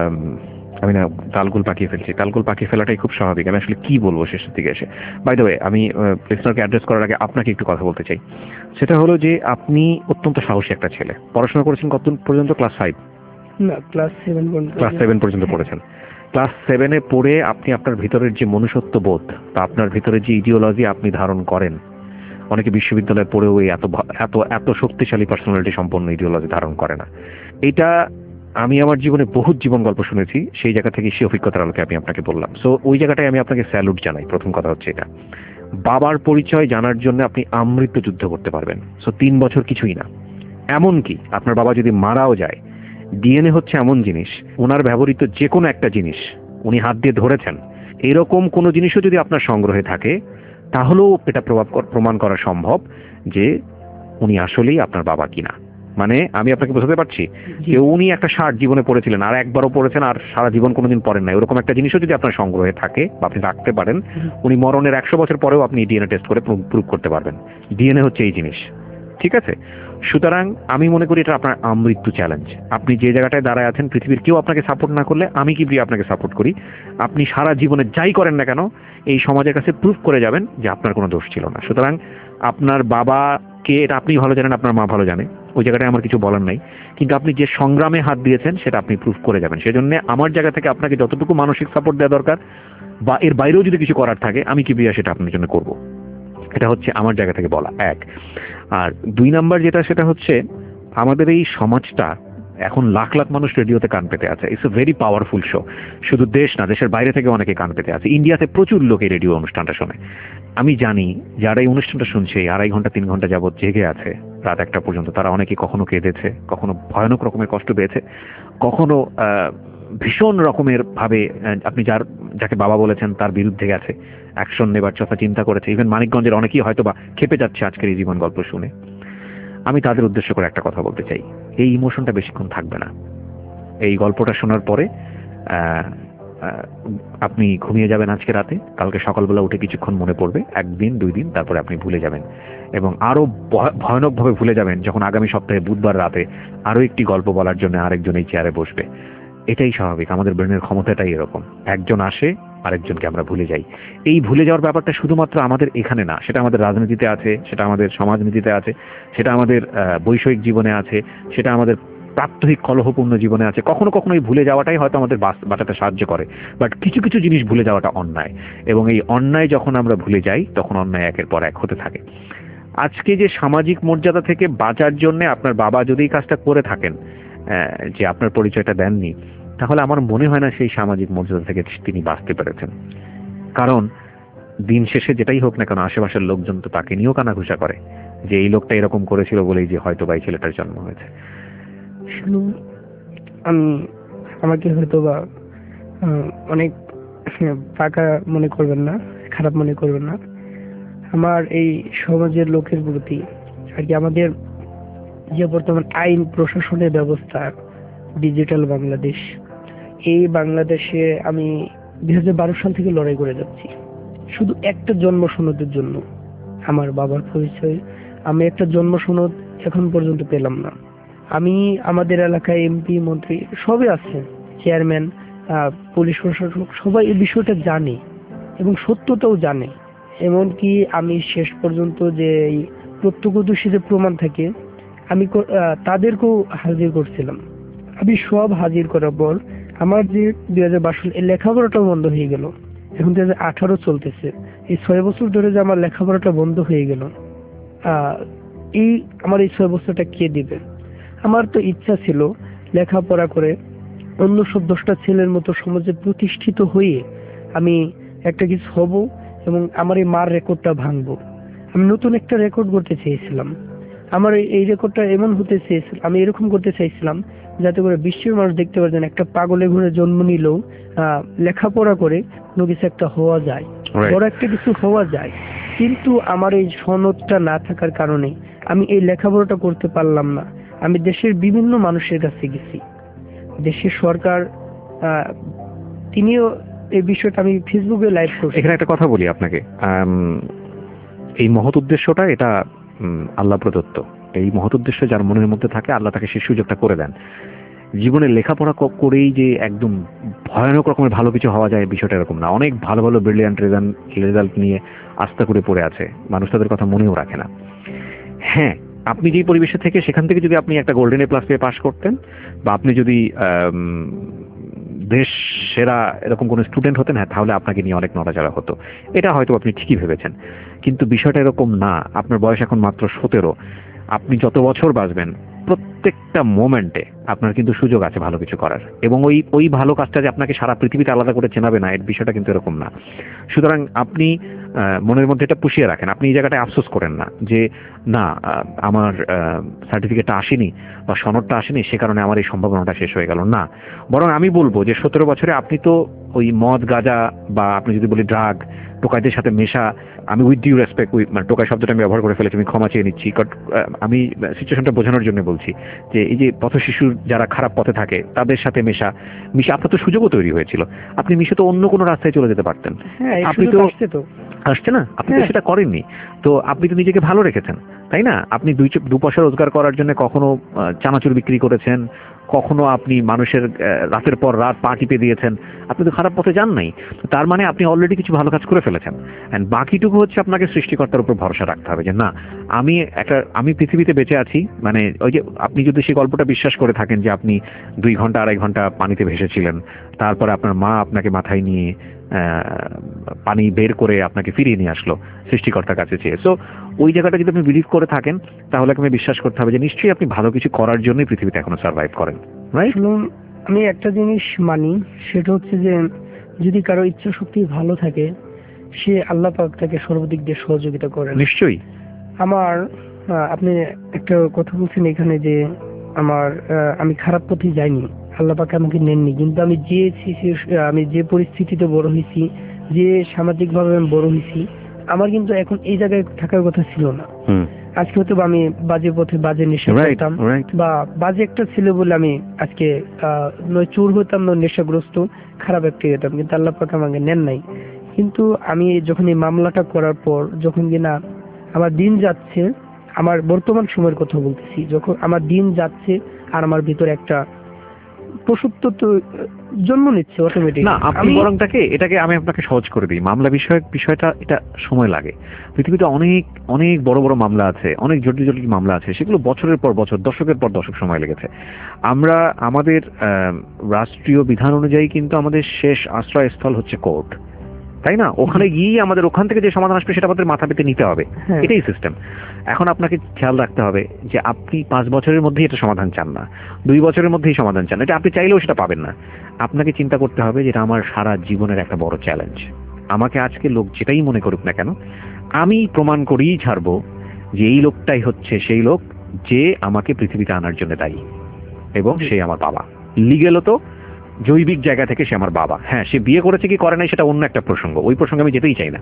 আমি না তালগোল পাকিয়ে ফেলছি, তালগোল পাকিয়ে ফেলাটাই খুব স্বাভাবিক। আমি আসলে কি বলবো শেষের দিকে এসে। বাই দ্য ওয়ে, আমি লিসনারকে অ্যাড্রেস করার আগে আপনাকে একটু কথা বলতে চাই। সেটা হলো যে আপনি অত্যন্ত সাহসী একটা ছেলে। পড়াশোনা করেছেন কত পর্যন্ত? ক্লাস ফাইভ না, ক্লাস সেভেন পর্যন্ত। ক্লাস সেভেন পর্যন্ত পড়েছেন। ক্লাস সেভেনে পড়ে আপনি আপনার ভিতরের যে মনুষ্যত্ব বোধ বা আপনার ভিতরে যে ইডিওলজি আপনি ধারণ করেন, অনেকে বিশ্ববিদ্যালয়ে পড়েও এত এত এত শক্তিশালী পার্সোনালিটি সম্পন্ন ইডিওলজি ধারণ করে না। এটা আমি আমার জীবনে বহুত জীবন গল্প শুনেছি, সেই জায়গা থেকে সেই অভিজ্ঞতার আলোকে আমি আপনাকে বললাম। সো ওই জায়গাটায় আমি আপনাকে স্যালুট জানাই। প্রথম কথা হচ্ছে এটা, বাবার পরিচয় জানার জন্য আপনি আমৃত্যু যুদ্ধ করতে পারবেন। সো তিন বছর কিছুই না। এমনকি আপনার বাবা যদি মারাও যায়, ডিএনএ হচ্ছে এমন জিনিস, ওনার ব্যবহৃত যে কোনো একটা জিনিস উনি হাত দিয়ে ধরেছেন, এরকম কোনো জিনিসও যদি আপনার সংগ্রহে থাকে, তাহলেও এটা প্রভাব প্রমাণ করা সম্ভব যে উনি আসলেই আপনার বাবা কিনা। মানে আমি আপনাকে বোঝাতে পারছি যে উনি একটা শার্ট জীবনে পরেছিলেন, আর একবারও পরেছেন, আর সারা জীবন কোনোদিন পরেন না, এরকম একটা জিনিসও যদি আপনার সংগ্রহে থাকে বা আপনি রাখতে পারেন, উনি মরণের একশো বছর পরেও আপনি ডিএনএ টেস্ট করে প্রুভ করতে পারবেন। ডিএনএ হচ্ছে এই জিনিস, ঠিক আছে? সুতরাং আমি মনে করি এটা আপনার আমৃত্যু চ্যালেঞ্জ। আপনি যে জায়গাটায় দাঁড়ায় আছেন, পৃথিবীর কেউ আপনাকে সাপোর্ট না করলে আমি কি প্রিয় আপনাকে সাপোর্ট করি। আপনি সারা জীবনে যাই করেন না কেন, এই সমাজের কাছে প্রুফ করে যাবেন যে আপনার কোনো দোষ ছিল না। সুতরাং আপনার বাবাকে এটা আপনি ভালো জানেন, আপনার মা ভালো জানে, ওই জায়গাটায় আমার কিছু বলার নাই। কিন্তু আপনি যে সংগ্রামে হাত দিয়েছেন সেটা আপনি প্রুফ করে যাবেন। সেজন্য আমার জায়গা থেকে আপনাকে যতটুকু মানসিক সাপোর্ট দেওয়া দরকার, বা এর বাইরেও যদি কিছু করার থাকে, আমি কি প্রিয়া সেটা আপনার জন্য করবো। এটা হচ্ছে আমার জায়গা থেকে বলা এক। আর দুই নাম্বার যেটা, সেটা হচ্ছে আমাদের এই সমাজটা এখন লাখ লাখ মানুষ রেডিওতে কান পেতে আছে। It's a very powerful show. শুধু দেশ না, দেশের বাইরে থেকে অনেকে কান পেতে আছে। ইন্ডিয়াতে প্রচুর লোক এই রেডিও অনুষ্ঠানটা শোনে। আমি জানি যারা এই অনুষ্ঠানটা শুনছে, আড়াই ঘন্টা তিন ঘন্টা যাবত জেগে আছে রাত একটা পর্যন্ত, তারা অনেকে কখনো কেঁদেছে, কখনো ভয়ানক রকমের কষ্ট পেয়েছে, কখনো ভীষণ রকমের ভাবে আপনি যার যাকে বাবা বলেছেন তার বিরুদ্ধে গেছে, অ্যাকশন নেবার কথা চিন্তা করেছে। ইভেন মানিকগঞ্জের অনেকেই হয়তো বা খেপে যাচ্ছে আজকের এই জীবন গল্প শুনে। আমি তাদের উদ্দেশ্য করে একটা কথা বলতে চাই, এই ইমোশনটা বেশিক্ষণ থাকবে না। এই গল্পটা শোনার পরে আপনি ঘুমিয়ে যাবেন আজকে রাতে, কালকে সকালবেলা উঠে কিছুক্ষণ মনে পড়বে, একদিন দুই দিন, তারপরে আপনি ভুলে যাবেন, এবং আরো ভয়ানকভাবে ভুলে যাবেন যখন আগামী সপ্তাহে বুধবার রাতে আরো একটি গল্প বলার জন্য আরেকজন এই চেয়ারে বসবে। এটাই স্বাভাবিক, আমাদের ব্রেনের ক্ষমতাটাই এরকম। একজন আসে, আরেকজনকে আমরা ভুলে যাই। এই ভুলে যাওয়ার ব্যাপারটা শুধুমাত্র আমাদের এখানে না, সেটা আমাদের রাজনীতিতে আছে, সেটা আমাদের সমাজনীতিতে আছে, সেটা আমাদের বৈষয়িক জীবনে আছে, সেটা আমাদের প্রাত্যহিক কলহপূর্ণ জীবনে আছে। কখনো কখনো এই ভুলে যাওয়াটাই হয়তো আমাদের বাঁচাতে সাহায্য করে, বাট কিছু কিছু জিনিস ভুলে যাওয়াটা অন্যায়, এবং এই অন্যায় যখন আমরা ভুলে যাই তখন অন্যায় একের পর এক হতে থাকে। আজকে যে সামাজিক মর্যাদা থেকে বাঁচার জন্য আপনার বাবা যদি এই কাজটা করে থাকেন, যে আপনার পরিচয়টা দেননি, তাহলে আমার মনে হয় না সেই সামাজিক মর্যাদা থেকে তিনি বাঁচতে পেরেছেন। কারণ দিন শেষে যেটাই হোক না কেন, আশেপাশের লোকজন তো তাকে নিয়েও কানাঘুষা করে যে এই লোকটা এরকম করেছিল বলেই যে হয়তো বা এই ছেলেটার জন্ম হয়েছে। আমি আমাকে হয়তো বা অনেক ফাঁকা মনে করবেন না, খারাপ মনে করবেন না। আমার এই সমাজের লোকের প্রতি আর কি, আমাদের যে বর্তমান আইন প্রশাসনের ব্যবস্থা, ডিজিটাল বাংলাদেশ, এই বাংলাদেশে আমি দুই হাজার বারো সাল থেকে লড়াই করে যাচ্ছি শুধু একটা জন্ম সনদের জন্য। আমার বাবার পরিচয়, আমি একটা জন্ম সনদ এখন পর্যন্ত পেলাম না। আমি আমাদের এলাকায় এমপি মন্ত্রী সবই আছে, চেয়ারম্যান, পুলিশ প্রশাসক, সবাই এই বিষয়টা জানে এবং সত্যতাও জানে। এমনকি আমি শেষ পর্যন্ত যে প্রত্যক্ষদর্শী যে প্রমাণ থাকে, আমি তাদেরকেও হাজির করছিলাম। আমি সব হাজির করার পর আমার যে দুই হাজার বারো সাল এই লেখাপড়াটাও বন্ধ হয়ে গেল। এখন দুই হাজার আঠারো চলতেছে, এই ছয় বছর ধরে যে আমার লেখাপড়াটা বন্ধ হয়ে গেল, আহ এই আমার এই ছয় বছরটা কে দিবে? আমার তো ইচ্ছা ছিল লেখাপড়া করে অন্য সব দশটা ছেলের মতো সমাজে প্রতিষ্ঠিত হয়ে আমি একটা কিছু হব এবং আমার এই মার রেকর্ডটা ভাঙবো। আমি নতুন একটা রেকর্ড করতে চেয়েছিলাম। আমার এই রেকর্ডটা এমন হতে চেয়েছিলাম, আমি এরকম করতে চাইছিলাম যাতে করে বিশ্বের মানুষ দেখতে পারতেন একটা পাগলে ঘুরে জন্ম নিলেও আহ লেখাপড়া করে কোনো কিছু একটা হওয়া যায়, বড় একটা কিছু হওয়া যায়। কিন্তু আমার এই সনদটা না থাকার কারণে আমি এই লেখাপড়াটা করতে পারলাম না। আমি দেশের বিভিন্ন মানুষের কাছে গেছি, দেশের সরকার আহ তিনিও এই বিষয়টা, আমি ফেসবুকে লাইভ করছি। এখানে একটা কথা বলি আপনাকে, এই মহৎ উদ্দেশ্যটা এটা আল্লাহ প্রদত্ত। এই মহৎ উদ্দেশ্য যার মনের মধ্যে থাকে আল্লাহ তাকে সেই সুযোগটা করে দেন। জীবনে লেখাপড়া করেই যে একদম ভয়ানক রকমের ভালো কিছু হওয়া যায় বিষয়টা এরকম না। অনেক ভালো ভালো ব্রিলিয়ান্ট রেজাল্ট নিয়ে আস্থা করে পড়ে আছে, মানুষ তাদের কথা মনেও রাখে না। হ্যাঁ, আপনি যেই পরিবেশে থেকে সেখান থেকে যদি আপনি একটা গোল্ডেন এ প্লাস পেয়ে পাশ করতেন, বা আপনি যদি দেশ সেরা এরকম কোনো স্টুডেন্ট হতেন, হ্যাঁ তাহলে আপনাকে নিয়ে অনেক নড়াচড়া হতো। এটা হয়তো আপনি ঠিকই ভেবেছেন, কিন্তু বিষয়টা এরকম না। আপনার বয়স এখন মাত্র সতেরো। আপনি যত বছর বাঁচবেন প্রত্যেকটা মোমেন্টে আপনার কিন্তু সুযোগ আছে ভালো কিছু করার, এবং ওই ওই ভালো কাজটা যে আপনাকে সারা পৃথিবীতে আলাদা করে চেনাবে না, এর বিষয়টা কিন্তু এরকম না। সুতরাং আপনি মনের মধ্যে এটা পুষিয়ে রাখেন। আপনি এই জায়গাটায় আফসোস করেন না যে না আমার সার্টিফিকেটটা আসেনি বা সনদটা আসেনি, সে কারণে আমার এই সম্ভাবনাটা শেষ হয়ে গেল না। বরং আমি বলবো যে সতেরো বছরে আপনি তো ওই মদ গাঁজা বা আপনি যদি বলি ড্রাগ, টোকাইদের সাথে মেশা, আমি উইথ ডিউ রেসপেক্ট উইথ মানে টোকাই শব্দটা আমি ব্যবহার করে ফেলেছি, আমি ক্ষমা চেয়ে নিচ্ছি। আমি সিচুয়েশনটা বোঝানোর জন্য বলছি যে এই যে পথ শিশুর যারা খারাপ পথে থাকে তাদের সাথে মেশা মিশে আপনার তো সুযোগও তৈরি হয়েছিল। আপনি মিশে তো অন্য কোনো রাস্তায় চলে যেতে পারতেন। আপনি তো আসছে না, আপনি তো সেটা করেননি। তো আপনি তো নিজেকে ভালো রেখেছেন, তাই না? আপনি দুই দু পয়সা রোজগার করার জন্য কখনো চানাচুর বিক্রি করেছেন, কখনো আপনি মানুষের রাতের পর রাত পা টিপে দিয়েছেন। আপনি তো খারাপ পথে যান নাই। তার মানে আপনি অলরেডি কিছু ভালো কাজ করে ফেলেছেন। অ্যান্ড বাকিটুকু হচ্ছে আপনাকে সৃষ্টিকর্তার উপর ভরসা রাখতে হবে যে না আমি একটা আমি পৃথিবীতে বেঁচে আছি। মানে ওই যে আপনি যদি সেই গল্পটা বিশ্বাস করে থাকেন যে আপনি দুই ঘন্টা আড়াই ঘন্টা পানিতে ভেসেছিলেন, তারপরে আপনার মা আপনাকে মাথায় নিয়ে পানি বের করে আপনাকে ফিরিয়ে নিয়ে আসলো সৃষ্টিকর্তার কাছে চেয়ে। সো ওই জায়গাটা যদি আপনি বিলিভ করে থাকেন তাহলে আপনি বিশ্বাস করতে হবে যে নিশ্চয়ই আপনি ভালো কিছু করার জন্যই পৃথিবীতে এখনো সার্ভাইভ করেন, রাইট? আমি একটা জিনিস মানি, সেটা হচ্ছে যে যদি কারো ইচ্ছা শক্তি ভালো থাকে সে আল্লাহ পাক তাকে সর্বদিক দিয়ে সহযোগিতা করেন। নিশ্চয়ই। আমার আপনি একটা কথা বলছেন এখানে যে আমার আমি খারাপ পথে যাইনি, আল্লাহ পাক আমাকে নেননি, কিন্তু আমি যে আমি যে পরিস্থিতিতে বড় হয়েছি, যে সামাজিক ভাবে আমি বড় হয়েছি, আমার কিন্তু এখন এই জায়গায় থাকার কথা ছিল না। আজকে হয়তো আমি বাজে পথে বাজে নেশা করতাম, বা বাজে একটা ছিল বলে আমি আজকে নয় চোর হতাম, নয় নেশাগ্রস্ত খারাপ একটা হতাম, কিন্তু আল্লাহ পাক আমাকে নেন নাই। কিন্তু আমি যখন এই মামলাটা করার পর যখন কিনা আমার দিন যাচ্ছে, আমার বর্তমান সময়ের কথা বলতেছি, যখন আমার দিন যাচ্ছে আর আমার ভিতরে একটা প্রসূপ্ত তো জন্ম নিচ্ছে অটোমেটিক। না আপনি বরংটাকে এটাকে আমি আপনাকে সহজ করে দিই। মামলা বিষয়ক বিষয়টা এটা সময় লাগে। পৃথিবীতে অনেক অনেক বড় বড় মামলা আছে, অনেক জটিল জটিল মামলা আছে, সেগুলো বছরের পর বছর, দশকের পর দশক সময় লেগেছে। আমরা আমাদের রাষ্ট্রীয় বিধান অনুযায়ী কিন্তু আমাদের শেষ আশ্রয়স্থল হচ্ছে কোর্ট, তাই না? ওখানে গিয়ে আমাদের ওখান থেকে যে সমাধান আসবে সেটা আমাদের মাথা পেতে নিতে হবে, এটাই সিস্টেম। এখন আপনাকে খেয়াল রাখতে হবে যে আপনি পাঁচ বছরের মধ্যেই এটা সমাধান চান না, দুই বছরের মধ্যেই সমাধান চান, এটা আপনি চাইলেও সেটা পাবেন না। আপনাকে চিন্তা করতে হবে যে এটা আমার সারা জীবনের একটা বড় চ্যালেঞ্জ। আমাকে আজকে লোক যেটাই মনে করুক না কেন, আমি প্রমাণ করেই ছাড়বো যে এই লোকটাই হচ্ছে সেই লোক যে আমাকে পৃথিবীতে আনার জন্য দায়ী, এবং সে আমার বাবা। লিগেলও তো জৈবিক জায়গা থেকে সে আমার বাবা। হ্যাঁ, সে বিয়ে করেছে কি করে নাই সেটা অন্য একটা প্রসঙ্গ, ওই প্রসঙ্গে আমি যেতেই চাই না।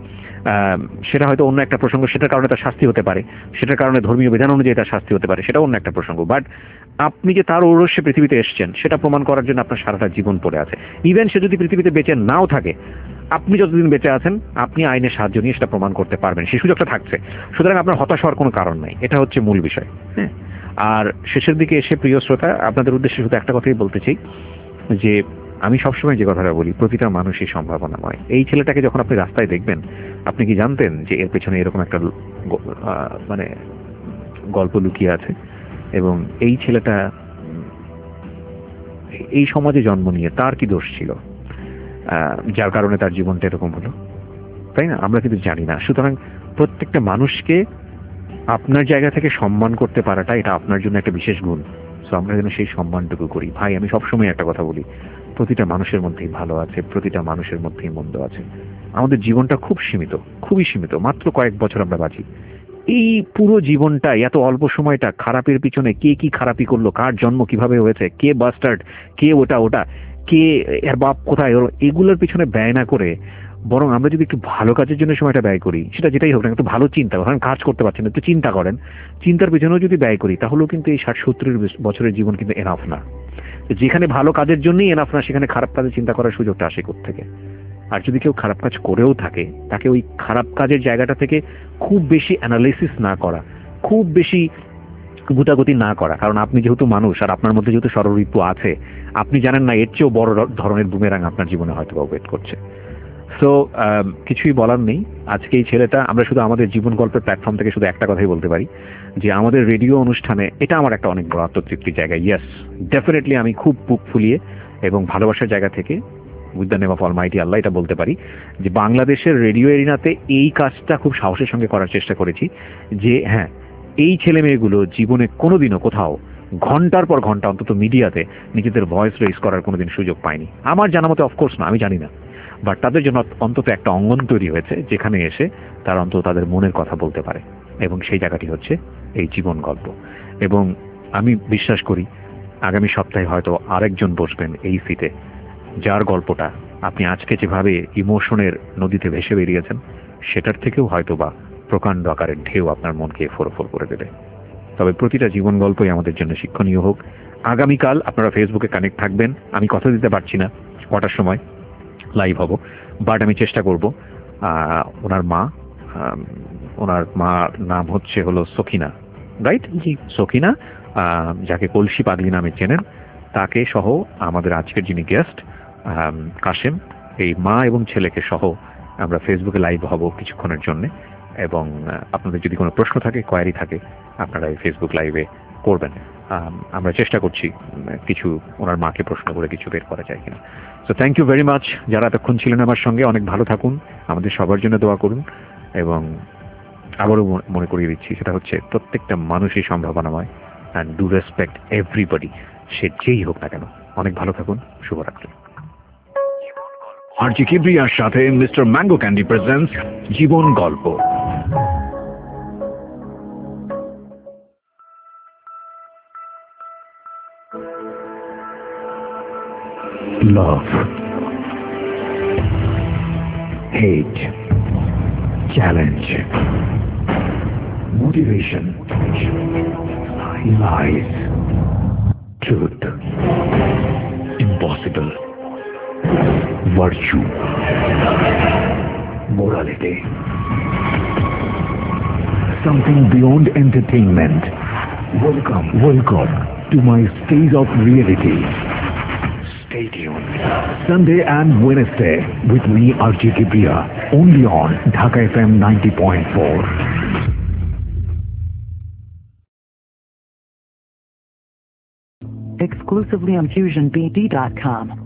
সেটা হয়তো অন্য একটা প্রসঙ্গ, সেটার কারণে তার শাস্তি হতে পারে, সেটার কারণে ধর্মীয় বিধান অনুযায়ী তার শাস্তি হতে পারে, সেটা অন্য একটা প্রসঙ্গ। বাট আপনি যে তার ঔরস্যে পৃথিবীতে এসেছেন সেটা প্রমাণ করার জন্য আপনার সারাটা জীবন পড়ে আছে। ইভেন সে যদি পৃথিবীতে বেঁচে নাও থাকে, আপনি যতদিন বেঁচে আছেন আপনি আইনের সাহায্য নিয়ে সেটা প্রমাণ করতে পারবেন, সেই সুযোগটা থাকছে। সুতরাং আপনার হতাশ হওয়ার কোনো কারণ নাই, এটা হচ্ছে মূল বিষয়। হ্যাঁ, আর শেষের দিকে এসে প্রিয় শ্রোতা, আপনাদের উদ্দেশ্যে শুধু একটা কথাই বলতে চাই যে আমি সবসময় যে কথাটা বলি, প্রতিটা মানুষই সম্ভাবনাময়। এই ছেলেটাকে যখন আপনি রাস্তায় দেখবেন, আপনি কি জানতেন যে এর পেছনে এরকম একটা মানে গল্প লুকিয়ে আছে, এবং এই ছেলেটা এই সমাজে জন্ম নিয়ে তার কি দোষ ছিল যার কারণে তার জীবনটা এরকম হলো, তাই না? আমরা কিন্তু জানি না। সুতরাং প্রত্যেকটা মানুষকে আপনার জায়গা থেকে সম্মান করতে পারাটা এটা আপনার জন্য একটা বিশেষ গুণ। সো আমরা যেন সেই সম্মানটুকু করি। ভাই আমি সবসময় একটা কথা বলি, প্রতিটা মানুষের মধ্যেই ভালো আছে, প্রতিটা মানুষের মধ্যেই মন্দ আছে। আমাদের জীবনটা খুব সীমিত, খুবই সীমিত, মাত্র কয়েক বছর আমরা বাঁচি। এই পুরো জীবনটা, এত অল্প সময়টা খারাপের পিছনে কে কি খারাপি করলো, কার জন্ম কিভাবে হয়েছে, কে বাস্টার্ড, কে ওটা ওটা কে এর বাপ কোথায়, এগুলোর পিছনে ব্যয় না করে বরং আমরা যদি একটু ভালো কাজের জন্য সময়টা ব্যয় করি, সেটা যেটাই হোক না, একটু ভালো চিন্তা করেন, কাজ করতে পারছেন একটু চিন্তা করেন, চিন্তার পিছনেও যদি ব্যয় করি, তাহলেও কিন্তু এই ষাট সত্তর বছরের জীবন কিন্তু এনাফ না। যেখানে ভালো কাজের জন্যই এনাফ না, সেখানে খারাপ কাজের চিন্তা করার সুযোগটা আসে কোত্থেকে? আর যদি কেউ খারাপ কাজ করেও থাকে, তাকে ওই খারাপ কাজের জায়গাটা থেকে খুব বেশি অ্যানালাইসিস না করা, খুব বেশি গুতাগুতি না করা, কারণ আপনি যেহেতু মানুষ আর আপনার মধ্যে যেহেতু ষড়ঋতু আছে, আপনি জানেন না এর চেয়েও বড় ধরনের বুমেরাং আপনার জীবনে হয়তো ওয়েট করছে। সো কিছুই বলার নেই। আজকে এই ছেলেটা, আমরা শুধু আমাদের জীবন গল্পের প্ল্যাটফর্ম থেকে শুধু একটা কথাই বলতে পারি যে আমাদের রেডিও অনুষ্ঠানে এটা আমার একটা অনেক বড় আত্মতৃপ্তির জায়গা। ইয়েস, ডেফিনেটলি আমি খুব বুক ফুলিয়ে এবং ভালোবাসার জায়গা থেকে with the name of almighty Allah এটা বলতে পারি যে বাংলাদেশের রেডিও এরিনাতে এই কাজটা খুব সাহসের সঙ্গে করার চেষ্টা করেছি যে হ্যাঁ, এই ছেলে মেয়েগুলো জীবনে কোনোদিনও কোথাও ঘন্টার পর ঘন্টা অন্তত মিডিয়াতে নিজেদের ভয়েস রেজ করার কোনোদিন সুযোগ পায়নি। আমার জানা মতে অফকোর্স না, আমি জানি না, বাট তাদের জন্য অন্তত একটা অঙ্গন তৈরি হয়েছে যেখানে এসে তারা অন্তত তাদের মনের কথা বলতে পারে, এবং সেই জায়গাটি হচ্ছে এই জীবন গল্প। এবং আমি বিশ্বাস করি আগামী সপ্তাহে হয়তো আরেকজন বসবেন এই সিটে, যার গল্পটা আপনি আজকে যেভাবে ইমোশনের নদীতে ভেসে বেরিয়েছেন, সেটার থেকেও হয়তো বা প্রকাণ্ড আকারের ঢেউ আপনার মনকে ফোরফোর করে দেবে। তবে প্রতিটা জীবন গল্পই আমাদের জন্য শিক্ষণীয় হোক। আগামীকাল আপনারা ফেসবুকে কানেক্ট থাকবেন। আমি কথা দিতে পারছি না কটার সময় লাইভ হব, বাট আমি চেষ্টা করব। ওনার মা, ওনার মার নাম হচ্ছে হলো সখিনা, রাইট? জি, সখিনা, যাকে কলসি পাগলি নামে চেনেন, তাকে সহ আমাদের আজকের যিনি গেস্ট কাশেম, এই মা এবং ছেলেকে সহ আমরা ফেসবুকে লাইভ হব কিছুক্ষণের জন্য। এবং আপনাদের যদি কোনো প্রশ্ন থাকে, কোয়ারি থাকে, আপনারা এই ফেসবুক লাইভে করবেন। আমরা চেষ্টা করছি কিছু ওনার মাকে প্রশ্ন করে কিছু বের করা যায় কিনা। So thank you very much যারা এতক্ষণ ছিলেন আমার সঙ্গে। অনেক ভালো থাকুন, আমাদের সবার জন্য দোয়া করুন। এবং আবারও মনে করিয়ে দিচ্ছি, সেটা হচ্ছে প্রত্যেকটা মানুষই সম্ভাবনাময়, অ্যান্ড ডু রেসপেক্ট এভরিবডি, সে যেই হোক না কেন। অনেক ভালো থাকুন, শুভরাত্রি। আরজি কিবরিয়ার সাথে মিস্টার ম্যাঙ্গো ক্যান্ডি প্রেজেন্টস জীবন গল্প। Love, hate, challenge, motivation, lies, truth, impossible, virtue, morality, something beyond entertainment. Welcome, welcome to my stage of reality. Stay tuned. Sunday and Wednesday with me, Arji Kibriya, only on Dhaka F M ninety point four. Exclusively on fusion b d dot com.